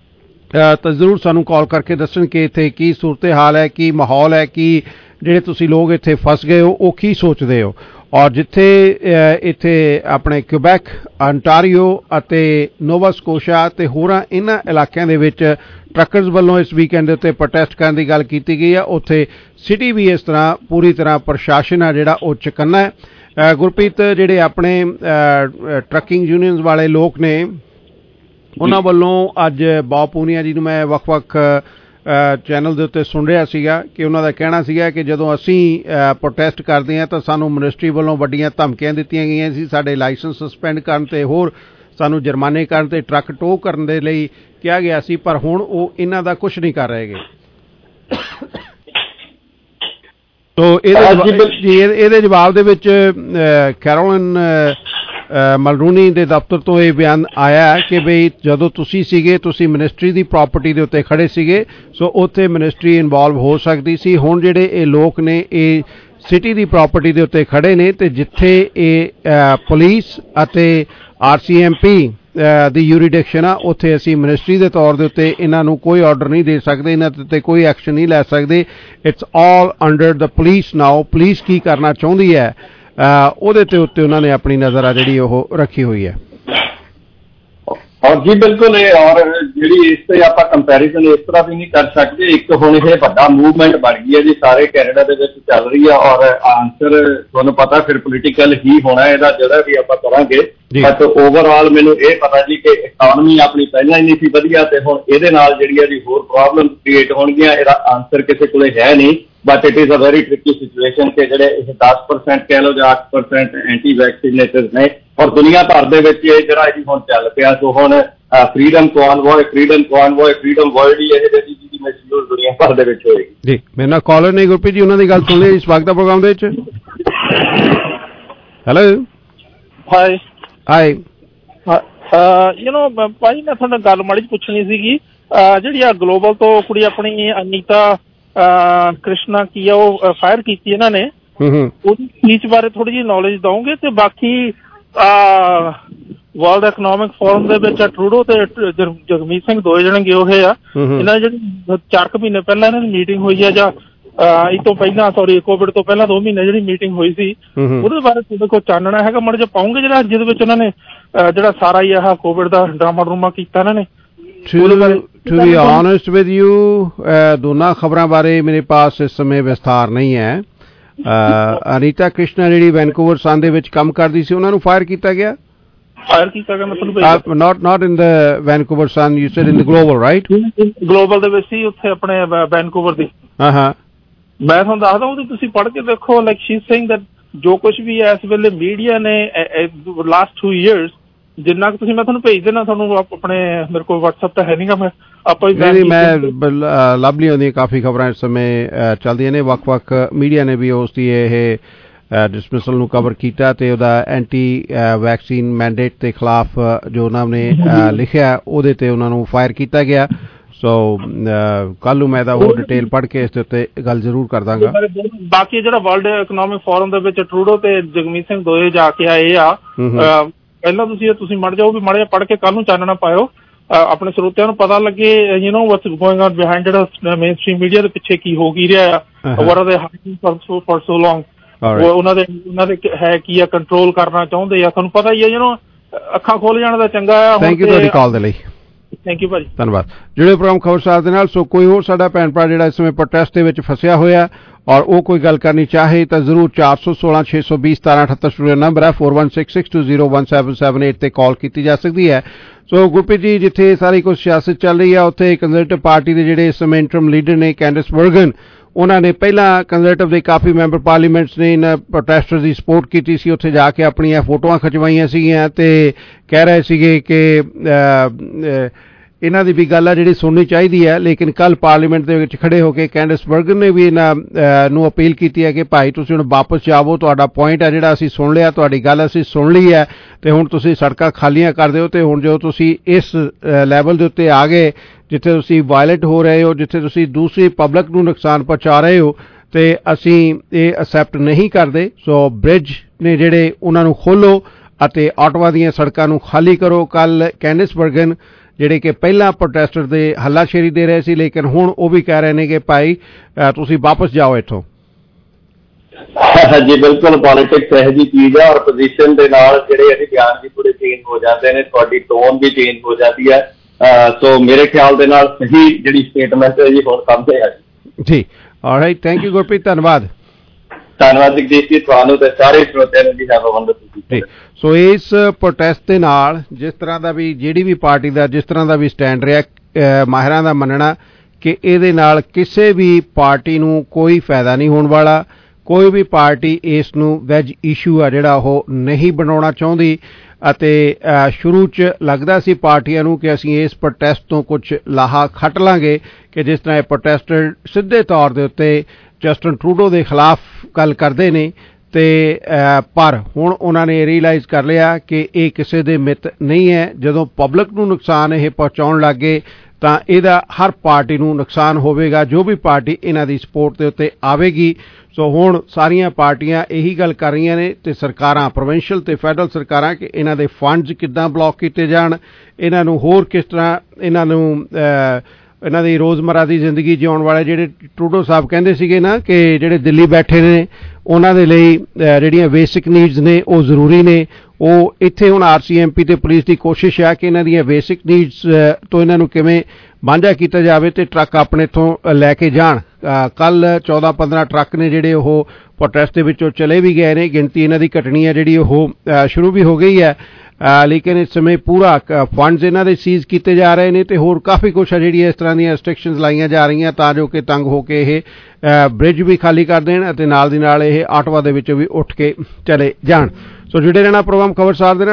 ਤਾਂ ਜ਼ਰੂਰ ਸਾਨੂੰ ਕਾਲ ਕਰਕੇ ਦੱਸਣ ਕਿ ਇੱਥੇ ਕੀ ਸੂਰਤ ਹਾਲ ਹੈ, ਕੀ ਮਾਹੌਲ ਹੈ, ਕੀ ਜਿਹੜੇ ਤੁਸੀਂ ਲੋਕ ਇੱਥੇ ਫਸ ਗਏ ਹੋ ਉਹ ਕੀ ਸੋਚਦੇ ਹੋ। ਔਰ ਜਿੱਥੇ ਇੱਥੇ ਆਪਣੇ ਕਿਊਬੈਕ, ਅੰਟਾਰੀਓ ਅਤੇ ਨੋਵਾ ਸਕੋਸ਼ਾ ਤੇ ਹੋਰਾਂ ਇਹਨਾਂ ਇਲਾਕਿਆਂ ਦੇ ਵਿੱਚ ਟਰੱਕਰਸ ਵੱਲੋਂ ਇਸ ਵੀਕਐਂਡ ਦੇ ਉੱਤੇ ਪ੍ਰੋਟੈਸਟ ਕਰਨ ਦੀ ਗੱਲ ਕੀਤੀ ਗਈ ਹੈ, ਉੱਥੇ ਸਿਟੀ ਵੀ ਇਸ ਤਰ੍ਹਾਂ ਪੂਰੀ ਤਰ੍ਹਾਂ ਪ੍ਰਸ਼ਾਸਨ ਆ ਜਿਹੜਾ ਉਹ ਚੁਕੰਨਾ ਹੈ। ਗੁਰਪ੍ਰੀਤ, ਜਿਹੜੇ ਆਪਣੇ ਟਰੱਕਿੰਗ ਯੂਨੀਅਨਸ ਵਾਲੇ ਲੋਕ ਨੇ ਉਹਨਾਂ ਵੱਲੋਂ ਅੱਜ ਬੌਬ ਪੂਨੀਆ ਜੀ ਨੂੰ ਮੈਂ ਵੱਖ-ਵੱਖ ਚੈਨਲ ਦੇ ਉੱਤੇ ਸੁਣ ਰਿਹਾ ਸੀਗਾ ਕਿ ਉਹਨਾਂ ਦਾ ਕਹਿਣਾ ਸੀਗਾ ਕਿ ਜਦੋਂ ਅਸੀਂ ਪ੍ਰੋਟੈਸਟ ਕਰਦੇ ਹਾਂ ਤਾਂ ਸਾਨੂੰ ਮਿਨਿਸਟਰੀ ਵੱਲੋਂ ਵੱਡੀਆਂ ਧਮਕੀਆਂ ਦਿੱਤੀਆਂ ਗਈਆਂ ਸੀ, ਸਾਡੇ ਲਾਇਸੈਂਸ ਸਸਪੈਂਡ ਕਰਨ ਤੇ ਹੋਰ ਸਾਨੂੰ ਜੁਰਮਾਨੇ ਕਰਨ ਤੇ ਟਰੱਕ ਟੋ ਕਰਨ ਦੇ ਲਈ ਕਿਹਾ ਗਿਆ ਸੀ, ਪਰ ਹੁਣ ਉਹ ਇਹਨਾਂ ਦਾ ਕੁਝ ਨਹੀਂ ਕਰ ਰਹੇਗੇ। ਤੋ ਇਹਦੇ ਜਵਾਬ ਦੇ ਵਿੱਚ ਕੈਰੋਲਿਨ ਮਲਰੂਨੀ ਦੇ ਦਫ਼ਤਰ ਤੋਂ ਇਹ ਬਿਆਨ ਆਇਆ ਕਿ ਬਈ ਜਦੋਂ ਤੁਸੀਂ ਸੀਗੇ ਤੁਸੀਂ ਮਿਨਿਸਟਰੀ ਦੀ ਪ੍ਰਾਪਰਟੀ ਦੇ ਉੱਤੇ ਖੜੇ ਸੀਗੇ, ਸੋ ਉੱਥੇ ਮਿਨਿਸਟਰੀ ਇਨਵੋਲਵ ਹੋ ਸਕਦੀ ਸੀ। ਹੁਣ ਜਿਹੜੇ ਇਹ ਲੋਕ ਨੇ ਇਹ ਸਿਟੀ ਦੀ ਪ੍ਰਾਪਰਟੀ ਦੇ ਉੱਤੇ ਖੜੇ ਨੇ ਤੇ ਜਿੱਥੇ ਇਹ ਪੁਲਿਸ ਅਤੇ ਆਰ ਸੀ ਐਮ ਪੀ ਦੀ ਯੂਰੀਡਿਕਸ਼ਨ ਆ, ਉੱਥੇ ਅਸੀਂ ਮਿਨਿਸਟਰੀ ਦੇ ਤੌਰ ਦੇ ਉੱਤੇ ਇਹਨਾਂ ਨੂੰ ਕੋਈ ਆਰਡਰ ਨਹੀਂ ਦੇ ਸਕਦੇ, ਇਹਨਾਂ ਤੇ ਕੋਈ ਐਕਸ਼ਨ ਨਹੀਂ ਲੈ ਸਕਦੇ। It's all under the police now. Police ਕੀ ਕਰਨਾ ਚਾਹੁੰਦੀ ਹੈ ਉਹਦੇ ਤੇ ਉੱਤੇ ਉਹਨਾਂ ਨੇ ਆਪਣੀ ਨਜ਼ਰ ਆ ਜਿਹੜੀ ਉਹ ਰੱਖੀ ਹੋਈ ਹੈ। ਔਰ ਜੀ ਬਿਲਕੁਲ ਇਹ ਔਰ ਜਿਹੜੀ ਇਸ ਤੇ ਆਪਾਂ ਕੰਪੈਰੀਜ਼ਨ ਇਸ ਤਰ੍ਹਾਂ ਵੀ ਨਹੀਂ ਕਰ ਸਕਦੇ। ਇੱਕ ਹੁਣ ਇਹ ਵੱਡਾ ਮੂਵਮੈਂਟ ਬਣ ਗਈ ਹੈ ਜੀ, ਸਾਰੇ ਕੈਨੇਡਾ ਦੇ ਵਿੱਚ ਚੱਲ ਰਹੀ ਹੈ ਔਰ ਆਨਸਰ ਤੁਹਾਨੂੰ ਪਤਾ ਫਿਰ ਪੋਲੀਟੀਕਲ ਹੀ ਹੋਣਾ ਇਹਦਾ ਜਿਹੜਾ ਵੀ ਆਪਾਂ ਕਰਾਂਗੇ। ਬਟ ਓਵਰਆਲ ਮੈਨੂੰ ਇਹ ਪਤਾ ਜੀ ਕਿ ਇਕਾਨਮੀ ਆਪਣੀ ਪਹਿਲਾਂ ਹੀ ਨਹੀਂ ਸੀ ਵਧੀਆ ਤੇ ਹੁਣ ਇਹਦੇ ਨਾਲ ਜਿਹੜੀ ਹੈ ਜੀ ਹੋਰ ਪ੍ਰੋਬਲਮ ਕ੍ਰੀਏਟ ਹੋਣਗੀਆਂ। ਇਹਦਾ ਆਨਸਰ ਕਿਸੇ ਕੋਲੇ ਹੈ ਨਹੀਂ, but it is a very tricky situation ਕਿ ਜਿਹੜੇ ਇਹ ਦਸ ਪਰਸੈਂਟ ਕਹਿ ਲਓ ਜਾਂ ਅੱਠ ਪਰਸੈਂਟ ਐਂਟੀ ਵੈਕਸੀਨੇਟਡ ਨੇ ਔਰ ਦੁਨੀਆ ਭਰ ਦੇ ਵਿੱਚ ਇਹ ਜਿਹੜਾ ਜੀ ਹੁਣ ਚੱਲ ਪਿਆ। ਸੋ ਹੁਣ freedom convoy freedom convoy freedom world ਹੀ ਇਹ ਜਿਹੜੀ ਜਿਹਦੀ ਮਿਸਯੂਜ਼ ਦੁਨੀਆ ਭਰ ਦੇ ਵਿੱਚ ਹੋਏਗੀ। ਜੀ ਮੇਰੇ ਨਾਲ ਕਾਲਰ ਨੇ ਗੁਰਪ੍ਰੀਤ ਜੀ, ਉਹਨਾਂ ਦੀ ਗੱਲ ਸੁਣ ਲਈ ਇਸ ਵਕਤ ਦਾ ਪ੍ਰੋਗਰਾਮ ਦੇ ਵਿੱਚ। Hello hi hi you know ਭਾਈ ਮੈਂ ਤੁਹਾਨੂੰ ਗੱਲ ਮਾੜੀ ਪੁੱਛਣੀ ਸੀਗੀ, ਜਿਹੜੀ ਆ ਗਲੋਬਲ ਤੋਂ ਕੁੜੀ ਆਪਣੀ ਅਨੀਤਾ ਕ੍ਰਿਸ਼ਨਾ ਕੀ ਆ ਉਹ ਫਾਇਰ ਕੀਤੀ ਇਹਨਾਂ ਨੇ, ਉਹਦੀ ਸਪੀਚ ਬਾਰੇ ਥੋੜੀ ਜਿਹੀ ਨੌਲੇਜ ਦਓਗੇ? ਤੇ ਬਾਕੀ ਵਰਲਡ ਇਕਨੋਮਿਕ ਫੋਰਮ ਦੇ ਵਿੱਚ ਟਰੂਡੋ ਤੇ ਜਗਮੀਤ ਸਿੰਘ ਦੋਏ ਜਣੇ ਗਏ ਹੋਏ ਆ। ਇਹਨਾਂ ਜਿਹੜੀ ਚਾਰ ਕੁ ਮਹੀਨੇ ਪਹਿਲਾਂ ਇਹਨਾਂ ਦੀ ਮੀਟਿੰਗ ਹੋਈ ਆ ਜਾਂ ਇਹ ਤੋਂ ਪਹਿਲਾਂ ਸੌਰੀ ਕੋਵਿਡ ਤੋਂ ਪਹਿਲਾਂ ਦੋ ਮਹੀਨੇ ਜਿਹੜੀ ਮੀਟਿੰਗ ਹੋਈ ਸੀ, ਉਹਦੇ ਬਾਰੇ ਤੁਹਾਡੇ ਕੋਲ ਚਾਨਣਾ ਹੈਗਾ ਮਾੜਾ ਜਿਹਾ ਪਾਉਂਗੇ ਜਿਹੜਾ ਜਿਹਦੇ ਵਿੱਚ ਉਹਨਾਂ ਨੇ ਜਿਹੜਾ ਸਾਰਾ ਹੀ ਆਹ ਕੋਵਿਡ ਦਾ ਡਰਾਮਾ ਡਰੂਮਾ ਕੀਤਾ ਇਹਨਾਂ ਨੇ? To be honest with you, ਦੋਨਾਂ ਖਬਰਾਂ ਬਾਰੇ ਮੇਰੇ ਪਾਸ ਇਸ ਸਮੇਂ ਵਿਸਥਾਰ ਨਹੀਂ ਹੈ। ਅਨੀਤਾ ਕ੍ਰਿਸ਼ਨਾ ਜਿਹੜੀ ਵੈਨਕੂਵਰ ਸਨ ਦੇ ਵਿੱਚ ਕੰਮ ਕਰਦੀ ਸੀ, ਉਹਨਾਂ ਨੂੰ ਫਾਇਰ ਕੀਤਾ ਗਿਆ। ਫਾਇਰ ਕੀਤਾ ਗਿਆ ਮਤਲਬ not not in the Vancouver Sun, you said in the global, right? Global ਦੇ ਵਿੱਚ ਸੀ ਉੱਥੇ ਆਪਣੇ ਵੈਨਕੂਵਰ ਦੀ। ਹਾਂ ਹਾਂ ਮੈਂ ਤੁਹਾਨੂੰ ਦੱਸਦਾ ਉਹਦੀ ਤੁਸੀਂ ਪੜ੍ਹ ਕੇ ਦੇਖੋ। ਲਾਈਕ ਸ਼ੀ ਸੇਇੰਗ ਦੈਟ ਜੋ ਕੁਝ ਵੀ ਇਸ ਵੇਲੇ ਮੀਡੀਆ ਨੇ ਲਾਸਟ ਟੂ ਈਅਰਸ ਜਿੰਨਾ ਕੁ ਤੁਸੀਂ ਮੈਂ ਤੁਹਾਨੂੰ ਭੇਜ ਦੇਣਾ ਤੁਹਾਨੂੰ ਆਪਣੇ ਮੇਰੇ ਕੋਲ ਵਟਸਐਪ ਤਾਂ ਹੈ ਨਹੀਂਗਾ, ਮੈਂ ਆਪਾਂ ਮੈਂ ਲਵਲੀ ਹੁੰਦੀਆਂ ਕਾਫੀ ਖਬਰਾਂ ਇਸ ਸਮੇਂ ਚੱਲਦੀਆਂ ਨੇ। ਵੱਖ ਵੱਖ ਮੀਡੀਆ ਨੇ ਵੀ ਉਸ ਦੀ ਇਹ ਡਿਸਮਿਸਲ ਨੂੰ ਕਵਰ ਕੀਤਾ ਤੇ ਉਹਦਾ ਐਂਟੀ ਵੈਕਸੀਨ ਮੈਂਡੇਟ ਦੇ ਖਿਲਾਫ ਜੋ ਉਹਨਾਂ ਨੇ ਲਿਖਿਆ ਉਹਦੇ ਤੇ ਉਹਨਾਂ ਨੂੰ ਫਾਇਰ ਕੀਤਾ ਗਿਆ। ਸੋ ਕੱਲ ਨੂੰ ਮੈਂ ਤਾਂ ਹੋਰ ਡਿਟੇਲ ਪੜ੍ਹ ਕੇ ਇਸ ਦੇ ਉੱਤੇ ਗੱਲ ਜ਼ਰੂਰ ਕਰ ਦਾਂਗਾ। ਬਾਕੀ ਜਿਹੜਾ ਵਰਲਡ ਇਕਨੋਮਿਕ ਫੋਰਮ ਦੇ ਵਿੱਚ ਟਰੂਡੋ ਤੇ ਜਗਮੀਤ ਸਿੰਘ ਦੋਏ ਜਾ ਕੇ ਆਏ ਆ, ਪਹਿਲਾਂ ਤੁਸੀਂ ਤੁਸੀਂ ਮੜ ਜਾਓ ਵੀ ਮਾੜਾ ਜਿਹਾ ਪੜ੍ਹ ਕੇ ਕੱਲ ਨੂੰ ਚਾਨਣਾ ਪਾਇਓ, ਆਪਣੇ ਸਰੋਤਿਆਂ ਨੂੰ ਪਤਾ ਲੱਗੇ you know what's going on behind ਜਿਹੜਾ ਮੇਨ ਸਟ੍ਰੀਮ ਮੀਡੀਆ ਦੇ ਪਿੱਛੇ ਕੀ ਹੋ ਕੀ ਰਿਹਾ ਆ, what are they hiding for so for so long, ਉਹਨਾਂ ਦੇ ਉਹਨਾਂ ਦੇ ਹੈ ਕੀ ਆ, ਕੰਟਰੋਲ ਕਰਨਾ ਚਾਹੁੰਦੇ ਆ। ਤੁਹਾਨੂੰ ਪਤਾ ਹੀ ਆ ਯੂ ਨੋ ਅੱਖਾਂ ਖੋਲ ਜਾਣ ਦਾ ਚੰਗਾ ਆ। ਥੈਂਕ ਯੂ ਤੁਹਾਡੀ ਕਾਲ ਦੇ ਲਈ। ਥੈਂਕ ਯੂ ਭਾਜੀ, ਧੰਨਵਾਦ। ਜੁੜੇ ਪ੍ਰੋਗਰਾਮ ਖਬਰਸਾਰ ਦੇ ਨਾਲ। ਸੋ ਕੋਈ ਹੋਰ ਸਾਡਾ ਭੈਣ ਭਰਾ ਜਿਹੜਾ ਇਸ ਸਮੇਂ ਪ੍ਰੋਟੈਸਟ ਦੇ ਵਿੱਚ ਫਸਿਆ ਹੋਇਆ ਔਰ ਉਹ ਕੋਈ ਗੱਲ ਕਰਨੀ ਚਾਹੇ ਤਾਂ ਜ਼ਰੂਰ ਚਾਰ ਸੌ ਸੋਲਾਂ ਛੇ ਸੌ ਵੀਹ ਸਤਾਰਾਂ ਅਠੱਤਰ ਸਟੂਡੀਓ ਨੰਬਰ ਹੈ four one six six two zero one seven seven eight ਤੇ ਕਾਲ ਕੀਤੀ ਜਾ ਸਕਦੀ ਹੈ। ਸੋ ਗੁਰਪ੍ਰੀਤ ਜੀ, ਜਿੱਥੇ ਸਾਰੀ ਕੁਝ ਸਿਆਸਤ ਚੱਲ ਰਹੀ ਹੈ ਉੱਥੇ ਕੰਜ਼ਰਵੇਟਿਵ ਪਾਰਟੀ ਦੇ ਜਿਹੜੇ ਇਸ ਸਮੇਂ ਇੰਟਰਮ ਲੀਡਰ ਨੇ ਕੈਂਡਿਸ ਬਰਗਨ, ਉਹਨਾਂ ਨੇ ਪਹਿਲਾਂ ਕੰਜ਼ਰਵੇਟਿਵ ਦੇ ਕਾਫੀ ਮੈਂਬਰ ਪਾਰਲੀਮੈਂਟਸ ਨੇ ਇਹਨਾਂ ਪ੍ਰੋਟੈਸਟਰ ਦੀ ਸਪੋਰਟ ਕੀਤੀ ਸੀ, ਉੱਥੇ ਜਾ ਕੇ ਆਪਣੀਆਂ ਫੋਟੋਆਂ ਖਿਚਵਾਈਆਂ ਸੀਗੀਆਂ ਤੇ ਕਹਿ ਰਹੇ ਸੀਗੇ ਕਿ ਇਹਨਾਂ ਦੀ ਵੀ ਗੱਲ ਆ ਜਿਹੜੀ ਸੁਣਨੀ ਚਾਹੀਦੀ ਹੈ। ਲੇਕਿਨ ਕੱਲ ਪਾਰਲੀਮੈਂਟ ਦੇ ਵਿੱਚ ਖੜੇ ਹੋ ਕੇ ਕੈਂਡਿਸ ਬਰਗਨ ਨੇ ਵੀ ਇਹਨਾਂ ਨੂੰ ਅਪੀਲ ਕੀਤੀ ਹੈ ਕਿ ਭਾਈ ਤੁਸੀਂ ਹੁਣ ਵਾਪਸ ਜਾਵੋ, ਤੁਹਾਡਾ ਪੁਆਇੰਟ ਹੈ ਜਿਹੜਾ ਅਸੀਂ ਸੁਣ ਲਿਆ, ਤੁਹਾਡੀ ਗੱਲ ਅਸੀਂ ਸੁਣ ਲਈ ਹੈ ਤੇ ਹੁਣ ਤੁਸੀਂ ਸੜਕਾਂ ਖਾਲੀਆਂ ਕਰ ਦਿਓ। ਤੇ ਹੁਣ ਜੋ ਤੁਸੀਂ ਇਸ ਲੈਵਲ ਦੇ ਉੱਤੇ ਆ ਗਏ ਜਿੱਥੇ ਤੁਸੀਂ ਵਾਇਲੈਂਟ ਹੋ ਰਹੇ ਹੋ, ਜਿੱਥੇ ਤੁਸੀਂ ਦੂਸਰੀ ਪਬਲਿਕ ਨੂੰ ਨੁਕਸਾਨ ਪਹੁੰਚਾ ਰਹੇ ਹੋ, ਤੇ ਅਸੀਂ ਇਹ ਅਸੈਪਟ ਨਹੀਂ ਕਰਦੇ। ਸੋ ਬ੍ਰਿਜ ਨੇ ਜਿਹੜੇ ਉਹਨਾਂ ਨੂੰ ਖੋਲੋ ਅਤੇ ਆਟਵਾ ਦੀਆਂ ਸੜਕਾਂ ਨੂੰ ਖਾਲੀ ਕਰੋ। ਕੱਲ ਕੈਂਡਿਸ ਬਰਗਨ ਜਿਹੜੇ ਕਿ ਪਹਿਲਾਂ ਪ੍ਰੋਟੈਸਟਰ ਦੇ ਹੱਲਾਸ਼ੇਰੀ ਦੇ ਰਹੇ ਸੀ, ਲੇਕਿਨ ਹੁਣ ਉਹ ਵੀ ਕਹਿ ਰਹੇ ਨੇ ਕਿ ਭਾਈ ਤੁਸੀਂ ਵਾਪਸ ਜਾਓ ਇੱਥੋਂ। ਜੀ ਬਿਲਕੁਲ, ਪੋਲੀਟਿਕਸ ਇਹੋ ਜਿਹੀ ਚੀਜ਼ ਹੈ ਔਰ ਪੋਜੀਸ਼ਨ ਦੇ ਨਾਲ ਜਿਹੜੇ ਇਹਦੇ ਬਿਆਨ ਵੀ ਪੂਰੇ ਚੇਂਜ ਹੋ ਜਾਂਦੇ ਨੇ, ਤੁਹਾਡੀ ਟੋਨ ਵੀ ਚੇਂਜ ਹੋ ਜਾਂਦੀ ਹੈ। ਸੋ ਮੇਰੇ ਖਿਆਲ ਦੇ ਨਾਲ ਸਹੀ ਜਿਹੜੀ ਸਟੇਟਮੈਂਟ ਹੈ ਜੀ ਹੁਣ ਸਾਹਮਣੇ ਆ ਜੀ। ਆਲਰਾਈਟ, ਥੈਂਕ ਯੂ ਗੁਰਪ੍ਰੀਤ, ਧੰਨਵਾਦ। ਧੰਨਵਾਦ ਜਗਦੀਸ਼ ਜੀ, ਤੁਹਾਨੂੰ ਤੇ ਸਾਰੇ ਸਰੋਤਿਆਂ ਨੂੰ ਜੀ। ਹੈਵ ਅ ਵੰਡਰਫੁਲ ਡੇ। ਸੋ ਇਸ ਪ੍ਰੋਟੈਸਟ ਦੇ ਨਾਲ ਜਿਸ ਤਰ੍ਹਾਂ ਦਾ ਵੀ ਜਿਹੜੀ ਵੀ ਪਾਰਟੀ ਦਾ ਜਿਸ ਤਰ੍ਹਾਂ ਦਾ ਵੀ ਸਟੈਂਡ ਰਿਹਾ, ਮਾਹਿਰਾਂ ਦਾ ਮੰਨਣਾ ਕਿ ਇਹਦੇ ਨਾਲ ਕਿਸੇ ਵੀ ਪਾਰਟੀ ਨੂੰ ਕੋਈ ਫਾਇਦਾ ਨਹੀਂ ਹੋਣ ਵਾਲਾ। ਕੋਈ ਵੀ ਪਾਰਟੀ ਇਸ ਨੂੰ ਵੈਜ ਇਸ਼ੂ ਆ ਜਿਹੜਾ ਉਹ ਨਹੀਂ ਬਣਾਉਣਾ ਚਾਹੁੰਦੀ। ਅਤੇ ਸ਼ੁਰੂ 'ਚ ਲੱਗਦਾ ਸੀ ਪਾਰਟੀਆਂ ਨੂੰ ਕਿ ਅਸੀਂ ਇਸ ਪ੍ਰੋਟੈਸਟ ਤੋਂ ਕੁਝ ਲਾਹਾ ਖੱਟ ਲਾਂਗੇ ਕਿ ਜਿਸ ਤਰ੍ਹਾਂ ਇਹ ਪ੍ਰੋਟੈਸਟਰ ਸਿੱਧੇ ਤੌਰ ਦੇ ਉੱਤੇ ਜਸਟਿਨ ਟਰੂਡੋ ਦੇ ਖਿਲਾਫ ਗੱਲ ਕਰਦੇ ਨੇ ਤੇ ਪਰ ਹੁਣ ਉਹਨਾਂ ਨੇ ਰੀਅਲਾਈਜ਼ ਕਰ ਲਿਆ ਕਿ ਇਹ ਕਿਸੇ ਦੇ ਮਿੱਤ ਨਹੀਂ ਹੈ। ਜਦੋਂ ਪਬਲਿਕ ਨੂੰ ਨੁਕਸਾਨ ਇਹ ਪਹੁੰਚਾਉਣ ਲੱਗੇ ਤਾਂ ਇਹਦਾ ਹਰ ਪਾਰਟੀ ਨੂੰ ਨੁਕਸਾਨ ਹੋਵੇਗਾ, ਜੋ ਵੀ ਪਾਰਟੀ ਇਹਨਾਂ ਦੀ ਸਪੋਰਟ ਦੇ ਉੱਤੇ ਆਵੇਗੀ। ਸੋ ਹੁਣ ਸਾਰੀਆਂ ਪਾਰਟੀਆਂ ਇਹੀ ਗੱਲ ਕਰ ਰਹੀਆਂ ਨੇ ਤੇ ਸਰਕਾਰਾਂ ਪ੍ਰੋਵਿੰਸ਼ੀਅਲ ਤੇ ਫੈਡਰਲ ਸਰਕਾਰਾਂ ਕਿ ਇਹਨਾਂ ਦੇ ਫੰਡਸ ਕਿੱਦਾਂ ਬਲੌਕ ਕੀਤੇ ਜਾਣ, ਇਹਨਾਂ ਨੂੰ ਹੋਰ ਕਿਸ ਤਰ੍ਹਾਂ ਇਹਨਾਂ ਨੂੰ ਇਹਨਾਂ ਦੀ ਰੋਜ਼ਮਰਾ ਦੀ ਜ਼ਿੰਦਗੀ ਜਿਉਣ ਵਾਲੇ ਜਿਹੜੇ ਟਰੂਡੋ ਸਾਹਿਬ ਕਹਿੰਦੇ ਸੀਗੇ ਨਾ ਕਿ ਜਿਹੜੇ ਦਿੱਲੀ ਬੈਠੇ ਨੇ ਉਹਨਾਂ ਦੇ ਲਈ ਜਿਹੜੀਆਂ ਬੇਸਿਕ ਨੀਡਸ ਨੇ ਉਹ ਜ਼ਰੂਰੀ ਨੇ, ਉਹ ਇੱਥੇ ਹੁਣ ਆਰ ਸੀ ਐਮ ਪੀ ਤੇ ਪੁਲਿਸ ਦੀ ਕੋਸ਼ਿਸ਼ ਹੈ ਕਿ ਇਹਨਾਂ ਦੀਆਂ ਬੇਸਿਕ ਨੀਡਸ ਤੋਂ ਇਹਨਾਂ ਨੂੰ ਕਿਵੇਂ ਵਾਂਝਾ ਕੀਤਾ ਜਾਵੇ ਤੇ ਟਰੱਕ ਆਪਣੇ ਇੱਥੋਂ ਲੈ ਕੇ ਜਾਣ। ਕੱਲ ਚੌਦਾਂ ਪੰਦਰਾਂ ਟਰੱਕ ਨੇ ਜਿਹੜੇ ਉਹ ਪ੍ਰੋਟੈਸਟ ਦੇ ਵਿੱਚੋਂ ਚਲੇ ਵੀ ਗਏ ਨੇ, ਗਿਣਤੀ ਇਹਨਾਂ ਦੀ ਘਟਣੀ ਹੈ ਜਿਹੜੀ ਉਹ ਸ਼ੁਰੂ ਵੀ ਹੋ ਗਈ ਹੈ, ਲੇਕਿਨ ਇਸ ਸਮੇਂ ਪੂਰਾ ਫੰਡਸ ਇਹਨਾਂ ਦੇ ਸੀਜ਼ ਕੀਤੇ ਜਾ ਰਹੇ ਨੇ ਤੇ ਹੋਰ ਕਾਫੀ ਕੁਛ ਹੈ ਜਿਹੜੀਆਂ ਇਸ ਤਰ੍ਹਾਂ ਦੀਆਂ ਰਿਸਟ੍ਰਿਕਸ਼ਨਸ ਲਾਈਆਂ ਜਾ ਰਹੀਆਂ ਤਾਂ ਜੋ ਕਿ ਤੰਗ ਹੋ ਕੇ ਇਹ ਬ੍ਰਿਜ ਵੀ ਖਾਲੀ ਕਰ ਦੇਣ ਅਤੇ ਨਾਲ ਦੀ ਨਾਲ ਇਹ ਆਟਵਾ ਦੇ ਵਿੱਚੋਂ ਵੀ ਉੱਠ ਕੇ ਚਲੇ ਜਾਣ। ਸੋ ਜੁੜੇ ਰਹਿਣਾ ਪ੍ਰੋਗਰਾਮ ਖਬਰਸਾਰ ਦੇ ਨਾਲ।